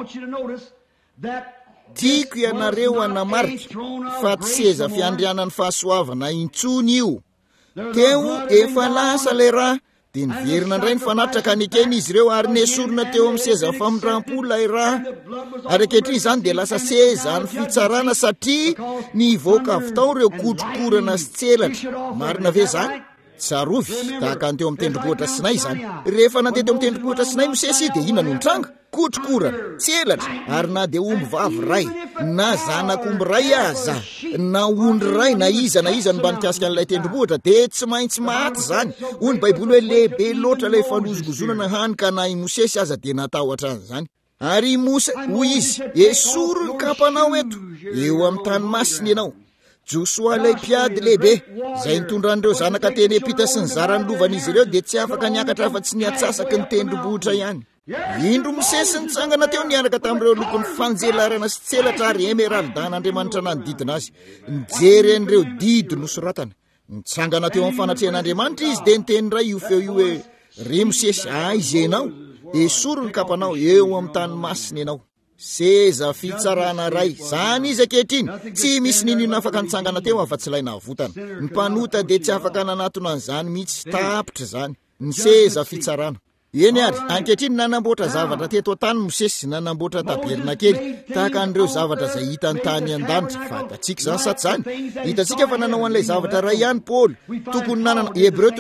Tiako ianareo hanamarika fa tsy seza fiandrianan'ny fahasoavana intsony io. Teo efa lasa ilay raha dia niverina indray ny fanatitra ka nekeny izy ireo ary nesorina teo amin'ny seza famindram-po ilay raha. Ary ankehitriny izany dia lasa seza ny fitsarana satria nivoaka avy tao ireo kotrokorana sy tselatra. Marina ve zany? Tsarovy tahaka ny teo amin'ny tendrombohitra Sinay zany. Rehefa nandeha teo amin'ny tendrombohitra Sinay Mosesy dia inona no nitranga? Kotrokorana, tselatra ary na dia omby vavy ray na zanak'omby ray aza na ondry ray na iza no mba nikasika an'ilay tendrombohitra dia tsy maintsy maty zany. Hoy ny Baiboly hoe lehibe loatra ilay fanozogozonana hany ka na i Mosesy aza dia natahotra an'izany. Ary Mosa hoy izy, esoro ny kapanao eto eo amin'ny tany masina ianao. Joshua lay mpiady lehibe zay nitondran'ireo zanaka teny Epita sy ny zarany lovan'izy ireo dia tsy afaka niakatra afa-tsy niatsasaky ny tendrombohitra ihany. Indro Mosesy nitsangana teo niaraka tamin'ireo lokon'ny fanjelarana sy tselatra ary emeralda n'Andriamanitra nanodidina azy, nijery an'ireo didy nosoratana. Nitsangana teo amin'ny fanatrehan'Andriamanitra izy dia niteny ray io feo io hoe: ry Mosesy, izy ianao, esoro ny kapanao eo amin'ny tany masina ianao. Seza fitsarana ray, zany izy ankehitriny, tsy misy ninona afaka nitsangana teo afa-tsy ilay nahavotana. Ny mpanota dia tsy afaka nanatona an'izany mihitsy, tapitra zany, ny seza fitsarana. Eny ary, ankehitriny nanamboatra zavatra teto an-tany Mosesy, nanamboatra tabernakely tahaka an'ireo zavatra izay hitany tany an-danitra. Fatatsika zany sa tsy zany? Hitantsika fa nanao an'ilay zavatra ray ihany Paoly, tokony nanana Hebreo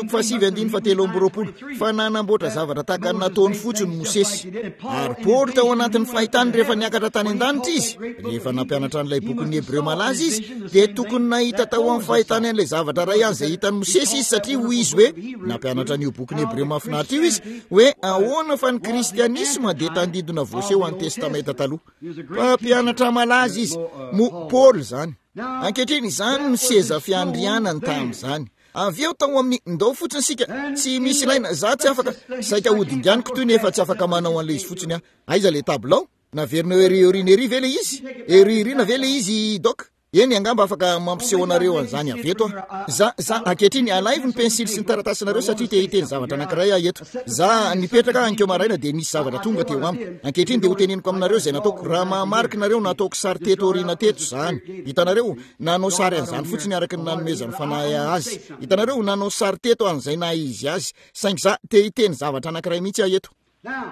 7:7 fa nanamboatra zavatra tahaka ny nataony fotsiny Mosesy. Ary Paoly tao anatin'ny fahitany rehefa niakatra tany an-danitra izy, rehefa nampianatra an'ilay bokin'ny Hebreo malaza izy, dia tokony nahita tao amin'ny fahitany an'ilay zavatra ray ihany izay hitany Mosesy izy, satria hoy izy hoe nampianatra an'io bokin'ny Hebreo mahafinaritra io izy hoe ahoana fa ny kristianisma dia tandidona voaseho an'ny testamenta taloha. Mpampianatra malaza izy, Paoly zany. Ankehitriny izany ny seza fiandrianany tamin'izany. Avy eo tao amin'ny ndao fotsiny sika, tsy misy ilaina, za tsy afaka saika hodinganiko toy nefa tsy afaka manao an'ilay izy fotsiny aho. Aiza le tablao? Naverina eriorina ery ve le izy? Eririna ve le izy doka? Eny angamba afaka mampiseho anareo an'izany avy eto aho. Za ankehitriny alaivo ny pensily sy ny taratasinareo satria te hiteny zavatra anankiray aho eto. Za nipetraka ankeo maraina dia nisy zavatra tonga teo amiko. Ankehitriny dia ho teneniko aminareo izay nataoko raha mahamariky nareo nataoko sary teto oriana teto zany. Hitanareo nanao sary an'izany fotsiny araka ny nanomezany fanahy azy. Hitanareo nanao sary teto an'izay na izy azy. Saingy za te hiteny zavatra anankiray mihitsy aho eto.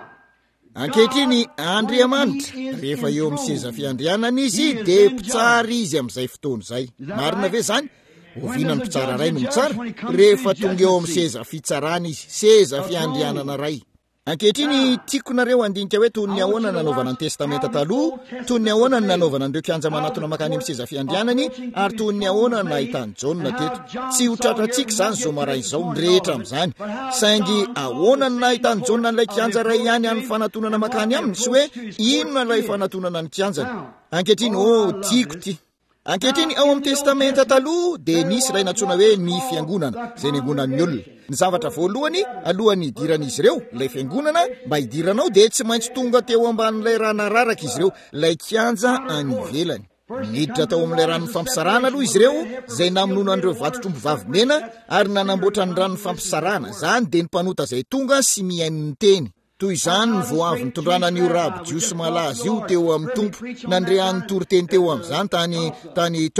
Ankehitriny Andriamanitra rehefa eo amin'ny seza fiandrianana izy dia mpitsara izy amin'izay fotoana izay. Marina ve zany? Ovinany mpitsara ray no mitsara rehefa tonga eo amin'ny seza fitsarana izy, seza fiandrianana ray. Ankehitriny tiako nareo andinika hoe toy ny ahoana nanaovana ny testamenta taloha, toy ny ahoana nanaovana an'ireo kianja manatona makany amin'ny seza fiandrianany, ary toy ny ahoana nahitany Jaona teto. Tsy ho tratratsika zany zao maray izao ny rehetra amin'izany, saingy ahoana ny nahitany Jaona n'ilay kianja ray ihany amin'ny fanatonana makany aminy, sy hoe inona ilay fanatonana ny kianjany. Ankehitriny tiako ty. Ankehitriny ao amin'ny testamenta taloha dia nisy ray natsoina hoe ny fiangonana, izay niangonan'ny olona. Ny zavatra voalohany alohan'ny hidiran'izy ireo, ilay fiangonana, mba hidiranao dia tsy maintsy tonga teo ambanin'ilay rano raraka izy ireo, ilay kianja any ivelany. Niditra tao amin'ilay ranon'ny fampisarana aloha izy ireo, izay namonoana an'ireo vato-trombo vavimena ary nanamboatra ny ranon'ny fampisarana. Zany dia ny mpanota izay tonga sy mihaino ny teny. Toy izany ny voavy nitondrana an'io rabo jiosy malaza io teo amin'ny tompo, nandrehan'ny toriteny teo amin'izany tany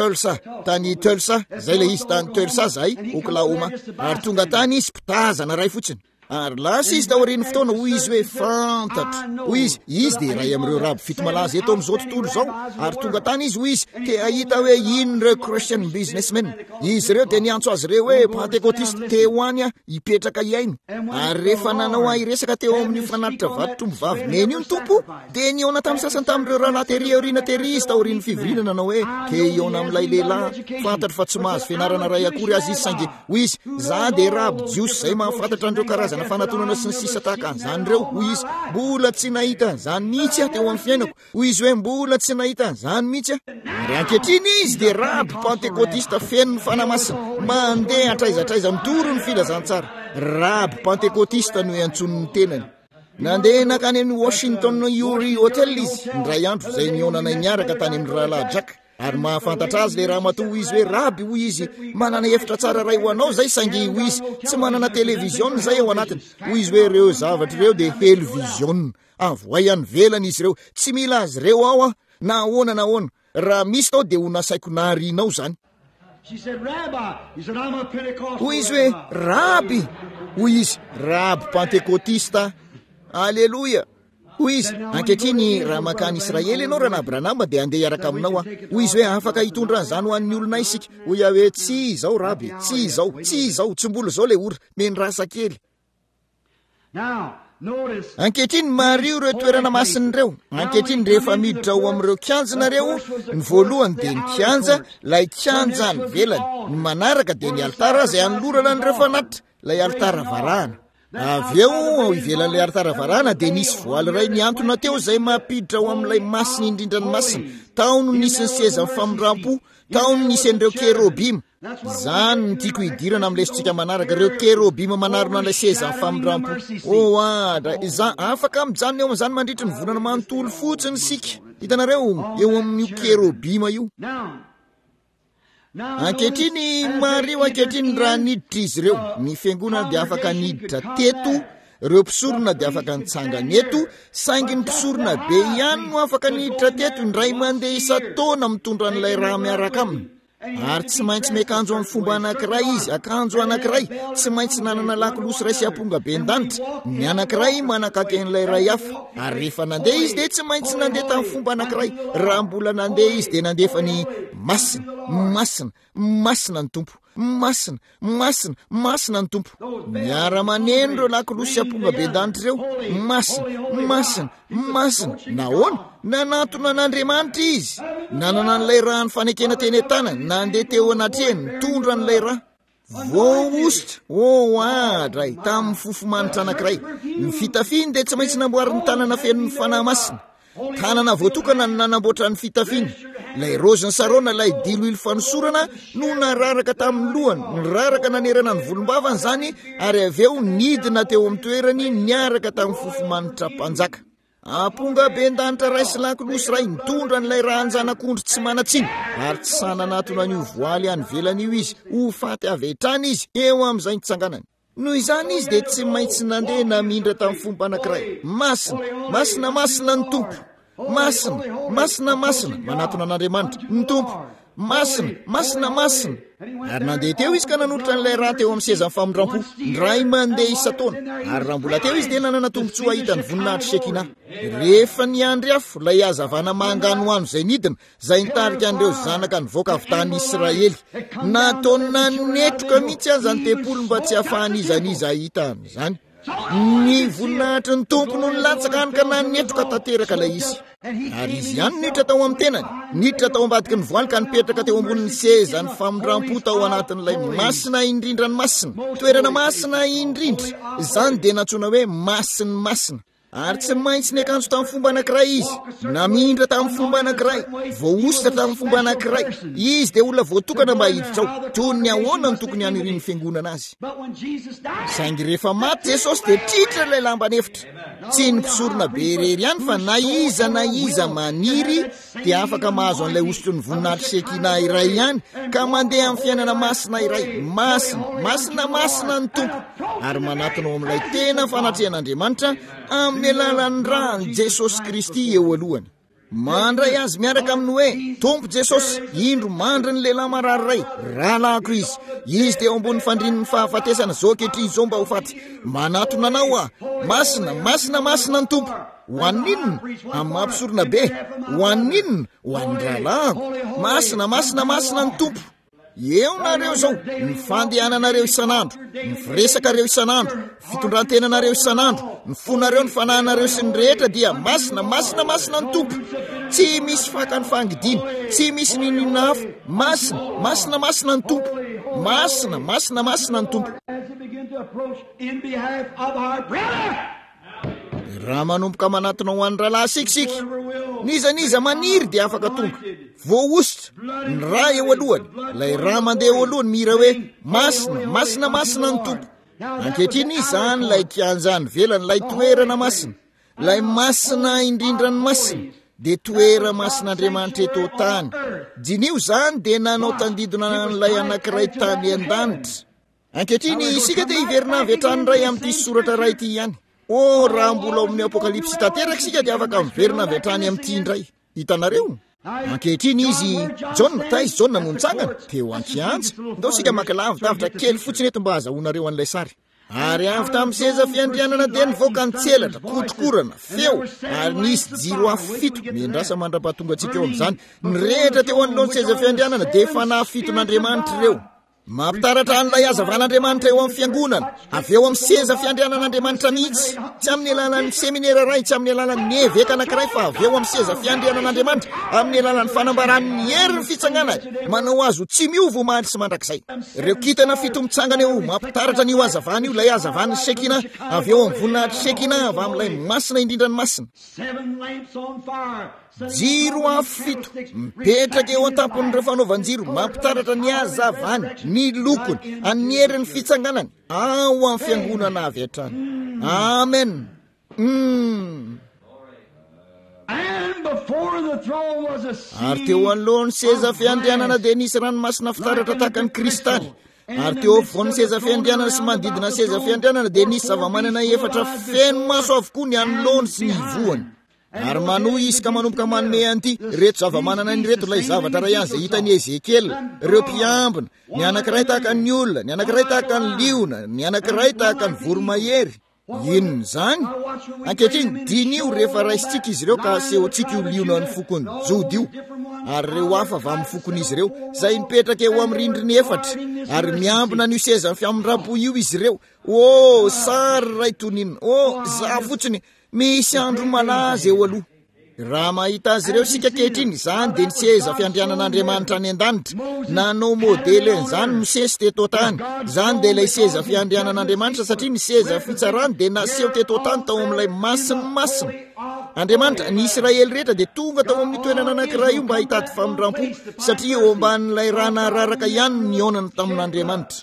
Tulsa, zay le izy tany Tulsa zay, Oklahoma, ary tonga tany izy mpitazana ray fotsiny. Ary lasa izy taorian'ny fotoana hoy izy hoe fantatra. Hoy izy dia ray amin'ireo rabo fito malaza eto amin'izao tontolo izao, ary tonga tany izy hoy izy te ahita hoe inon'ireo Christian businessmen. Izy ireo dia niantso azy ireo hoe pentekotista te ho any hipetraka iainy. Ary rehefa nanao iresaka teo amin'ny fanatitra vato-trombo vavimena io ny tompo, dia niona tamin'ny sasany tamin'ireo rahalahy tery aoriana tery izy taorian'ny fivirina nanao hoe ke iona amin'ilay lehilahy fantatra fa tsy mahazo fianarana ray akory azy izy, saingy hoy izy za dia rabo jiosy izay mahafantatra an'ireo karazana fanatonana sy ny sisa tahaka an'izany ireo. Hoy izy mbola tsy nahita an'izany mihitsy aho teo amin'ny fiainako. Hoy izy hoe mbola tsy nahita an'izany mihitsy aho. Ary ankehitriny izy dia rabo pentekotista feno ny fanamasina, mandeha atraizatraiza mitoro ny filazantsara. Rabo pentekotista no antson'ny tenany. Nandeha nakany amin'ny Washington Uri Hotel izy ndray andro izay nionana niaraka tany amin'ny rahalahy Jack. Ary mahafantatra azy le raha matoa izy hoe raby, hoy izy manana hevitra tsara ray ho anao zay, saingy hoy izy tsy manana televizion zay ao anatiny. Hoy izy hoe ireo zavatra ireo dia televizion avoay any velany izy ireo, tsy mila azy ireo ao na ahoana. Raha misy tao dia ho nasaiko narinao zany. Hoy izy hoe raby, hoy izy rabo pentekotista. Aleluia. Hoy izy ankehitriny raha makany Israely ianao raha Abranama dia andeha hiaraka aminao hoy izy hoe afaka hitondra an'izany ho an'ny olona isika. Hoy aho hoe tsy izao raby, tsy izao, tsy mbola izao le ora, mendrasa kely. Ankehitriny mario ireo toerana masiny ireo. Ankehitriny rehefa miditra ao amin'ireo kianjanareo, ny voalohany dia ny kianja, lay kianja ny velany, ny manaraka dia ny altara izay anolorana an'ireo fanatitra, lay altara varahana. avy eo ivelan'ilay aritaravarana dia nisy voaly ray niantona teo izay mampiditra ao amin'ilay masina indrindra ny masina. Tao no nisy ny seza ny famindram-po, tao no nisy an'ireo kerobima. Izany no tiako hidirana amin'ilesitsika manaraka, ireo kerobima manarona an'ilay seza ny famindram-po. Za afaka mijanona eo amin'izany mandritra ny volana manontolo fotsiny sika. Hitanareo eo amin'io kerobima io. Ankehitriny mario ankehitriny raha niditra izy ireo, ny fiangonana dia afaka niditra teto, ireo mpisorona dia afaka nitsangana eto, saingy ny mpisorona be ihany no afaka niditra teto, indray mandeha isa-taona mitondra an'ilay raha miaraka aminy. Ary tsy maintsy miakanjo amin'ny fomba anankiray izy, akanjo anankiray, tsy maintsy nanana lakolosy ray sy amponga be an-danitra. Ny anankiray manakaka an'ilay ray hafa, ary rehefa nandeha izy dia tsy maintsy nandeha tamin'ny fomba anankiray. Raha mbola nandeha izy dia nandefa ny masina ny tompo, masina ny tompo. Miara-maneno ireo lakolosy sy amponga be an-danitra ireo, masina. Nahoana? Nanatona n'Andriamanitra izy, nanana n'ilay raha ny fanekena teny an-tana, nandeha teo anatreny, nitondra n'ilay raha. Voaositra, ray tamin'ny fofomanitra anankiray. Ny fitafiny dia tsy maintsy namboariny tanana feno ny fanahy masina. Tanana voatokana no nanamboatra ny fitafiny. Lay roziny sarona, lay diloilo fanosorana no nararaka tamin'ny lohany, niraraka nanerana ny volombavany zany, ary avy eo nidina teo amin'ny toerany niaraka tamin'ny fofomanitra mpanjaka. Amponga be an-danitra ray sy lakolosy ray nitondra n'ilay raha anjanak'ondry tsy manatsiny, ary tsy sananatona an'io voaly any velan'io izy, ho faty avy hatrany izy eo amin'izay nitsanganany. Noho izany izy dia tsy maintsy nandeha namindra tamin'ny fomba anankiray. Masina ny tompo. Masina manatona an'Andriamanitra ny tompo. Masina. Ary nandeha teo izy ka nanolotra n'ilay raha teo amin'ny seza ny famindram-po, ndray mandeha isa-taona. Ary raha mbola teo izy dia nanana tombontsoa ahitany voninahitra Shekina. Rehefa ny andry afo, lay hazavana manganoano izay nidina, izay nitarika an'ireo zanaka nivoaka avy tany Israely, nataona netroka mihitsy azy ny tempolo mba tsy hahafahan'iza hita amin'izany. Ny voninahitry ny tompo no nilatsaka any ka nanetroka tanteraka ilay izy. Ary izy ihany niditra tao amin'ny tenany, niditra tao ambadiky ny voaly ka nipetraka teo ambonin'ny seza ny famindram-po tao anatin'ilay masina indrindra ny masina, toerana masina indrindra. Izany dia natsoina hoe masina. Ary tsy maintsy ny akanjo tamin'ny fomba anankiray izy, namindra tamin'ny fomba anankiray, voaositra tamin'ny fomba anankiray. Izy dia olona voatokana mba hiditra ao, toy ny ahoana no tokony hanirian'ny fiangonana azy. Saingy rehefa maty Jesosy dia tritra ilay lamba nefitra. Tsy ny mpisorona be rery ihany fa na iza maniry dia afaka mahazo an'ilay osotro ny voninahitra Shekina iray ihany ka mandeha amin'ny fiainana masina iray. Masina ny tompo, ary manatona ao amin'ilay tena fanatrehan'Andriamanitra amin'ny alalan'ny rany Jesosy Kristy eo alohany. Mandray azy miaraka aminy hoe Tompo Jesosy, indro mandry ny lehilahy marary ray, rahalahako izy dia eo ambony fandrin'ny fahafatesana zao ankehitriny izao mba ho faty. Manatona anao masina ny tompo. Ho an'inona? Amin'ny mampisorona be. Ho an'inona? Ho an'ny rahalahako. Masina ny tompo. Eo nareo zao, ny fandehananareo isan'andro, ny firesakareo isan'andro, fitondrantenanareo isan'andro, ny fonareo, ny fanahinareo sy ny rehetra dia masina ny tompo. Tsy misy fakany fangidina, tsy misy ninona hafa. Masina ny tompo. Masina ny tompo. Raha manomboka manatona ho an'ny rahalahy sikisiky, niza maniry dia afaka tonga. Voaositra ny raha eo alohany, lay raha mandeha eo alohany mira hoe masina ny tompo. Ankehitriny izany lay kianjany velany, lay toerana masina, lay masina indrindra ny masina, dia toera masin'Andriamanitra eto tany. Dinio zany dia nanao tandidona n'ilay anankiray tany an-danitra. Ankehitriny isika dia hiverina avy hatrany ray amin'ity soratra ray ity ihany. Raha mbola amin'ny apokalipsy tanteraka isika dia afaka miverina avy hatrany amin'ity indray. Hitanareo? Ankehitriny izy Jona no nitsangana teo an-kianja. Ndao sika makalava tafitra kely fotsiny eto mba azahoanareo an'ilay sary. Ary avy tamin'ny seza fiandrianana dia nivoaka ny tselatra, kotrokorana, feo, ary nisy jiro afo 7 mendrasa mandra-pahatonga antsika eo amin'izany. Ny rehetra teo anoloan'ny seza fiandrianana dia fanahy 7 n'Andriamanitra ireo. mampitaratra an'ilay hazavan'Andriamanitra eo amin'ny fiangonana, avy eo amin'ny seza fiandrianan'Andriamanitra mihitsy, tsy amin'ny alalan'ny seminera ray, tsy amin'ny alalan'ny eveka anankiray, fa avy eo amin'ny seza fiandrianan'Andriamanitra, amin'ny alalan'ny fanambaran'ny herin'ny fitsanganana, manao azo tsy miova mandry sy mandrakizay. Ireo kitana fito mitsangana eo mampitaratra n'io hazavana io, ilay hazavan'ny Sekina, avy eo amin'ny voninahitry Sekina, avy amin'ilay masina indrindra ny masina. Jiro afito mipetraka eo an-tampon'ireo fanaovan-jiro mampitaratra ny hazavany, ny lokony, amin'ny herin'ny fitsanganany ao amin'ny fiangonana avy hatrany. Amen. Ary teo anolohan'ny seza fiandrianana dia nisy ranomasina fitaratra tahaka ny kristaly. Ary teo afovoan'ny seza fiandrianana sy manodidina seza fiandrianana dia nisy zavamanana efatra feno maso avokoa ny anoloany sy ny ivoany. Ary manohy izy ka manomboka manome an'ity reto zavamanana ny reto ilay zavatra ray ihany izay hitany Ezekiel, ireo mpiambina, ny anankiray tahaka ny olona, ny anankiray tahaka ny liona, ny anankiray tahaka ny voromahery. Inona izany? Ankehitriny dinio rehefa raisitsika izy ireo ka asehontsika io liona ny fokony jody io. Ary ireo hafa avy amin'ny fokon'izy ireo izay mipetraka eo amin'ny rindriny efatra, ary miambina n'io seza fiamindrapo io izy ireo. Sary ray toninina, za fotsiny misy andro malaza eo aloha. Raha mahita azy ireo sika kehitriny, izany dia ny seza fiandrianan'Andriamanitra any an-danitra. Nanao modely izany Mosesy teto tany. Izany dia ilay seza fiandrianan'Andriamanitra, satria ny seza fitsarany dia naseho teto tany tao amin'ilay masina. Andriamanitra ny Israely rehetra dia tonga tao amin'ny toerana anankiray io mba hitady famindrampo, satria eo ambanin'ilay rana raraka ihany ny onany tamin'Andriamanitra.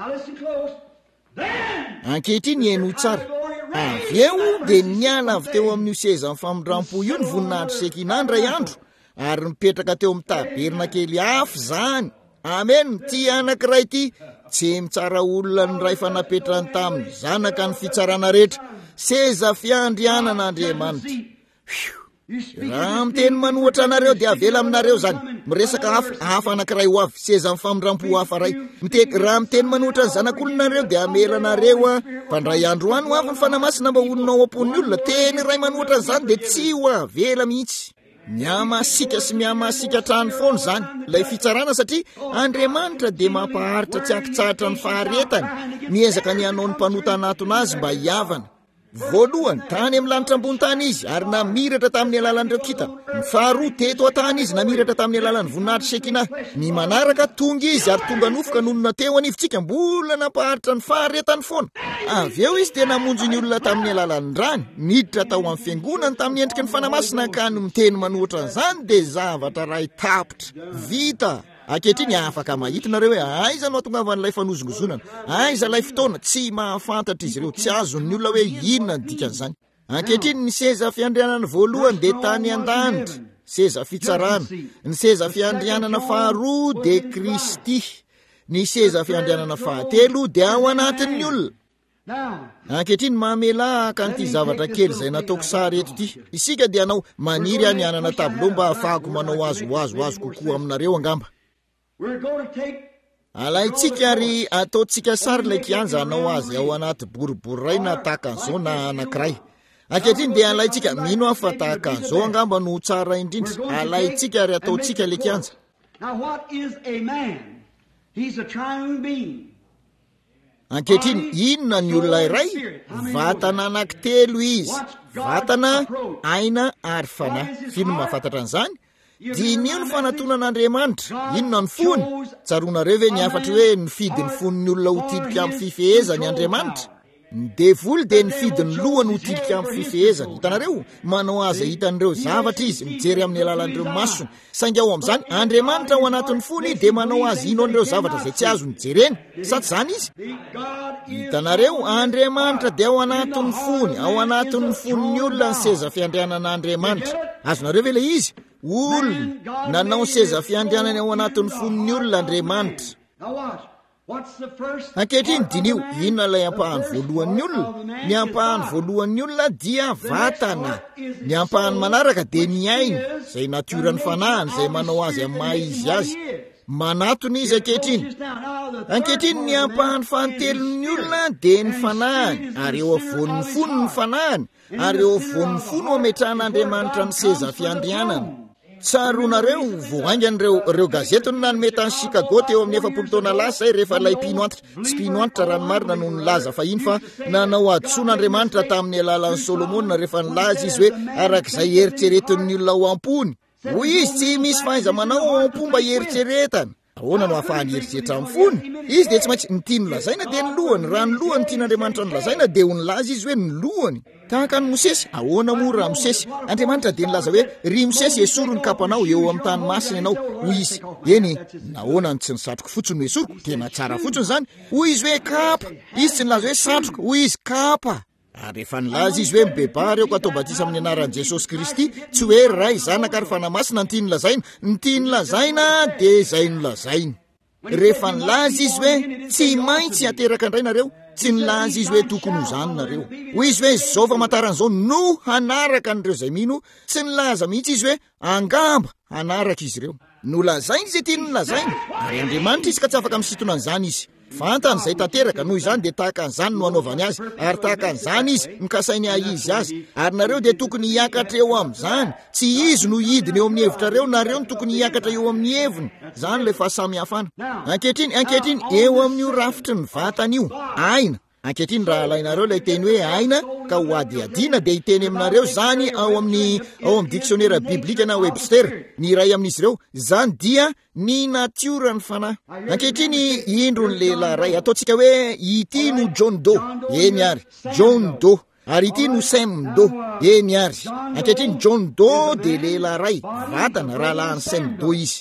Ankehitriny eno tsara. Avy eo dia niala avy teo amin'io seza ny famindrampo io ny voninahitry Sekina ndray andro, ary mipetraka teo amin'ny taberna kely afo izany. Amen. Ty anankiray ity tsy mitsara olona ny ray fanapetrany tamin'ny zanaka ny fitsarana rehetra, seza fiandrianan'Andriamanitra. Raha miteny manohatra anareo dia avela aminareo zany. Miresaka hafa anankiray ho avy, seza ny famindrampo hafa ray. Raha miteny manohatra ny zanak'olonareo dia amela anareo mpandray andro any ho avy ny fanamasina mba olonao am-pon'ny olona. Teny ray manohatra an'izany dia tsy ho avela mihitsy. Miamasika sy miamasika trano foana zany ilay fitsarana, satria Andriamanitra dia mampaharitra tsy ankitsahatra ny faharetany, miezaka ny hanao ny mpanota anatona azy mba hiavana. Voalohany tany amin'ny lanitra ambony tany izy, ary namiratra tamin'ny alalan'ireo kitana. Ny faharoa teto an-tany izy namiratra tamin'ny alalan'ny voninahitry Sekina. Ny manaraka tonga izy ary tonga nofoka nonona teo anivontsika, mbola nampaharitra ny faharetany foana. Avy eo izy dia namonjy ny olona tamin'ny alalan'ny rany, miditra tao amin'ny fiangonana tamin'ny endriky ny fanamasina, ka ny miteny manohatra an'izany dia zavatra ray tapitra vita. Ankehitriny afaka mahita nareo hoe aiza no atongavan'ilay fanozongozonana, aiza ilay fotoana tsy mahafantatra izy ireo, tsy azon'ny olona hoe inona ny dikan'izany. Ankehitriny ny seza fiandrianana voalohany dia tany an-danitra, seza fitsarana. Ny seza fiandrianana faharoa dia Kristy. Ny seza fiandrianana fahatelo dia ao anatin'ny olona. Ankehitriny mamela kan'ity zavatra kely izay nataoko sary eto ity. Isika dia anao maniry any anana tablo mba ahafahako manao azo kokoa aminareo angamba. Alaitsika ary ataotsika sary ilay kianja anao azy ao anaty boribory ray na tahaka an'izao na anankiray. Ankehitriny dia alaitsika mino afa tahaka an'izao angamba no tsara indrindra. Alaitsika ary ataotsika ilay kianja. Ankehitriny inona ny olona iray? Vatana anankitelo izy. Vatana, aina ary fanahy. Fino mahafantatra an'izany? Dinio ny fanatonan'Andriamanitra. Inona ny fony? Tsaronareo ve ny afatra hoe nifidy ny fon'ny olona ho tilika amin'ny fifehezany Andriamanitra? Ny devoly dia nifidy ny lohany ho tilika amin'ny fifehezany. Hitanareo, manao aza hitan'ireo zavatra izy mijery amin'ny alalan'ireo masony. Saingy ao amin'izany Andriamanitra ao anatin'ny fony dia manao azy ino an'ireo zavatra izay tsy azo nijereny. Sa tsy izany izy? Hitanareo, Andriamanitra dia ao anatin'ny fony, ao anatin'ny fon'ny olona ny seza fiandrianan'Andriamanitra. Azonareo ve ilay izy? Olona nanao seza fiandrianany ao anatin'ny fon'ny olona Andriamanitra. Ankehitriny dinio, inona ilay ampahany voalohan'ny olona? Ny ampahany voalohan'ny olona dia vatana. Ny ampahany manaraka dia ny aina, izay natiorany fanahany, izay manao azy amin'ny maha izy azy. Manatony izy ankehitriny. Ankehitriny ny ampahany fahantelon'ny olona dia ny fanahany, ary eo afovoan'ny fony ny fanahany, ary eo afovoan'ny fony ametrahan'Andriamanitra ny seza fiandrianana. tsaronareo voaingan'reo gazety no nanome tany Chicago teo amin'ny 70 taona lasa zay rehefa lay pino antitra tsy pino antitra ranomarina no nilaza fa iny fa nanao adsoan'Andriamanitra tamin'ny alalan'ny Solomona rehefa nilaza izy hoe arak'izay eritreretin'ny olona ho ampony. Hoy izy tsy misy fahaiza manao ampomba eritreretana. Ahoana no ahafahany eritreritra amin'ny fony? Izy dia tsy maintsy nitiany lazaina dia ny lohany. Raha ny lohany tian'Andriamanitra ny lazaina dia ho nilaza izy hoe ny lohany. Tahaka ny Mosesy, ahoana moa raha Mosesy? Andriamanitra dia nilaza hoe ry Mosesy esoriko ny kapanao eo amin'ny tany masina ianao. Hoy izy, eny nahoana ny tsy nisatroko fotsiny ho esoriko? Tena tsara fotsiny zany. Hoy izy hoe kapa. Izy tsy nilaza hoe satroko, hoy izy kapa. Ary efa nilaza izy hoe mibebary eo ka atao batisa amin'ny anaran'i Jesosy Kristy, tsy hoe ray zanaka ary fanamasina ny tiany lazaina, ny tiany lazaina dia izay nolazainy. Rehefa nilaza izy hoe tsy maintsy ateraka indray nareo, tsy nilaza izy hoe tokony ho zany nareo. Hoy izy hoe zao famantaran'izao no hanaraka an'ireo zay mino, tsy nilaza mihitsy izy hoe angamba hanaraka izy ireo. Nolazainy izay tiany nolazainy, ary Andriamanitra izy ka tsy afaka misintona an'izany izy. Fantany izay tanteraka noho izany dia tahaka an'izany no anaovany azy, ary tahaka an'izany izy mikasainy ahizy azy. Ary nareo dia tokony hiakatra eo amin'izany, tsy izy no hidiny eo amin'ny hevitrareo, nareo no tokony hiakatra eo amin'ny heviny. Zany ilay fahasamihafana. Ankehitriny eo amin'ny rafitry ny vatana io, aina. Ankehitriny raha alainareo ilay teny hoe aina ka ho adiadiana dia hiteny aminareo zany ao amin'ny dictionnaire biblika na Webster. Ny iray amin'izy ireo zany dia ny natiora ny fanahy. Ankehitriny indro ny lehilahy ray ataontsika hoe ity no John Doe, eny ary John Doe, ary ity no Sam Doe, eny ary. Ankehitriny John Doe dia lehilahy ray vatana raha lahan'ny Sam Doe izy.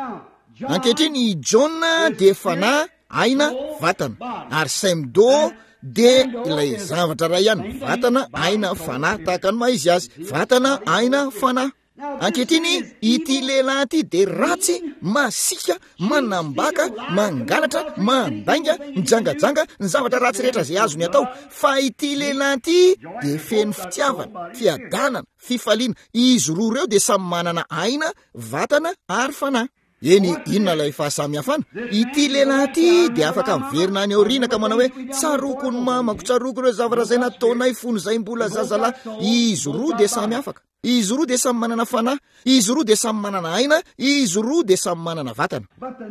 Ankehitriny John dia fanahy, aina, vatana, ary Sam Doe dia ilay zavatra ray ihany, vatana, aina, fanahy, tahaka ny maizy azy, vatana, aina, fanahy. Ankehitriny ity lehilahy ity dia ratsy, masika, manambaka, mangalatra, mandainga, mijangajanga, ny zavatra ratsy rehetra izay azony atao. Fa ity lehilahy ity dia feno fitiavana, fiadanana, fifaliana. Izy roa ireo dia samy manana aina, vatana ary fanahy. Eny inona ilay fahasamihafana? Ity lehilahy ity dia afaka miverina any aoriana ka manao hoe tsaroko ny mamako, tsaroko ireo zavatra izay nataonay fony izay mbola zazalahy. Izy roa dia samy afaka. Izy roa dia samy manana fanahy, izy roa dia samy manana aina, izy roa dia samy manana vatana.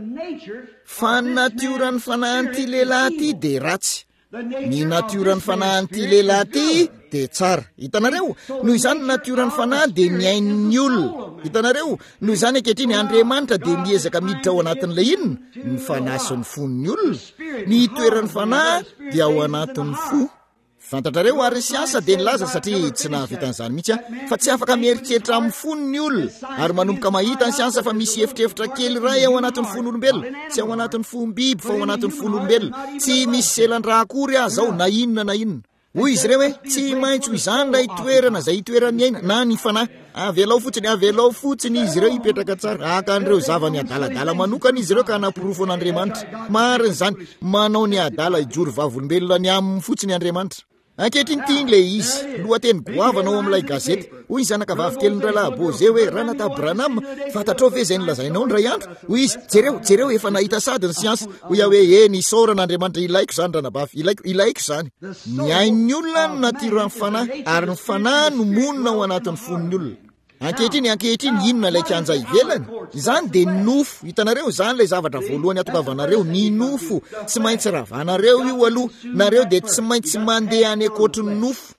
Fa ny natioran'ny fanahin'ity lehilahy ity dia ratsy. Ny natioran'ny fanahin'ity lehilahy ity dia tsara. Hitanareo, noho izany natioran'ny fanahy dia miain'ny olona. Hitanareo, noho izany ankehitriny Andriamanitra dia miezaka miditra ao anatin'ilay inona? Ny fanahy sy ny fon'ny olona. Ny toeran'ny fanahy dia ao anatin'ny fo. Fantatrareo ary siansa dia nilaza satria tsy nahavitan'izany mihitsy fa tsy afaka mieritreritra amin'ny fon'ny olona, ary manomboka mahita ny siansa fa misy efitrefitra kely ray ao anatin'ny fon'olombelona, tsy ao anatin'ny fombiby fa ao anatin'ny fon'olombelona. Tsy misy selan-draha akory azy ao na inona na inona. Hoy izy ireo hoe tsy maintsy ho izany ilay toerana izay toerany aina na ny fanahy. Avelao fotsiny izy ireo hipetraka tsara. Aka an'ireo zavany adaladala manokana izy ireo ka hanapirofo an'Andriamanitra. Marina izany, manao ny adala hijory vavolombelona ny aminy fotsiny Andriamanitra. Ankehitriny ity ilay izy lohateny goavana ao amin'ilay gazety. Hoy izy zanaka vavy kely ray Boze hoe Ranata Branham, fantatrao ve izay nilazainao ny ray andro? Hoy izy jereo efa nahita sady ny siansa. Hoy aho hoe eny isaoran'Andriamanitra ilaiko izany ranabavy, ilaiko izany. Miain'ny olona no natiran'ny fanahy, ary ny fanahy no monina ao anatin'ny fon'ny olona. Ankehitriny inona ilay kianja ivelany? Izany dia nofo. Hitanareo zany ilay zavatra voalohany atokavanareo, ny nofo. Tsy maintsy ravanareo io aloha, nareo dia tsy maintsy mandeha any ankoatrin'ny nofo.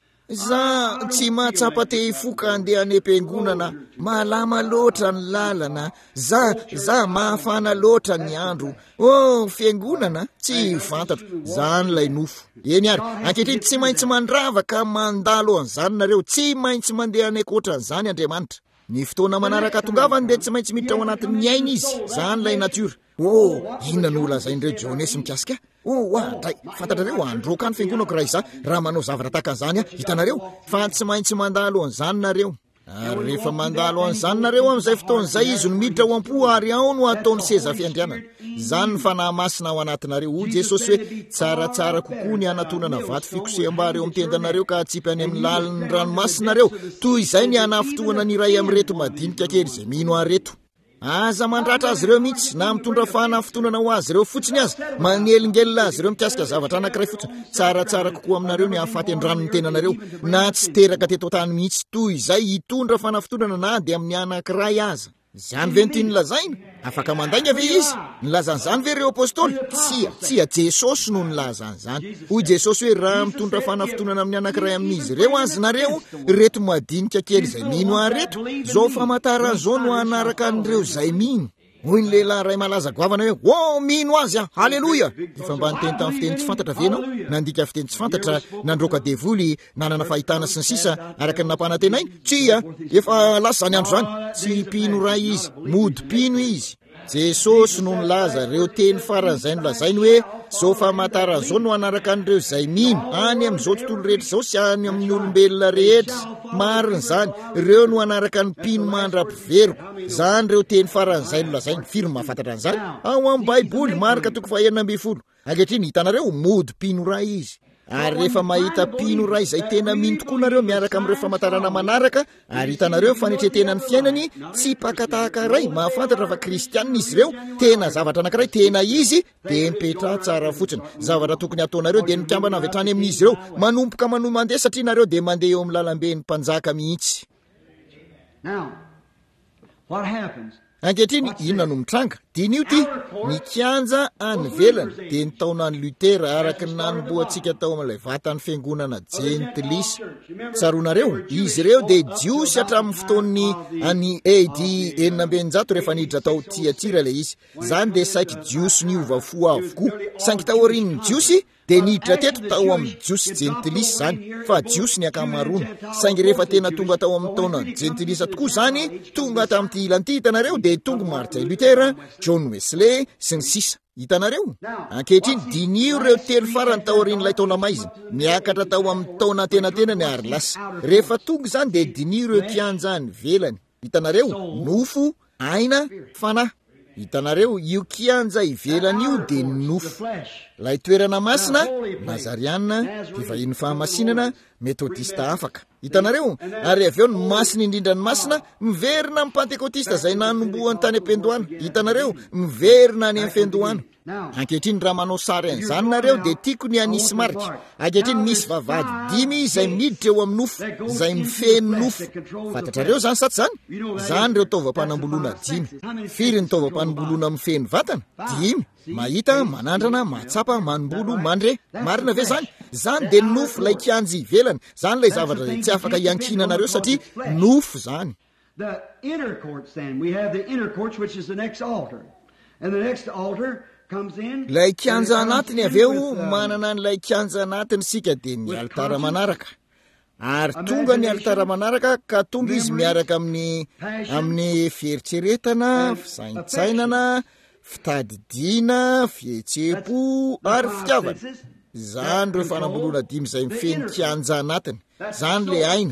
Za tsy mahatsapa te hifoka andeha any am-piangonana, malama loatra ny lalana, za mahafana loatra ny andro. Fiangonana tsy fantatro, zany lay nofo. Eny ary, ankehitriny tsy maintsy mandravaka mandalo an'izany nareo, tsy maintsy mandeha any ankoatran'izany Andriamanitra. Ny fotoana manaraka tongavany dia tsy maintsy miditra ao anatin'ny aina izy, zany lay natiora. Inona no lazain'ireo Jonesy mikasika? Dray, fantatrareo androka any fiangonako raha manao zavatra tahaka an'izany. Hitanareo, fa tsy maintsy mandalo an'izany nareo. Ary rehefa mandalo an'izany nareo amin'izay fotoan'izay izy no miditra ao am-po ary ao no ataony seza fiandrianana. Zany ny fanahy masina ao anatinareo. Hoy Jesosy hoe tsaratsara kokoa ny anatonana vato fikoseham-bary eo amin'ny tendanareo ka atsipy any amin'ny lalin'ny ranomasinareo, toy izay ny hanafotoana ny iray amin'ny reto madinika kely izay mino areto. aza mandratra azy ireo mihitsy na mitondra fahana fitonana ho azy ireo fotsiny azy manelingelina azy ireo mikasika zavatra anankiray fotsiny tsaratsara kokoa aminareo ny ahafaty andranony tenanareo na tsy teraka teto tany mihitsy toy izay hitondra fahana fitonana na dia amin'ny anankiray aza zany ve nity nilazaina afaka mandainga ve izy nilazan'izany ve ireo apôstôly tsia jesosy no nilazan'izany hoy jesosy hoe raha mitondra fanafitonana amin'ny anankiray amin'izy ireo azy nareo reto madinika kely izay mino areto zao famatara zao no anaraka an'ireo izay mino hoy ny lehilahy ray malaza goavana hoe mino azy halleloia efa mba niteny tamin'ny fiteny tsy fantatra ve ianao nandika fiteny tsy fantatra nandroka devoly nanana fahitana sy ny sisa araka ny nampanatenainy tsia efa lasa zany andro zany tsy pino ray izy mody pino izy jesosy no nilaza reo teny faran'izay nolazainy hoe zao famatara zao no anaraka an'ireo izay mino any amin'izao tontolo rehetra zao sy any amin'ny olombelona rehetra mariny zany ireo no anaraka ny pino mandra-piveriko zany reo teny faran'izay nolazainy firy mahafantatra an'izany ao amin'ny baiboly marika 2:20 ankehitriny hitanareo mody pino ray izy ary rehefa mahita pino ray izay tena mino tokoa nareo miaraka amin'ireo famantarana manaraka ary hitanareo fanetretena ny fiainany tsy pakatahaka ray mahafantatra fa kristianina izy ireo tena zavatra anankiray tena izy dia mipetra tsara fotsiny zavatra tokony ataonareo dia mikambana avy hatrany amin'izy ireo manompoka mandeha satria nareo dia mandeha eo amin'ny lalambe ny mpanjaka mihitsy. Ankehitriny inona no mitranga dinio ty ny kianja any velany dia ny taonany Lutera araka ny nanomboantsika tao amin'ilay vatany fiangonana Gentilis. Tsaronareo izy ireo dia jiosy hatramin'ny fotoan'ny any AD 900 rehefa niditra tao Tiatira ilay izy zany dia saiky jiosy niovafo avokoa saingy taorian'ny jiosy dia niditra teto tao amin'ny jiosy Gentilis zany fa jiosy ny akamaroany saingy rehefa tena tonga tao amin'ny taona Gentilis tokoa zany tonga tamin'ity ilan'ity hitanareo dia tonga Martin Luther, John Wesley sy ny sisa hitanareo. Ankehitriny dinio ireo telo farany taorian'ilay taona maizina miakatra tao amin'ny taona tenatena ary lasa rehefa tonga zany dia dinio ireo kianja any velany hitanareo nofo aina fanahy hitanareo io kianja ivelany io dia nofo lay toerana masina nazarianina mpivahiny fahamasinana metodista afaka hitanareo ary avy eo ny masina indrindra ny masina miverina amin'ny pentekotista izay nanombohany tany am-pendohana hitanareo miverina any amin'ny fendohana. Ankehitriny raha manao sary an'izany nareo dia tiako ny anisy marika ankehitriny misy vavahady 5 izay miditra eo amin'ny nofo izay mifeno nofo fantatrareo zany sa tsy zany ireo taovam-panamboloana 5 firy ny taovam-panamboloana mifeno vatana 5 mahita manandrana matsapa manombolo mandre marina ve zany dia nofo lay kianjy ivelany zany lay zavatra zay tsy afaka iankinanareo satria nofo zany. The inner courts then we have the inner courts which is the next altar and the next altar lay kianja anatiny avy eo manana n'ilay kianja anatiny sika dia ny altara manaraka ary tonga ny altara manaraka ka tonga izy miaraka amin'ny fieritseretana fisaintsainana fitadidiana fihetsepo ary fitiavana zany reo fanamboloana 5 izay mifeny kianja anatiny zany le aina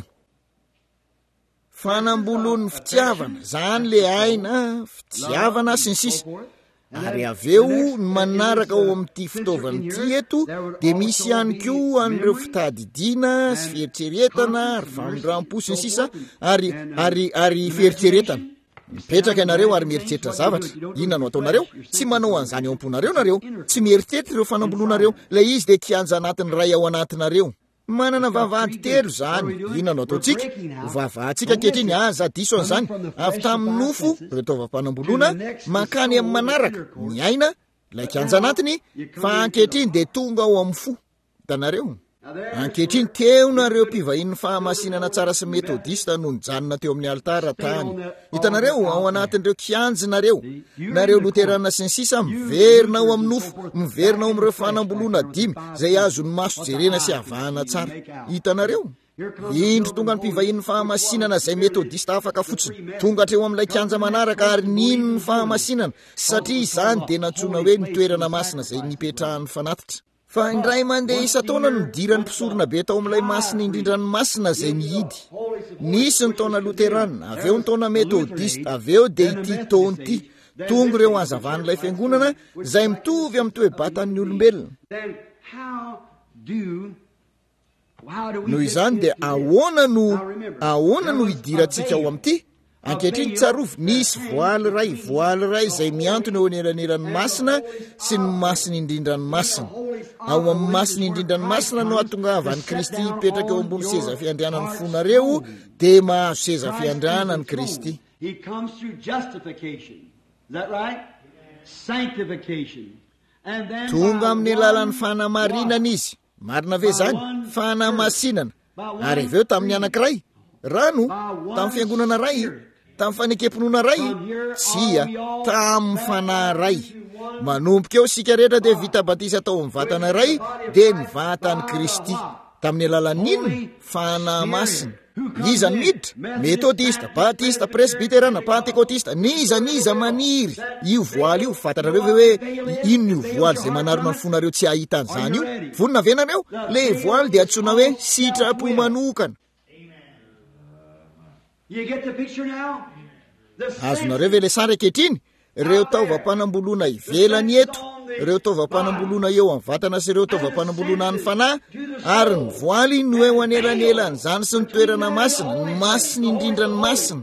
fanamboloan'ny fitiavana zany le aina fitiavana sy ny sisa ary avy eo ny manaraka ao amin'ity fitaovana ity eto dia misy ihany koa an'ireo fitadidiana sy fieritseretana ary famindram-po sy ny sisa ary fieritseretana mipetraka ianareo ary mieritreritra zavatra inona no ataonareo tsy manao an'izany eo am-ponareo nareo tsy mieritreritra ireo fanamboloanareo ilay izy dia kianja anatiny ray ao anatinareo manana vavahady telo zany inona no ataontsika vavahantsika ankehitriny aza diso an'izany avy tamin'ny nofo ireo taovam-panamboloana makany amin'ny manaraka ny aina ilay kianja anatiny fa ankehitriny dia tonga ao amin'ny fo hitanareo. Ankehitriny teo nareo mpivahiny fahamasinana tsara sy metodista no nijanona teo amin'ny altara tany hitanareo ao anatin'ireo kianjinareo nareo luterana sy ny sisa miverina ao amin'ny nofo miverina ao amin'ireo fanamboloana 5 izay azony maso jerena sy havahana tsara hitanareo. Indro tonga ny mpivahiny fahamasinana izay metodista afaka fotsiny tonga hatreo amin'ilay kianja manaraka ary nino ny fahamasinana satria izany dia nantsoina hoe nitoerana masina izay nipetrahan'ny fanatitra fa indray mandeha isa-taona no dirany mpisorona be tao amin'ilay masina indrindra ny masina izay nihidy nisy ny taona luterana avy eo ny taona metodista avy eo dia ity taona ity tonga ireo hazavanyilay fiangonana izay mitovy amin'ny toe-batan'ny olombelona. Noho izany dia ahoana no hidirantsika ao amin'ity ankehitriny tsarovy nisy voaly ray izay miantony eo anelanelan'ny masina sy ny masina indrindrany masina. Ao amin'ny masina indrindrany masina no ahatongavany Kristy hipetraka eo ambony seza fiandrianany fonareo dia mahazo seza fiandrianany Kristy. He comes through justification. Is that right? Sanctification. And then tonga amin'ny alalan'ny fanamarinana izy. Marina ve zany? Fanamasinana. Ary aveo tamin'ny anankiray rano, tamin'ny fiangonana ray, tamin'ny fanekemponona ray, tsia tamin'ny fanahy ray. Manomboka eo sika rehetra dia vita batisa tao amin'ny vatana ray dia ny vatan'ny Kristy. Tamin'ny alalan'inona? Fanahy masina. Iza ny miditra? Metodista, batista, presbiterana, pentekotista, niza maniry. Io voaly io fatanareo hoe inona io voaly izay manarona ny fonareo tsy ahitan'izany io? Vonina venareo? Le voaly dia antsoina hoe sitrapo manokana. Azonareo ve le sary ankehitriny? Ireo taovam-panamboloana ivelany eto, ireo taovam-panamboloana eo amin'ny vatana sy ireo taovam-panamboloana any fanahy, ary ny voaly no eo anelanelany zany sy ny toerana masina, ny masina indrindra ny masina.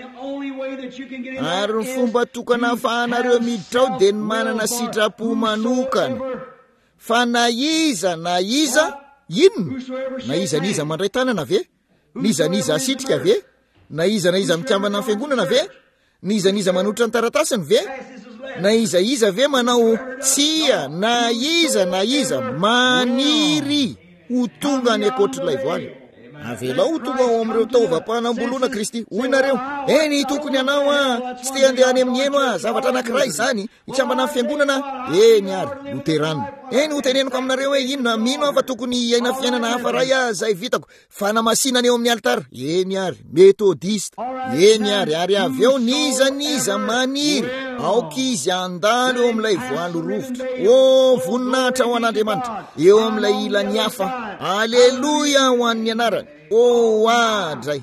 Ary ny fomba tokana ahafahanareo miditra ao dia ny manana sitrapo manokana. Fa na iza inona? Na iza mandray tanana ve? Niza asitrika ve? Na iza mikambana amin'ny fiangonana ve? Niza manotra ny taratasiny ve? Na iza ve manao tsia? Na iza maniry ho tonga any akoatr'ilay voaly. Avela ho tonga ao amin'ireo taovam-panamboloana Kristy. Hoy nareo, eny tokony anao tsy te handeha any amin'ny eno zavatra anankiray izany, ikambana amin'ny fiangonana. Eny ary Luterana. Eny ho teneniko aminareo hoe inona mino afa tokony iaina fiainana hafa ray zay vitako fanamasinana eo amin'ny alitara. Eny ary Metodista. Eny ary aveo niza maniry aoka izy andalo eo amin'ilay voaly rovotra. Voninahitra ho an'Andriamanitra eo amin'ilay ilany hafa. Aleluia ho an'ny anarany. Adray.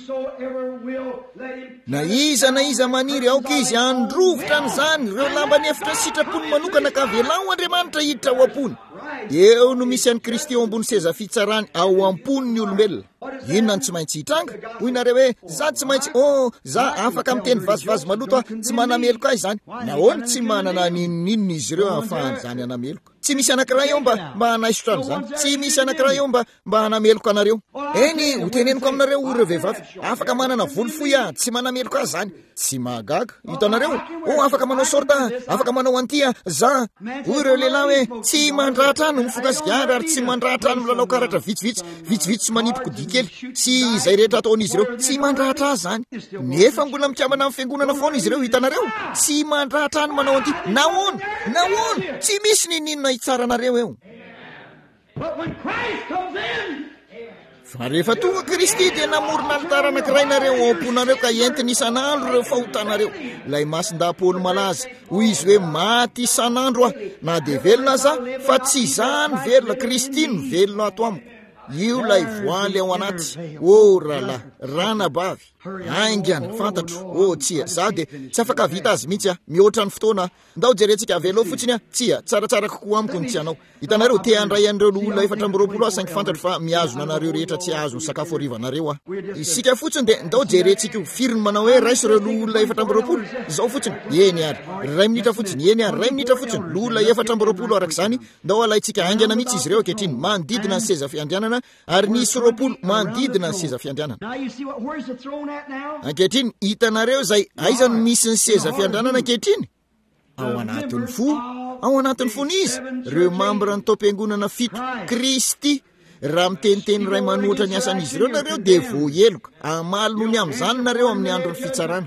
Na iza maniry aoka izy androvotra n'izany ireo lambany efitra sitrapony manokana ka velao Andriamanitra hiditra ao ampony. Eo no misy an'i Kristy eo ambony seza fitsarany ao ampon'ny olombelona. Inona tsy maintsy hitranga? Hoy nareo hoe za tsy maintsy za afaka miteny vazivazy maloto tsy manameloka ahy izany. Nahoana tsy manana ninona izy ireo ahafahany izany anameloka? Tsy misy anankiray eo mba hanaisotra an'izany. Tsy misy anankiray eo mba hanameloka anareo. Eny ho teneniko aminareo ireo vehivavy afaka manana volo fohy tsy manameloka azy zany. Tsy mahagaga. Hitanareo afaka manao sorta, afaka manao antia za. Hoy ireo lehilahy hoe tsy mandratra no mifokasigara ary tsy mandratra no milalao karatra vitsivitsy sy manipoko dikely sy izay rehetra ataon'izy ireo. Tsy mandratra azy zany. Nefa mbola mikambana amin'ny fiangonana foana izy ireo. Hitanareo tsy mandratra no manao antia. Nahoana tsy misy ninona hitsaranareo eo. Fa rehefa tonga Kristy dia namorona alitara anankiray nareo ao amponareo ka entiny isan'andro ireo fahotanareo. Lay masin-dapolo malaza hoy izy hoe maty isan'andro na dia velona aza fa tsy izany velona Kristy no velona ato amiko. Io lay voaly ao anaty. Rahalahy ranabavy aingana fantatro. Tsia za dia tsy afaka vita azy mihitsy mihoatra ny fotoana. Ndao jerentsika avelo fotsiny tsia tsaratsara kokoa amiko ny tianao. Hitanareo te handray an'ireo olona 420 saingy fantatro fa mihazona anareo rehetra tsy azo ny sakafo harivanareo isika fotsiny dia ndao jerentsika firy manao hoe raisy ireo olona 420 zao fotsiny. Eny ary ray minitra fotsiny. Eny ary ray minitra fotsiny. Olona 420 araka izany ndao alaitsika aingana mihitsy izy ireo ankehitriny manodidina ny seza fiandrianana ary nisy 20 manodidina ny seza fiandrianana. Ankehitriny hitanareo zay aizany misy ny seza fiandrianana ankehitriny ao anatin'ny fony izy ireo mambra ny taom-piangonana fito Kristy. Raha miteniteny ray manoatra ny asan'izy ireo nareo dia voaheloka amalony amin'izany nareo amin'ny androny fitsarana.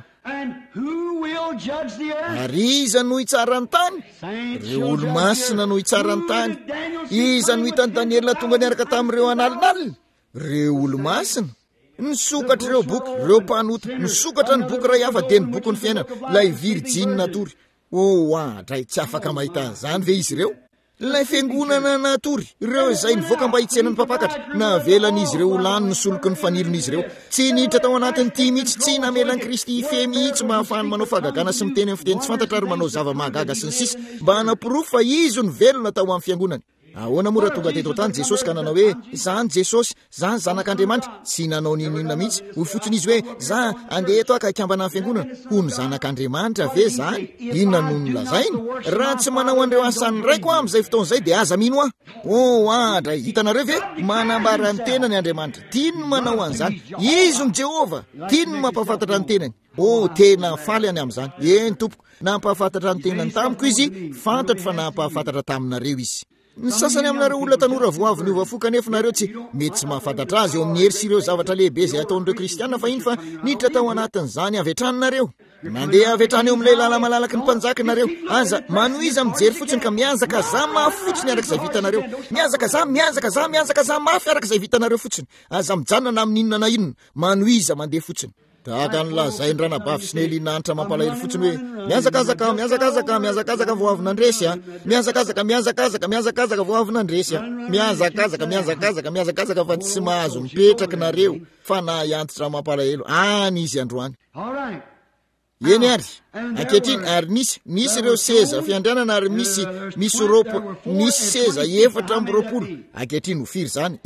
Ary iza no hitsarany tany? Ireo olo-masina no hitsarany tany. Iza no hitany Daniela tonga niaraka tamin'ireo analinalina? Ireo olo-masina. Nisokatra ireo boky, ireo mpanota, nisokatra ny boky ray hafa dia ny boky ny fiainana, lay Virjiny natory. Adray tsy afaka mahita an'izany ve izy ireo? Lay fiangonana natory, ireo izay nivoaka mba hitsenan'ny mpapakatra, navelan'izy ireo olany nisoloky ny fanilon'izy ireo. Tsy niditra tao anatiny ity mihitsy, tsy namelan'i Kristy fe mihitsy mba ahafahany manao fagagana sy miteny amin'ny fiteny tsy fantatra ary manao zava-mahagaga sy ny sisa mba hanapirofo fa izy no velona tao amin'ny fiangonany. ahoana mora tonga teto tany Jesosy ka nanao hoe zany Jesosy zany zanak'Andriamanitra tsy nanao ninona mihitsy ho fotsiny izy hoe za andeha eto aka ikambana amin'ny fiangonana ho ny zanak'Andriamanitra ve zany inona no nolazainy raha tsy manao an'ireo asany raiko amin'izay fotoan'izay dia aza mino adray hitanareo ve manambara ny tenany Andriamanitra tiany manao an'izany izy ny Jehova tiany mampahafantatra ny tenany tena faly any amin'izany eny tompoko nampahafantatra ny tenany tamiko izy fantatro fa nampahafantatra taminareo izy ny sasany aminareo olona tanora voavy ny ovafoka kanefa nareo tsy mety tsy mahafantatra azy eo amin'ny hery sy ireo zavatra lehibe izay ataon'ireo kristianina fa iny fa niditra tao anatin'izany avy-etranonareo mandeha avy-etrany eo amin'ilay lala malalaky ny mpanjakanareo aza manoiza mijery fotsiny ka miazaka za mafy fotsiny arak'izay vitanareo miazaka za mafy arak'izay vitanareo fotsiny aza mijanona amin'inona na inona manoiza mandeha fotsiny tahaka nylazainy ranabavy sy ny elinanitra mampalahelo fotsiny hoe miazakazaka voavinandresy miazakazaka voavinandresy miazakazaka fa tsy mahazo mipetraky nareo fa na iantitra mampalahelo any izy androany eny ary ankehitriny ary nisy ireo seza fiandrianana ary misy seza 420 ankehitriny ho firy zany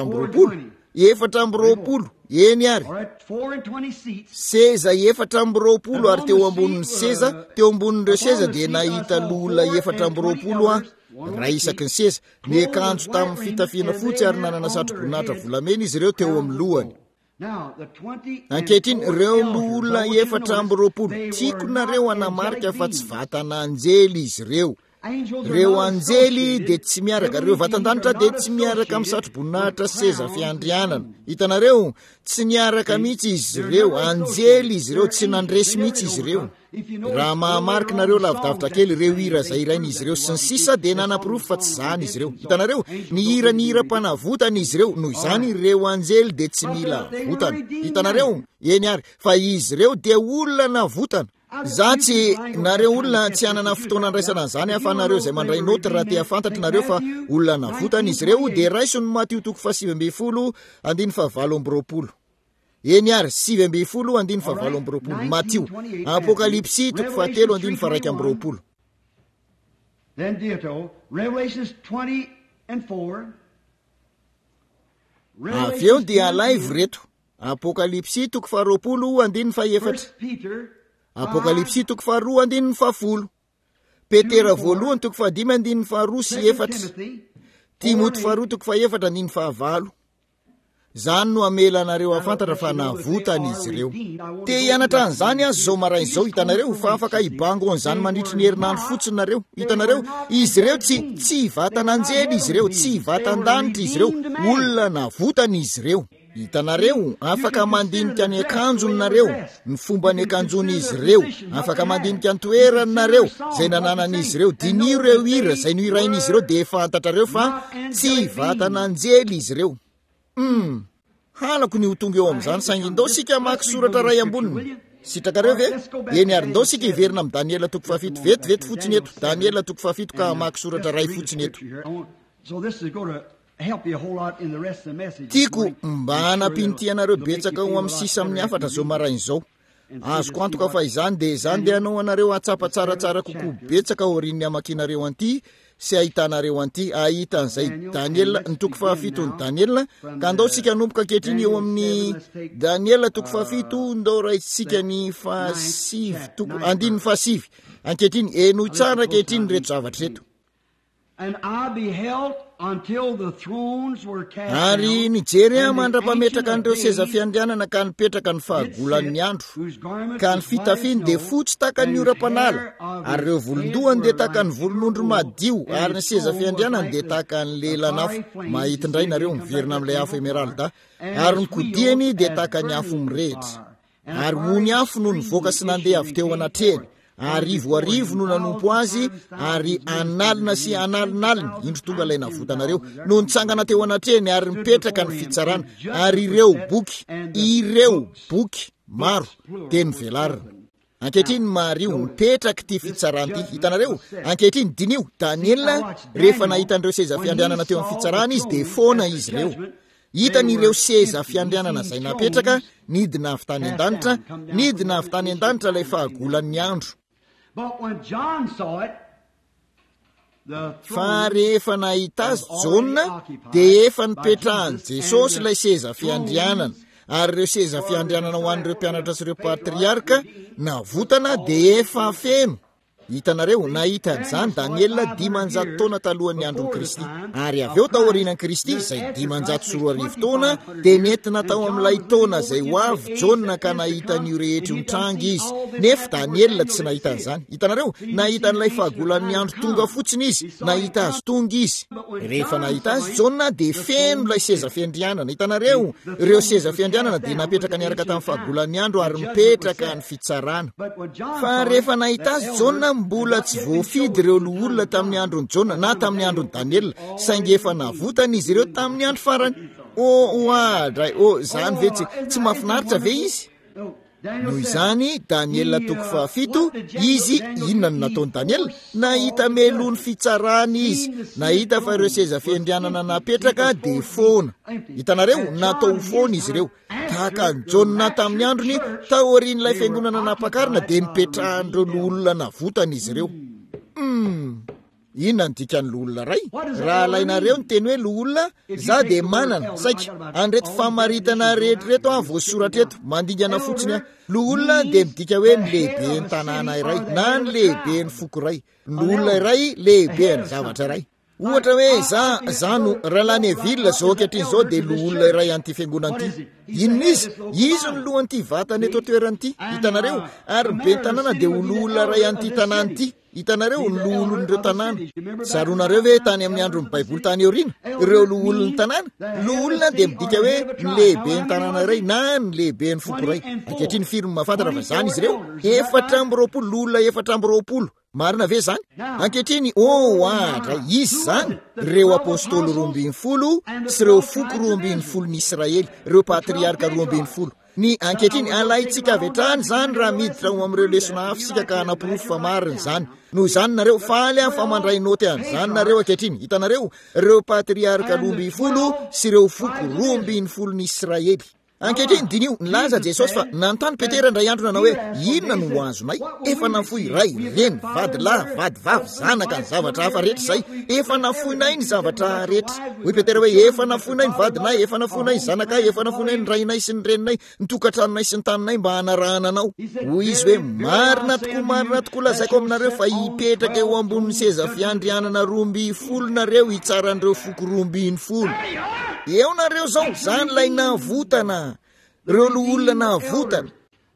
420 eny ary seza 420 ary teo ambonin'ny seza teo ambonin'ireo seza dia nahita lola 420 raha isaky ny seza ny akanjo tamin'ny fitafiana fotsy ary nanana satroboninahitra volamena izy ireo teo amin'ny lohany ankehitriny ireo lola 420 tiako nareo anamarika fa tsy vatan'anjely izy ireo anjely dia tsy miaraka ireo vatandanitra dia tsy miaraka amin'ny satroboninahitra seza fiandrianana hitanareo tsy niaraka mihitsy izy ireo anjely izy ireo tsy nandresy mihitsy izy ireo raha mahamarika nareo lavidavitra kely ireo hira izay irain'izy ireo sy ny sisa dia nanam-pirofo fa tsy zany izy ireo hitanareo ny hira-panavotana izy ireo noho izany ireo anjely dia tsy mila votana hitanareo eny ary fa izy ireo dia olona navotana za tsy nareo olona tsy anana fotoana andraisana an'izany afanareo izay mandray noty raha tia fantatra nareo fa olona navotana izy ireo dia raisony Matio 7:7-20 eny ary 7:7-20 Matio Apokalipsy 3:1-2 Then ditto Revelations 20:4 avy eo dia live reto Apokalipsy 2:4 Apokalipsy 2:10 Petera 1:5-4 Timoty 2:4 zany no amelanareo afantatra fa navotana izy ireo te hianatra an'izany azy zao marain'izao hitanareo fa afaka hibango an'izany mandritry ny herinandro fotsiny nareo hitanareo izy ireo tsy vatan'anjely izy ireo tsy vatandanitra izy ireo olona navotana izy ireo hitanareo afaka mandinika ny akanjony nareo ny fomba ny akanjony izy ireo afaka mandinika ny toerany nareo izay nananan'izy ireo dinio ireo hira izay no irain'izy ireo dia fantatrareo fa tsy vatan'anjely izy ireo halako ny ho tonga eo amin'izany saingy ndao sika maky soratra ray amboniny sitrakareo ve eny ary ndao sika hiverina amin'ny Daniela 7 vetivety fotsiny eto Daniela 7 ka maky soratra ray fotsiny eto tiako mba hanampinitianareo betsaka ho amin'ny sisa amin'ny afatra zao marain'izao azoko antoka fa izany dia anao anareo atsapa tsaratsara kokoa betsaka aorian'ny amakinareo anty sy ahitanareo anty ahitan'izay Daniela ny 7 ny Daniela ka ndao sika nomboka ankehitriny eo amin'ny Daniela 7 ndao raitsika ny 7 ankehitriny eno tsara ankehitriny reto zavatra reto ary nijery mandra-pametraka an'ireo seza fiandrianana ka nipetraka ny fahagolan'ny andro ka ny fitafiny dia fotsy taka ny ora-panala ary ireo volondohany dia taka ny volon'ondro madio ary ny seza fiandrianana dia taka ny lelanafo mahita indray nareo miverina amin'ilay afo emeralda ary ny kodiany dia taka ny afo mirehitra ary mony afo no nivoaka sy nandeha avy teo anatrehany arivo no nanompo azy ary analina sy analinalina indro tonga ilay navotanareo no nitsangana teo anatrehany ary mipetraka ny fitsarana ary ireo boky maro dia nivelarina ankehitriny mario mipetraka ty fitsarana ty hitanareo ankehitriny dinio Daniela rehefa nahita an'ireo seza fiandrianana teo amin'ny fitsarana izy dia foana izy ireo hitan'ireo seza fiandrianana izay napetraka nidina avy tany an-danitra ilay fahagolan'ny andro. But when John saw it, fa rehefa nahita azy Jaona dia efa nipetrahany Jesosy ilay seza fiandrianana, ary ireo seza fiandrianana ho an'ireo mpianatra sy ireo patriarka navotana dia efa feno. Hitanareo, nahita an'izany Daniela 500 taona talohan'ny andron'i Kristy, ary avy eo taorianan'i Kristy izay 514 taona dia nentina tao amin'ilay taona izay ho avy Jaona ka nahita an'io rehetra io nitranga izy, nefa Daniela tsy nahita an'izany. Hitanareo, nahita an'ilay fahagolan'ny andro tonga fotsiny izy, nahita azy tonga izy. Rehefa nahita azy Jaona dia feno ilay seza fiandrianana. Hitanareo, ireo seza fiandrianana dia napetraka niaraka tamin'ny fahagolan'ny andro ary mipetraka ny fitsarana. Fa rehefa nahita azy Jaona mbola tsy voafidy ireo olona tamin'ny andron'ny Jaona na tamin'ny andron'ny Daniela, saingy efa navotana izy ireo tamin'ny andro farany. Zany ve tsy mahafinaritra ve izy? Noho izany Daniela 7, izy inona no nataony Daniela? Nahita melony fitsarana izy, nahita fa ireo seza fiandrianana napetraka dia foana. Hitanareo, natao foana izy ireo. Tahaka ny Jaona tamin'ny androny, taorian'ilay fiangonana napakarina dia nipetrahan'ireo olona navotana izy ireo. Inona ny dikan'ny olona ray? Raha alainareo ny teny hoe olona, za dia manana saika andreto famaritana rehetrareto voasoratra eto, mandingana fotsiny olona dia midika hoe ny lehibe ny tanàna iray na ny lehibe ny foko ray. Ny olona iray lehibe ny zavatra iray. Ohatra hoe za no Rahalahy Neville zao ankehitriny zao dia olona iray an'ity fiangonana ity. Inona izy? Izy ny lohan'ity vatany eto toeran'ity. Hitanareo, ary be ny tanàna dia olona iray an'ity tanàna ity. Hitanareo, ny loholon'ireo tanàna. Tsaronareo ve tany amin'ny andron'ny Baiboly tany aoriana, ireo loholon'ny tanàna? Loholona dia midika hoe ny lehibe ny tanàna iray na ny lehibe ny foko iray. Ankehitriny firy mahafantatra fa zany izy ireo? 420 olona 420. Marina ve zany? Ankehitriny izy zany ireo apôstôly 12 sy ireo foko 12 ny Israely, ireo patriarka 12. Ny ankehitriny alaitsika avy hatrany zany raha miditra ho amin'ireo lesona hafa sika ka hanapirofo fa marina zany. Noho izany nareo faly fa mandray noty an'izany nareo ankehitriny. Hitanareo, ireo patriarka 12 sy ireo foko 12 ny Israely. Ankehitriny dinio nilaza Jesosy fa nanontany Petera indray andro nanao hoe inona no ho azonay? Efa nafoy ray, reny, vadilahy, vadivavy, zanaka ny zavatra hafa rehetra izay. Efa nafoinay ny zavatra rehetra. Hoy Petera hoe efa nafoinay ny vadinay, efa nafoinay ny zanakay, efa nafoinay ny rainay sy ny reninay, ny tokantranonay sy ny taninay mba hanarahana anao. Hoy izy hoe marina tokoa lazaiko aminareo fa hipetraka eo ambonin'ny seza fiandrianana 12 nareo hitsaran'ireo foko 12. Eo nareo zao, zany lay navotana. Ireo olona navotana.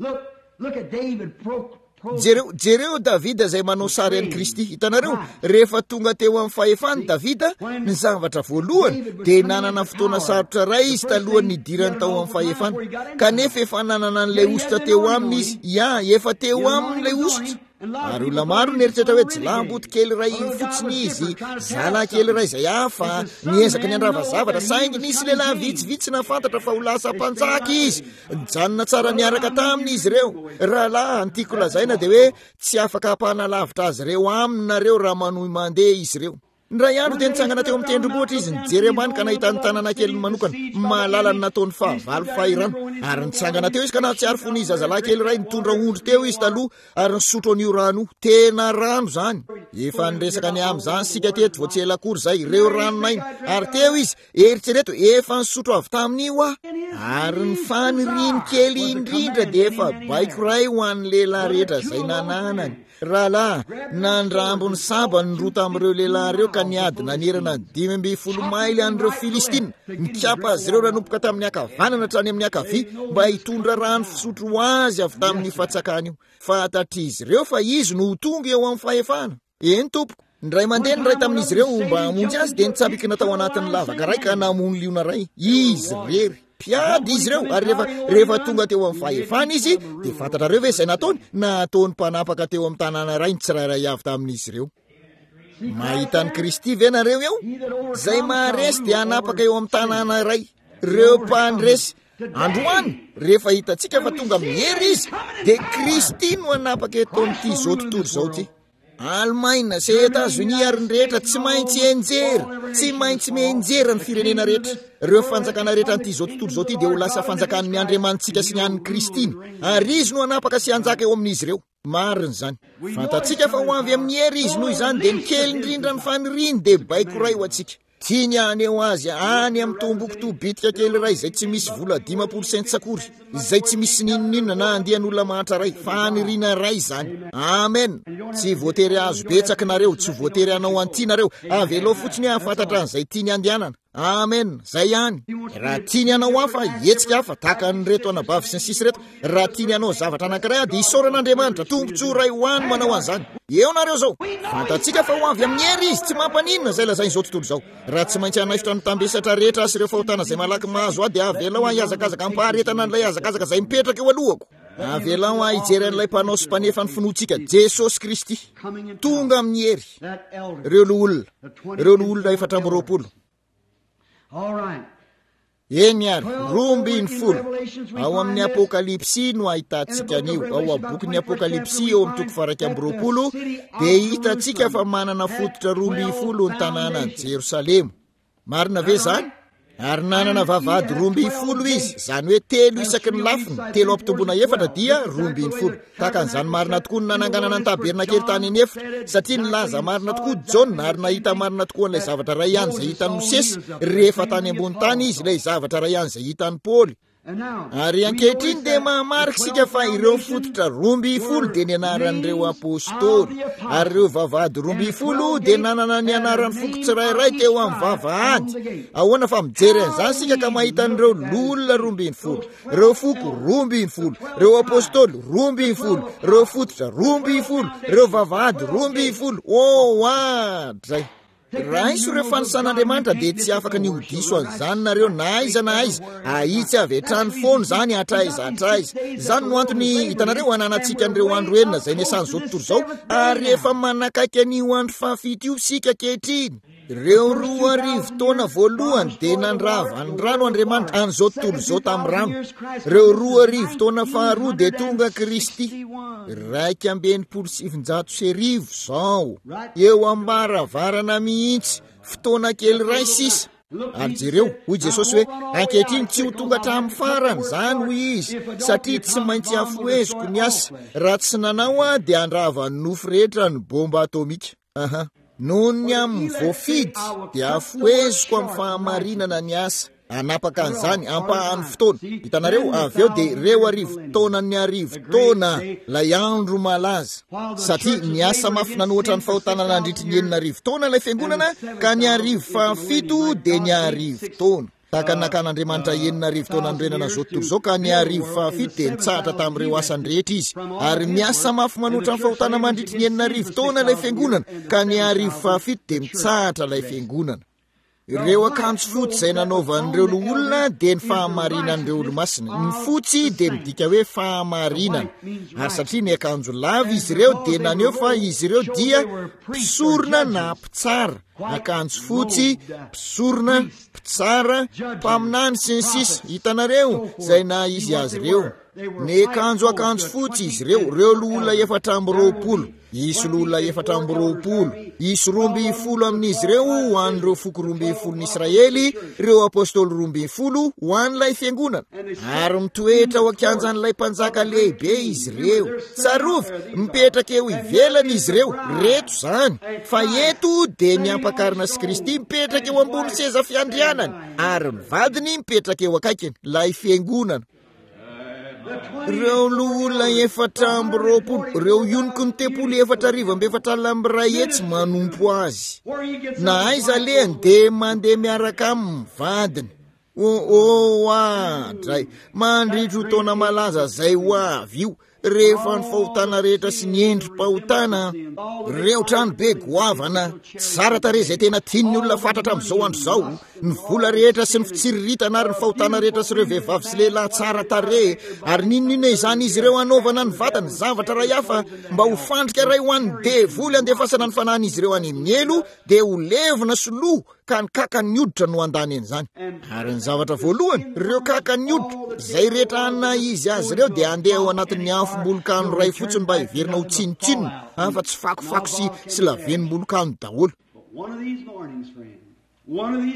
Jereo Davida izay manao sary an'i Kristy. Hitanareo, rehefa tonga teo amin'ny fahefany Davida, ny zavatra voalohany dia nanana fotoana sarotra ray izy talohany nidirany tao amin'ny fahefany. Kanefa efa nanana n'ilay ositra teo aminy izy. Efa teo amin'ilay ositra. Ary olona maro neritrehitra hoe jilamboty kely ray fotsiny izy, zala kely ray izay hafa, niezaka ny andrava zavatra, saingy nisy lehilahy vitsivitsy nafantatra fa ho lasa mpanjaka izy. Nijanona tsara niaraka taminy izy ireo. Rahalahy antiako lazaina dia hoe tsy afaka hapahana lavitra azy ireo aminy nareo raha manohy mandeha izy ireo. Ndray andro dia nitsangana teo amin'ny tendrombohitra izy, nijery ambany ka nahita ny tanàna kely manokana, mahalala ny nataony fahavalo fahirano. Ary nitsangana teo izy ka nahatsiaro fony zazalahy kely ray nitondra ondro teo izy taloha, ary nisotro an'io rano, tena rano zany. Efa niresaka ny amin'izany sika teto vao tsy ela akory zay ireo ranonaina. Ary teo izy eritrereto efa nisotro avy tamin'io ary ny faniriany kely indrindra dia efa baiko ray ho an'ny lehilahy rehetra zay nananany. Rahalahy, nandrambony saba ny rota amin'ireo lehilahy ireo ka niady nanerana 500 maily an'ireo Filistina. Nikiapa azy ireo nanomboka tamin'ny akavanana hatrany amin'ny akavia mba hitondra rano fisotro ho azy avy tamin'ny fatsakany io. Fantatry izy ireo fa izy no tonga eo amin'ny fahefana. Eny tompoko, ndray mandeha ny ray tamin'izy ireo mba hamonjy azy dia nitsabiky natao anatin'ny lavaka ray ka namono liona ray. Izy rery. Piady izy ireo ary rehefa tonga teo amin'ny fahefana izy dia fantatrareo ve izay nataony mpanapaka teo amin'ny tanàna ray ny tsirairay avy tamin'izy ireo. Mahita ny Kristy ve nareo eo? Zay maharesy dia hanapaka eo amin'ny tanàna ray. Reo mpandresy androany rehefa hitantsika fa tonga mihery izy dia Kristy no hanapaka eto amin'ity zao tontolo zao ity. Alemaina sy Etazonia ary ny rehetra tsy maintsy mienjera ny firenena rehetra. Ireo fanjakana rehetra an'ity zao tontolo zao ity dia ho lasa fanjakan'ny Andriamantsika sy ny an'ny Kristiny. Ary izy no hanapaka sy hanjaka eo amin'izy ireo. mariny zany fantatsika fa ho avy amin'ny hery izy noho izany dia nikely indrindra ny faniriany dia baiko ray ho antsika tiany any eo azy any amin'ny tomboko bitika kely ray izay tsy misy vola 50 sent sakory izay tsy misy ninonina na andian'olona mahatra ray faniriana ray zany amen tsy voatery azo betsakinareo tsy voatery anao antianareo avy aloha fotsiny ahafantatra an'izay tiany andianana amen zay ihany raha tiany anao hafa etsika hafa tahaka nyreto anabavy sy ny sisy reto raha tiany anao zavatra anankiray dia isaoran'Andriamanitra tombotsoa ray hoany manao an'izany eo nareo zao fantatsika fa ho avy amin'ny hery izy tsy mampaninona zay lazain'izao tontolo zao raha tsy maintsy anaifitra ny tambesatra rehetra sy ireo fahotana zay malaky mahazo dia avy alao hiazakazaka ampaharetana an'ilay azakazaka zay mipetraka eo alohako avy alao hijery an'ilay mpanao sy mpanefa ny finoantsika Jesosy Kristy tonga amin'ny hery reo loolona 420 eny ary 20 ao amin'ny apokalipsy no ahitantsika anio ao amin'ny bokin'ny apokalipsy eo amin'ny 20 dia hitantsika fa manana fototra 20 ny tanànany Jerosalema marina ve zany ary nanana vavahady 20 izy zany hoe 3 isaky ny lafiny 3 ampitombona 4 dia 20 tahaka an'izany marina tokoa ny nananganana ny tabernakely tany anefitra satria nilaza marina tokoa Jaona ary nahita marina tokoa an'ilay zavatra ray ihany izay hitany Mosesy rehefa tany ambony tany izy ilay zavatra ray ihany izay hitany Paoly ary ankehitriny dia mahamarika sika fa ireo fototra 20 dia ny anaran'ireo apôstôly ary ireo vavahady 20 dia nanana ny anaran'ny foko tsirairay teo amin'ny vavahady ahoana fa mijery an'izany sika ka mahita an'ireo lolona 20 ireo foko 20 ireo apôstôly 20 ireo fototra 20 ireo vavahady 20 adray raha iso ireo fanisan'Andriamanitra dia tsy afaka ny hodiso an'izany nareo na aiza ahitsy avy hatrany foana zany atraiza zany no antony hitanareo ananantsika an'ireo andro enina zay nesan'izao tontolo zao ary efa manakaiky an'io andro fahafito io sika kehitriny ireo 20 taona voalohany dia nandrava ny rano Andriamanitra an'izao tontolo zao tamin'ny rano ireo 20 taona faharoa dia tonga Kristy 770 zao eo ambaravarana mihitsy fotoana kely ray sisa ary jereo hoy Jesosy hoe ankehitriny tsy ho tonga hatramin'ny farany zany hoy izy satria tsy maintsy afoeziko ny asa raha tsy nanao dia andrava ny nofo rehetra ny bomba atomika noho ny amin'ny voafidy dia afoeziko amin'ny fahamarinana ny asa anapaka an'izany ampahan'ny fotoana hitanareo avy eo dia ireo 10 taona ny 10 taona lay andro malaza satria ny asa mafy nanohatra ny fahotana nandritry ny 10 taona ilay fiangonana ka ny 17 dia ny 10 taona tahaka nakan'Andriamanitra 10 taona norenana zao tontolo zao ka ny 17 dia nitsahatra tamin'ireo asany rehetra izy ary miasa mafy manohatra ny fahotana mandritry ny 10 taona ilay fiangonana ka ny 17 dia mitsahatra ilay fiangonana ireo akanjo fotsy izay nanaovan'ireo olona dia ny fahamarinan'ireo olo-masina ny fotsy dia midika hoe fahamarinana ary satria ny akanjo lava izy ireo dia naneo fa izy ireo dia mpisorona na mpitsara akanjo fotsy mpisorona mpitsara mpaminany sy ny sisa hitanareo izay na izy azy ireo ny akanjo fotsy izy ireo olona 420 isy olona 420 isy 20 amin'izy ireo ho an'ireo foko 20 ny Israely ireo apôstôly 20 ho an'ilay fiangonana ary mitoetra ho akanjan'ilay mpanjaka lehibe izy ireo tsarovy mipetraka eo ivelany izy ireo reto zany fa eto dia ny ampakarina sy Kristy mipetraka eo ambony seza fiandrianany ary ny vadiny mipetraka eo akaikiny ilay fiangonana ireo olona 420 ireo ioniko ny tempolo 424 hetsy manompo azy na aiza lehany dia mandeha miaraka amin'ny vadiny adray mandritro taona malaza zay ho avy io rehefa ny fahotana rehetra sy ny endrim-pahotana ireo trano be goavana tsara tare izay tena tiany olona fantatra amin'izao andro zao ny vola rehetra sy ny fitsiriritana ary ny fahotana rehetra sy ireo vehivavy sy lehilahy tsara tare ary ninona izany izy ireo anaovana ny vatany zavatra ray hafa mba ho fandrika ray ho an'ny devoly andefasana ny fanahiny izy ireo any amin'ny elo dia ho levina sy loha ka ny kakany hoditra no andany an'izany ary ny zavatra voalohany ireo kakany hoditra izay rehetra ana izy azy ireo dia andeha ao anatin'ny afom-bolokano ray fotsiny mba hiverina ho tsinotsinona afa tsy fakofako sy laven'ny-bolokano daholo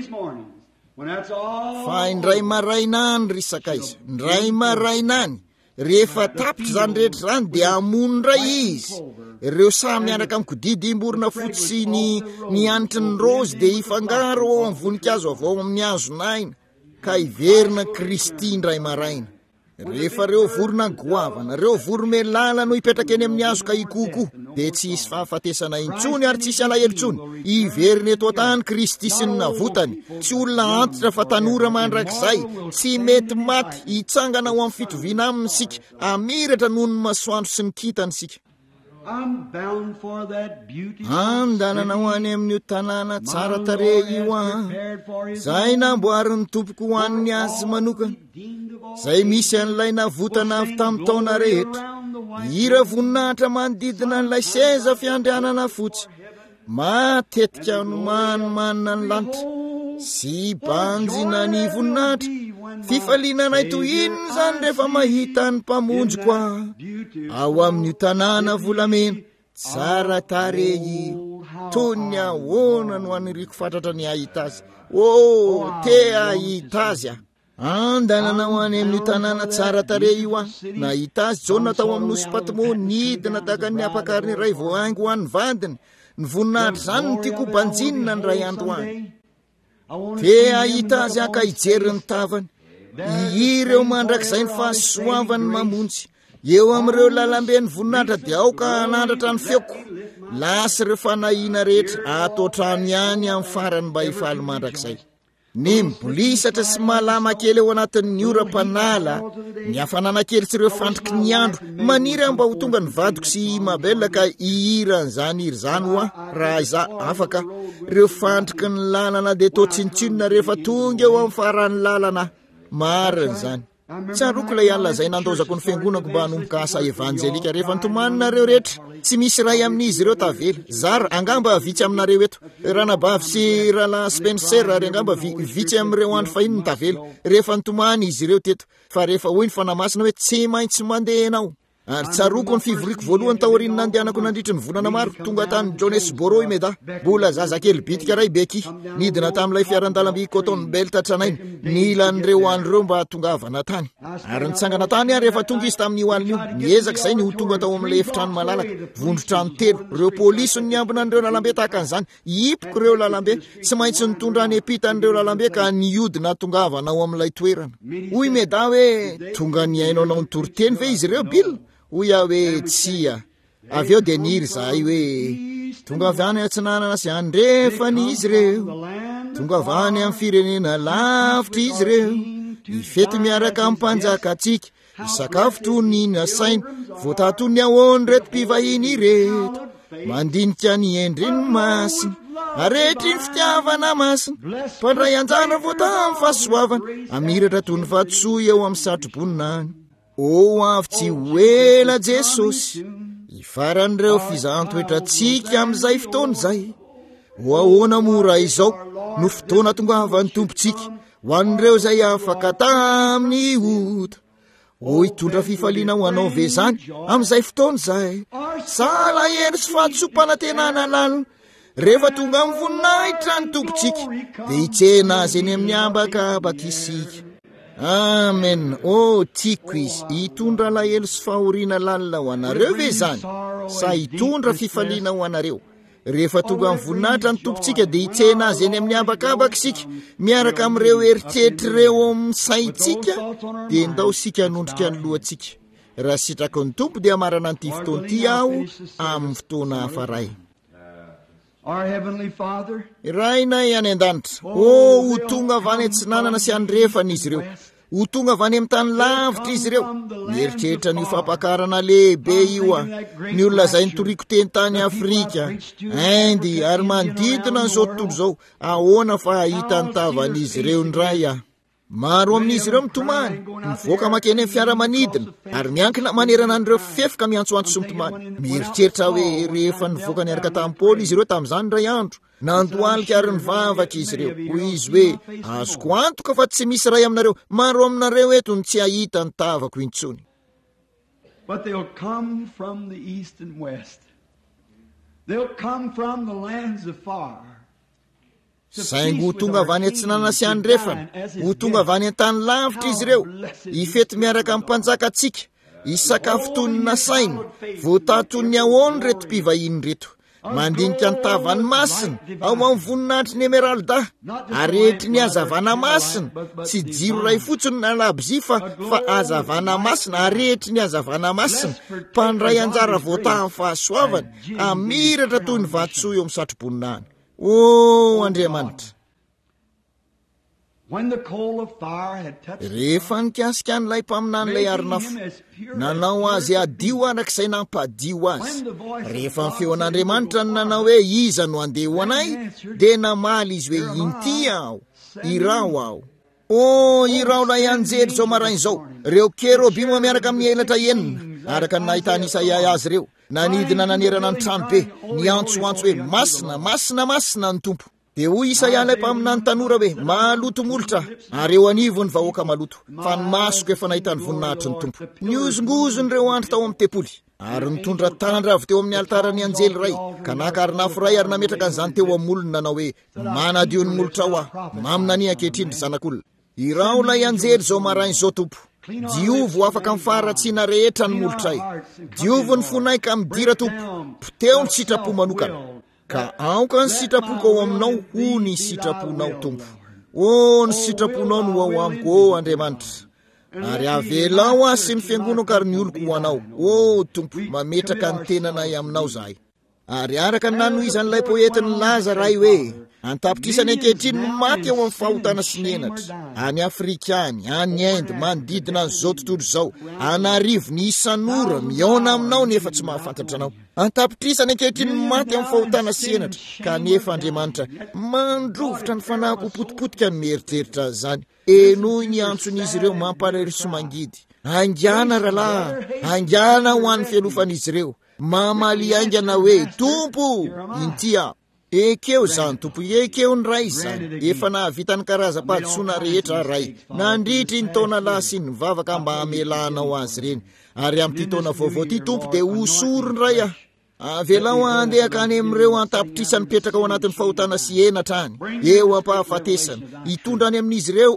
fa indray marainany ry sakaiza indray marainany rehefa tapitra zany rehetra zany dia amonindray izy ireo samy miaraka amikodidi imborona fotsy ny anitry ny rozy dia ifangaro ao amin'ny voninkazo avao amin'ny hazonaina ka iverina Kristy indray maraina. Rehefa reo vorona goavana, reo voromelala no hipetraka eny amin'ny hazo ka ikoko dia tsy hisy fahafatesana intsony ary tsy hisy alahelo intsony. Iverina eto an-tany Kristy sy ny navotany, tsy olona antitra fa tanora mandrakizay, tsy mety maty hitsangana ho amin'ny fitoviana aminy sika, amiratra noho ny masoandro sy ny kitany sika. Andalana ho any amin'io tanàna tsara tarehy io zay namboariny tompoko ho an'ny azy manokana, zay misy an'ilay navotana avy tamin'ny taona rehetra. Hira voninahitra manodidina an'ilay seza fiandrianana fotsy, matetika manina ny lanitra sy banjina ny voninahitra. Fifalinanay tohininy zany rehefa mahita ny mpamonjy koa ao amin'io tanàna volamena tsara tarehy tony ahoana no aniriko fatratra ny ahita azy. Te ahita azy andalana ho any amin'io tanàna tsara tarehy io nahita azy Jona tao amin'ny nosy Patmo nidina tahaka ny apakariny iray voahaingo ho an'ny vadiny. Ny voninahitra zany ny tiako banjinina ny ray andro any. Te ahita azy aka hijery ny tavany, ireo mandrakizay ny fahasoavany mamonjy eo amin'ireo lalambe ny voninahitra dia aoka anandratra ny feoko. Lasa ireo fanahiana rehetra ato trano ihany amin'ny farany mba hifaly mandrakizay. Ny mibolisatra sy malama kely eo anatin'ny oram-panala, ny hafanana kely sy ireo fandriky ny andro maniry mba ho tonga ny vadiko sy Mabela ka ihiran'izany iry zany hoa raha iza afaka. Ireo fandriky ny lalana dia totsintsinona rehefa tonga eo amin'ny faran'ny lalana. Marina zany. Tsaroko ilay alina izay nandozako ny fiangonako mba hanomboka asa evanjelika rehefa nitomanina ireo rehetra. Tsy misy ray amin'izy ireo tavela. Zara angamba vitsy aminareo eto. Ranabavy sy Rala Spencer ary angamba vitsy amin'ireo andro fahiny ny tavela rehefa nitomany izy ireo teto. Fa rehefa hoy ny fanamasina hoe tsy maintsy mandeha ianao. Ary tsaroko ny fivoriko voalohany taoriny nandehanako nandritry ny volana maro tonga tany Jonesboro i meda. Bola zazakely bitika ray beky nidina tamin'ilay fiarandalamby Cotton Belt tranainy nilan'ireo andro mba tongavana tany. Ary nitsangana tany rehefa tonga izy tamin'io alina io, niezaka izay ny ho tonga tao amin'ilay efitrano malalaka, vondrotrano telo. Ireo polisy niambina an'ireo lalambe tahaka an'izany, hipoko ireo lalambe, tsy maintsy nitondra ny epita an'ireo lalambe ka niodina tongavana ao amin'ilay toerana. Hoy meda hoe tonga niainao anao ny toriteny ve izy ireo Bill? Hoy hoe tsia. Avy eo dia niry zahay hoe tonga avy any atsinanana sy andrefany izy ireo, tonga avy any amin'ny firenena lavitra izy ireo, ifety miaraka amin'ny mpanjaka atsika, isakafo toy ny nasaina, voatato ny ahoany reto mpivahiny ireto, mandinika ny endriny masina, aretry ny fitiavana masina, mpandray anjara voatamin'ny fahasoavana, amiratra toy ny vatosoa eo amin'ny satroboninany. Avy tsy hoela Jesosy ifaran'ireo fizahantwetratsika amin'izay fotoana izay. Ahoana mora izao no fotoana tongavan'ny tompontsika ho an'ireo izay afaka tamin'ny ota. Hitondra fifaliana ho anao ve zany amin'izay fotoana izay? Sala hely sy fahatso-panantenana lalina rehefa tonga amin'ny voninahitra ny tompontsika dia hitsena azy eny amin'ny ambakabaka isika. Amen. Tiako izy hitondra lahelo sy fahoriana lalina ho anareo ve zany? Sa hitondra fifaliana ho anareo? Rehefa tonga amin'ny voninahitra ny tompontsika dia hitsena azy eny amin'ny ambakabaka isika miaraka amin'ireo eritreritrireo amin'ny saintsika dia endao sika hanondrika ny lohantsika. Raha sitrako ny tompo dia marana an'ity fotoana ity aho amin'ny fotoana hafaray. Rainay any an-danitra, ho tonga avy any antsinanana sy andrefana izy ireo, ho tonga avy any amin'ny tany lavitra izy ireo. Mieritreritra ny fampakarana lehibe io ny olona izay nitoriko teny tany Afrika, Indy ary manodidina n'izao tontolo izao, ahoana fa hahita ny tavan'izy ireo ndray Maro amin'izy ireo mitomany, mivoaka makeny amin'ny fiaramanidina ary miankina manerana an'ireo fefika miantsoantso sy mitomany. Mieritreritra hoe rehefa nivoaka niaraka tamin'i Paoly izy ireo tamin'izany ray andro, nandohalika ary nivavaka izy ireo. Hoy izy hoe azoko antoka fa tsy misy ray aminareo, maro aminareo eto ny tsy ahita ny tavako intsony. But they'll come from the east and west. They'll come from the lands afar. Saingy ho tonga avy any antsinana sy andrefana, ho tonga avy any an-tany lavitra izy ireo, ifety miaraka amin'ny mpanjaka atsika, isakafo tonina saina voatatony ahoany reto mpivahiny reto mandinika ny tavany masina ao amin'ny voninahitry ny emeralda arehitry ny azavana masina tsy jiro ray fotsiny na labizifa fa azavana masina arehitry ny azavana masina mpandray anjara voatahan'ny fahasoavany amiratra toy ny vatsoa eo amin'ny satroboninany. O Andriamanitra, rehefa nikasika an'ilay mpaminan'ilay arinafo nanao azy adio arak'izay nampadio azy. Rehefa ny feo an'Andriamanitra ny nanao hoe iza no andeha ho anay dia namaly izy hoe inty aho, irao aho. O irao lay anjery zao marain'izao, reo kerobima miaraka amin'ny elatra enina araka ny nahitany Isaia azy reo nanidina nanerana ny tranobe ny antsoantso hoe masina masina masina ny tompo. Dia hoy Isaia ilay mpaminany tanora hoe maloto molotra ary eo anivo ny vahoaka maloto fa ny masoko efa nahitany voninahitry ny tompo. Niozongozon'ireo andro tao amin'ny tempoly ary nitondra tandra avy teo amin'ny altarany anjely ray ka naka arinafo ray ary nametraka an'izany teo amin'ny molony nanao hoe manadio ny molotra ho aho maminany ankehitriny ry zanak'olona. Irao lay anjely zao marain'izao tompo, diovo afaka mifaratsiana rehetra ny molotray, diovo ny fonay ka midira tompo, poteo ny sitrapo manokana ka aoka ny sitrapoko ao aminao ho ny sitraponao tompo. O ny sitraponao no ao amiko o Andriamanitra, ary avelao aho sy ny fiangonako ary ny oloko ho anao o tompo, mametraka ny tenanay aminao zahay. Ary araka ny nanohizan'ilay poety ny laza ray hoe antapitrisany ankehitriny no maty ao amin'ny fahotana sy ny henatra, any Afrika any, any Inde manodidina an'izao tontolo izao, anarivo ny isan'ora miaona aminao nefa tsy mahafantatra anao. Antapitrisany ankehitriny no maty amin'ny fahotana sy henatra, kanefa Andriamanitra mandrovitra ny fanahiko potipotika ny mieritreritra azy zany. Enoy ny antson'izy ireo mampalahelo mangidy, angana rahalahy, angana ho an'ny fialofan'izy ireo, mamaly aingana hoe tompo inty aho. Ekeo zany tompo, ekeo ny ray zany, efa nahavita ny karazam-pahadosoana rehetra ray, nandritry ny taona lahy sy ny vavaka mba hamelanao azy reny. Ary amin'ity taona vaovao ty tompo dia hosory ny ray aho. Avelao andehaka any amin'ireo antapitrisany petraka ao anatin'ny fahotana sy henatra any, eo ampahafatesana, hitondra any amin'izy ireo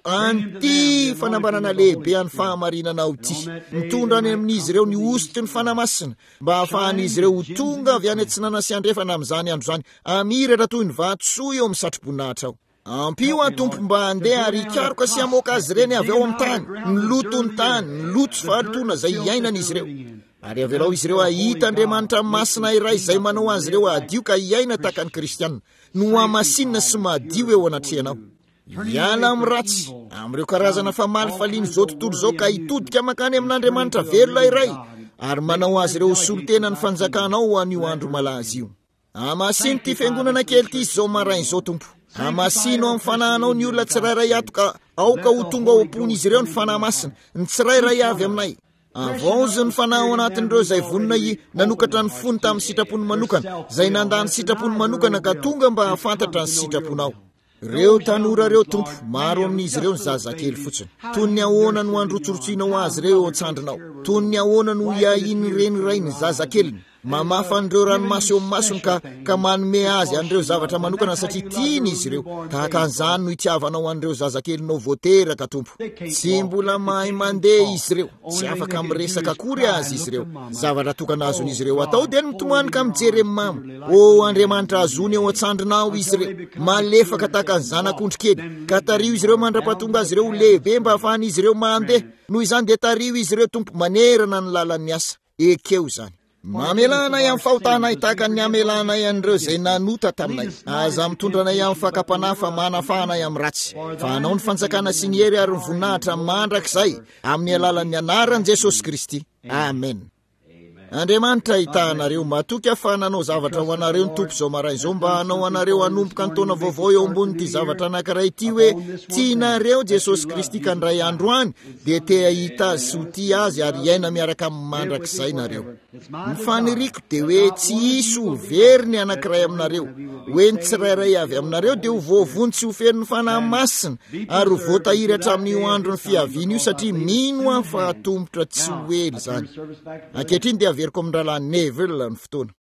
anty fanambanana lehibe any fahamarinanao ity, mitondra any amin'izy ireo ny osotry ny fanamasina mba hahafahan'izy ireo ho tonga avy any antsinana sy andrefana amin'izany andro zany amiratra toy ny vatsoa eo amin'ny satroboninahitra ao. Ampio antompo mba handeha ary hikaroka sy hamoaka azy ireny avy ao amin'ny tany, ny loto ny tany, ny loto sy faharitoana izay iainan'izy ireo. Ary avelao izy ireo ahita Andriamanitra masina iray izay manao azy ireo adio ka iaina tahaka ny kristianina no hamasinina sy madio eo anatrehanao. Hiala amin'ny ratsy amin'ireo karazana famaly faliany zao tontolo zao ka hitodika makany amin'Andriamanitra velona iray ary manao azy ireo solotena ny fanjakanao ho an'io andro malaza io. Amasino ty fiangonana kely ty zao marain'izao tompo, amasino amin'ny fanahanao ny olona tsirairay ato ka aoka ho tonga ao am-pon'izy ireo ny fanahy masina, ny tsirairay avy aminay. Avaozy ny fanahy ao anatin'ireo izay vonina nanokatra ny fony tamin'ny sitrapony manokana, izay nandany sitrapony manokana ka tonga mba hafantatra ny sitraponao. Reo tanora reo tompo, maro amin'izy ireo ny zazakely fotsiny. Toy ny ahoana no androtsorotsianao azy ireo an-tsandrinao, toy ny ahoana no hiahiny reniray ny zazakeliny, mamafa an'ireo ranomasy eo amin'ny masony ka manome azy an'ireo zavatra manokana satria tiany izy ireo. Tahaka an'izany no hitiavanao an'ireo zazakelinao voateraka tompo. Tsy mbola mahay mandeha izy ireo, tsy afaka miresaka akory azy izy ireo. Zavatra tokana azon'izy ireo atao dia mitomany ka mijery mamo. O Andriamanitra, azony eo an-tsandrinao izy ireo, malefaka tahaka ny zanak'ondry kely, ka tario izy ireo mandrapatonga azy ireo lehibe mba hahafahan'izy ireo mandeha. Noho izany dia tario izy ireo tompo manerana ny lalan'ny asa. Ekeo zany. Mamelanay amin'ny fahotanay tahaka ny amelanay an'ireo izay nanota taminay, aza mitondranay amin'ny fakapanafa manafahanay amin'ny ratsy. Fa anao ny fanjakana sy ny hery ary ny voninahitra mandrakizay amin'ny alalan'ny anaran'i Jesosy Kristy. Amen. Andriamanitra hitanareo, matoky ahafahananao zavatra ho anareo ny tompo izao marain'izao mba hanao anareo hanompoka ny taona vaovao eo ambony ty zavatra anankiray ity hoe tianareo Jesosy Kristy ka ndray andro any dia te hahita azy sy ho tia azy ary iaina miaraka amin'ny mandrakizay nareo. Ny faniriko dia hoe tsy hisy ho very ny anankiray aminareo, hoe ny tsirairay avy aminareo dia ho voavony tsy ho feno ny fanahy masina ary ho voatahiry hatramin'io andro ny fiaviana io satria mino aho fa hatombotra tsy ho ely zany. Ankehitriny dia averiko amin'ny rahalahy Neville ny fotoana.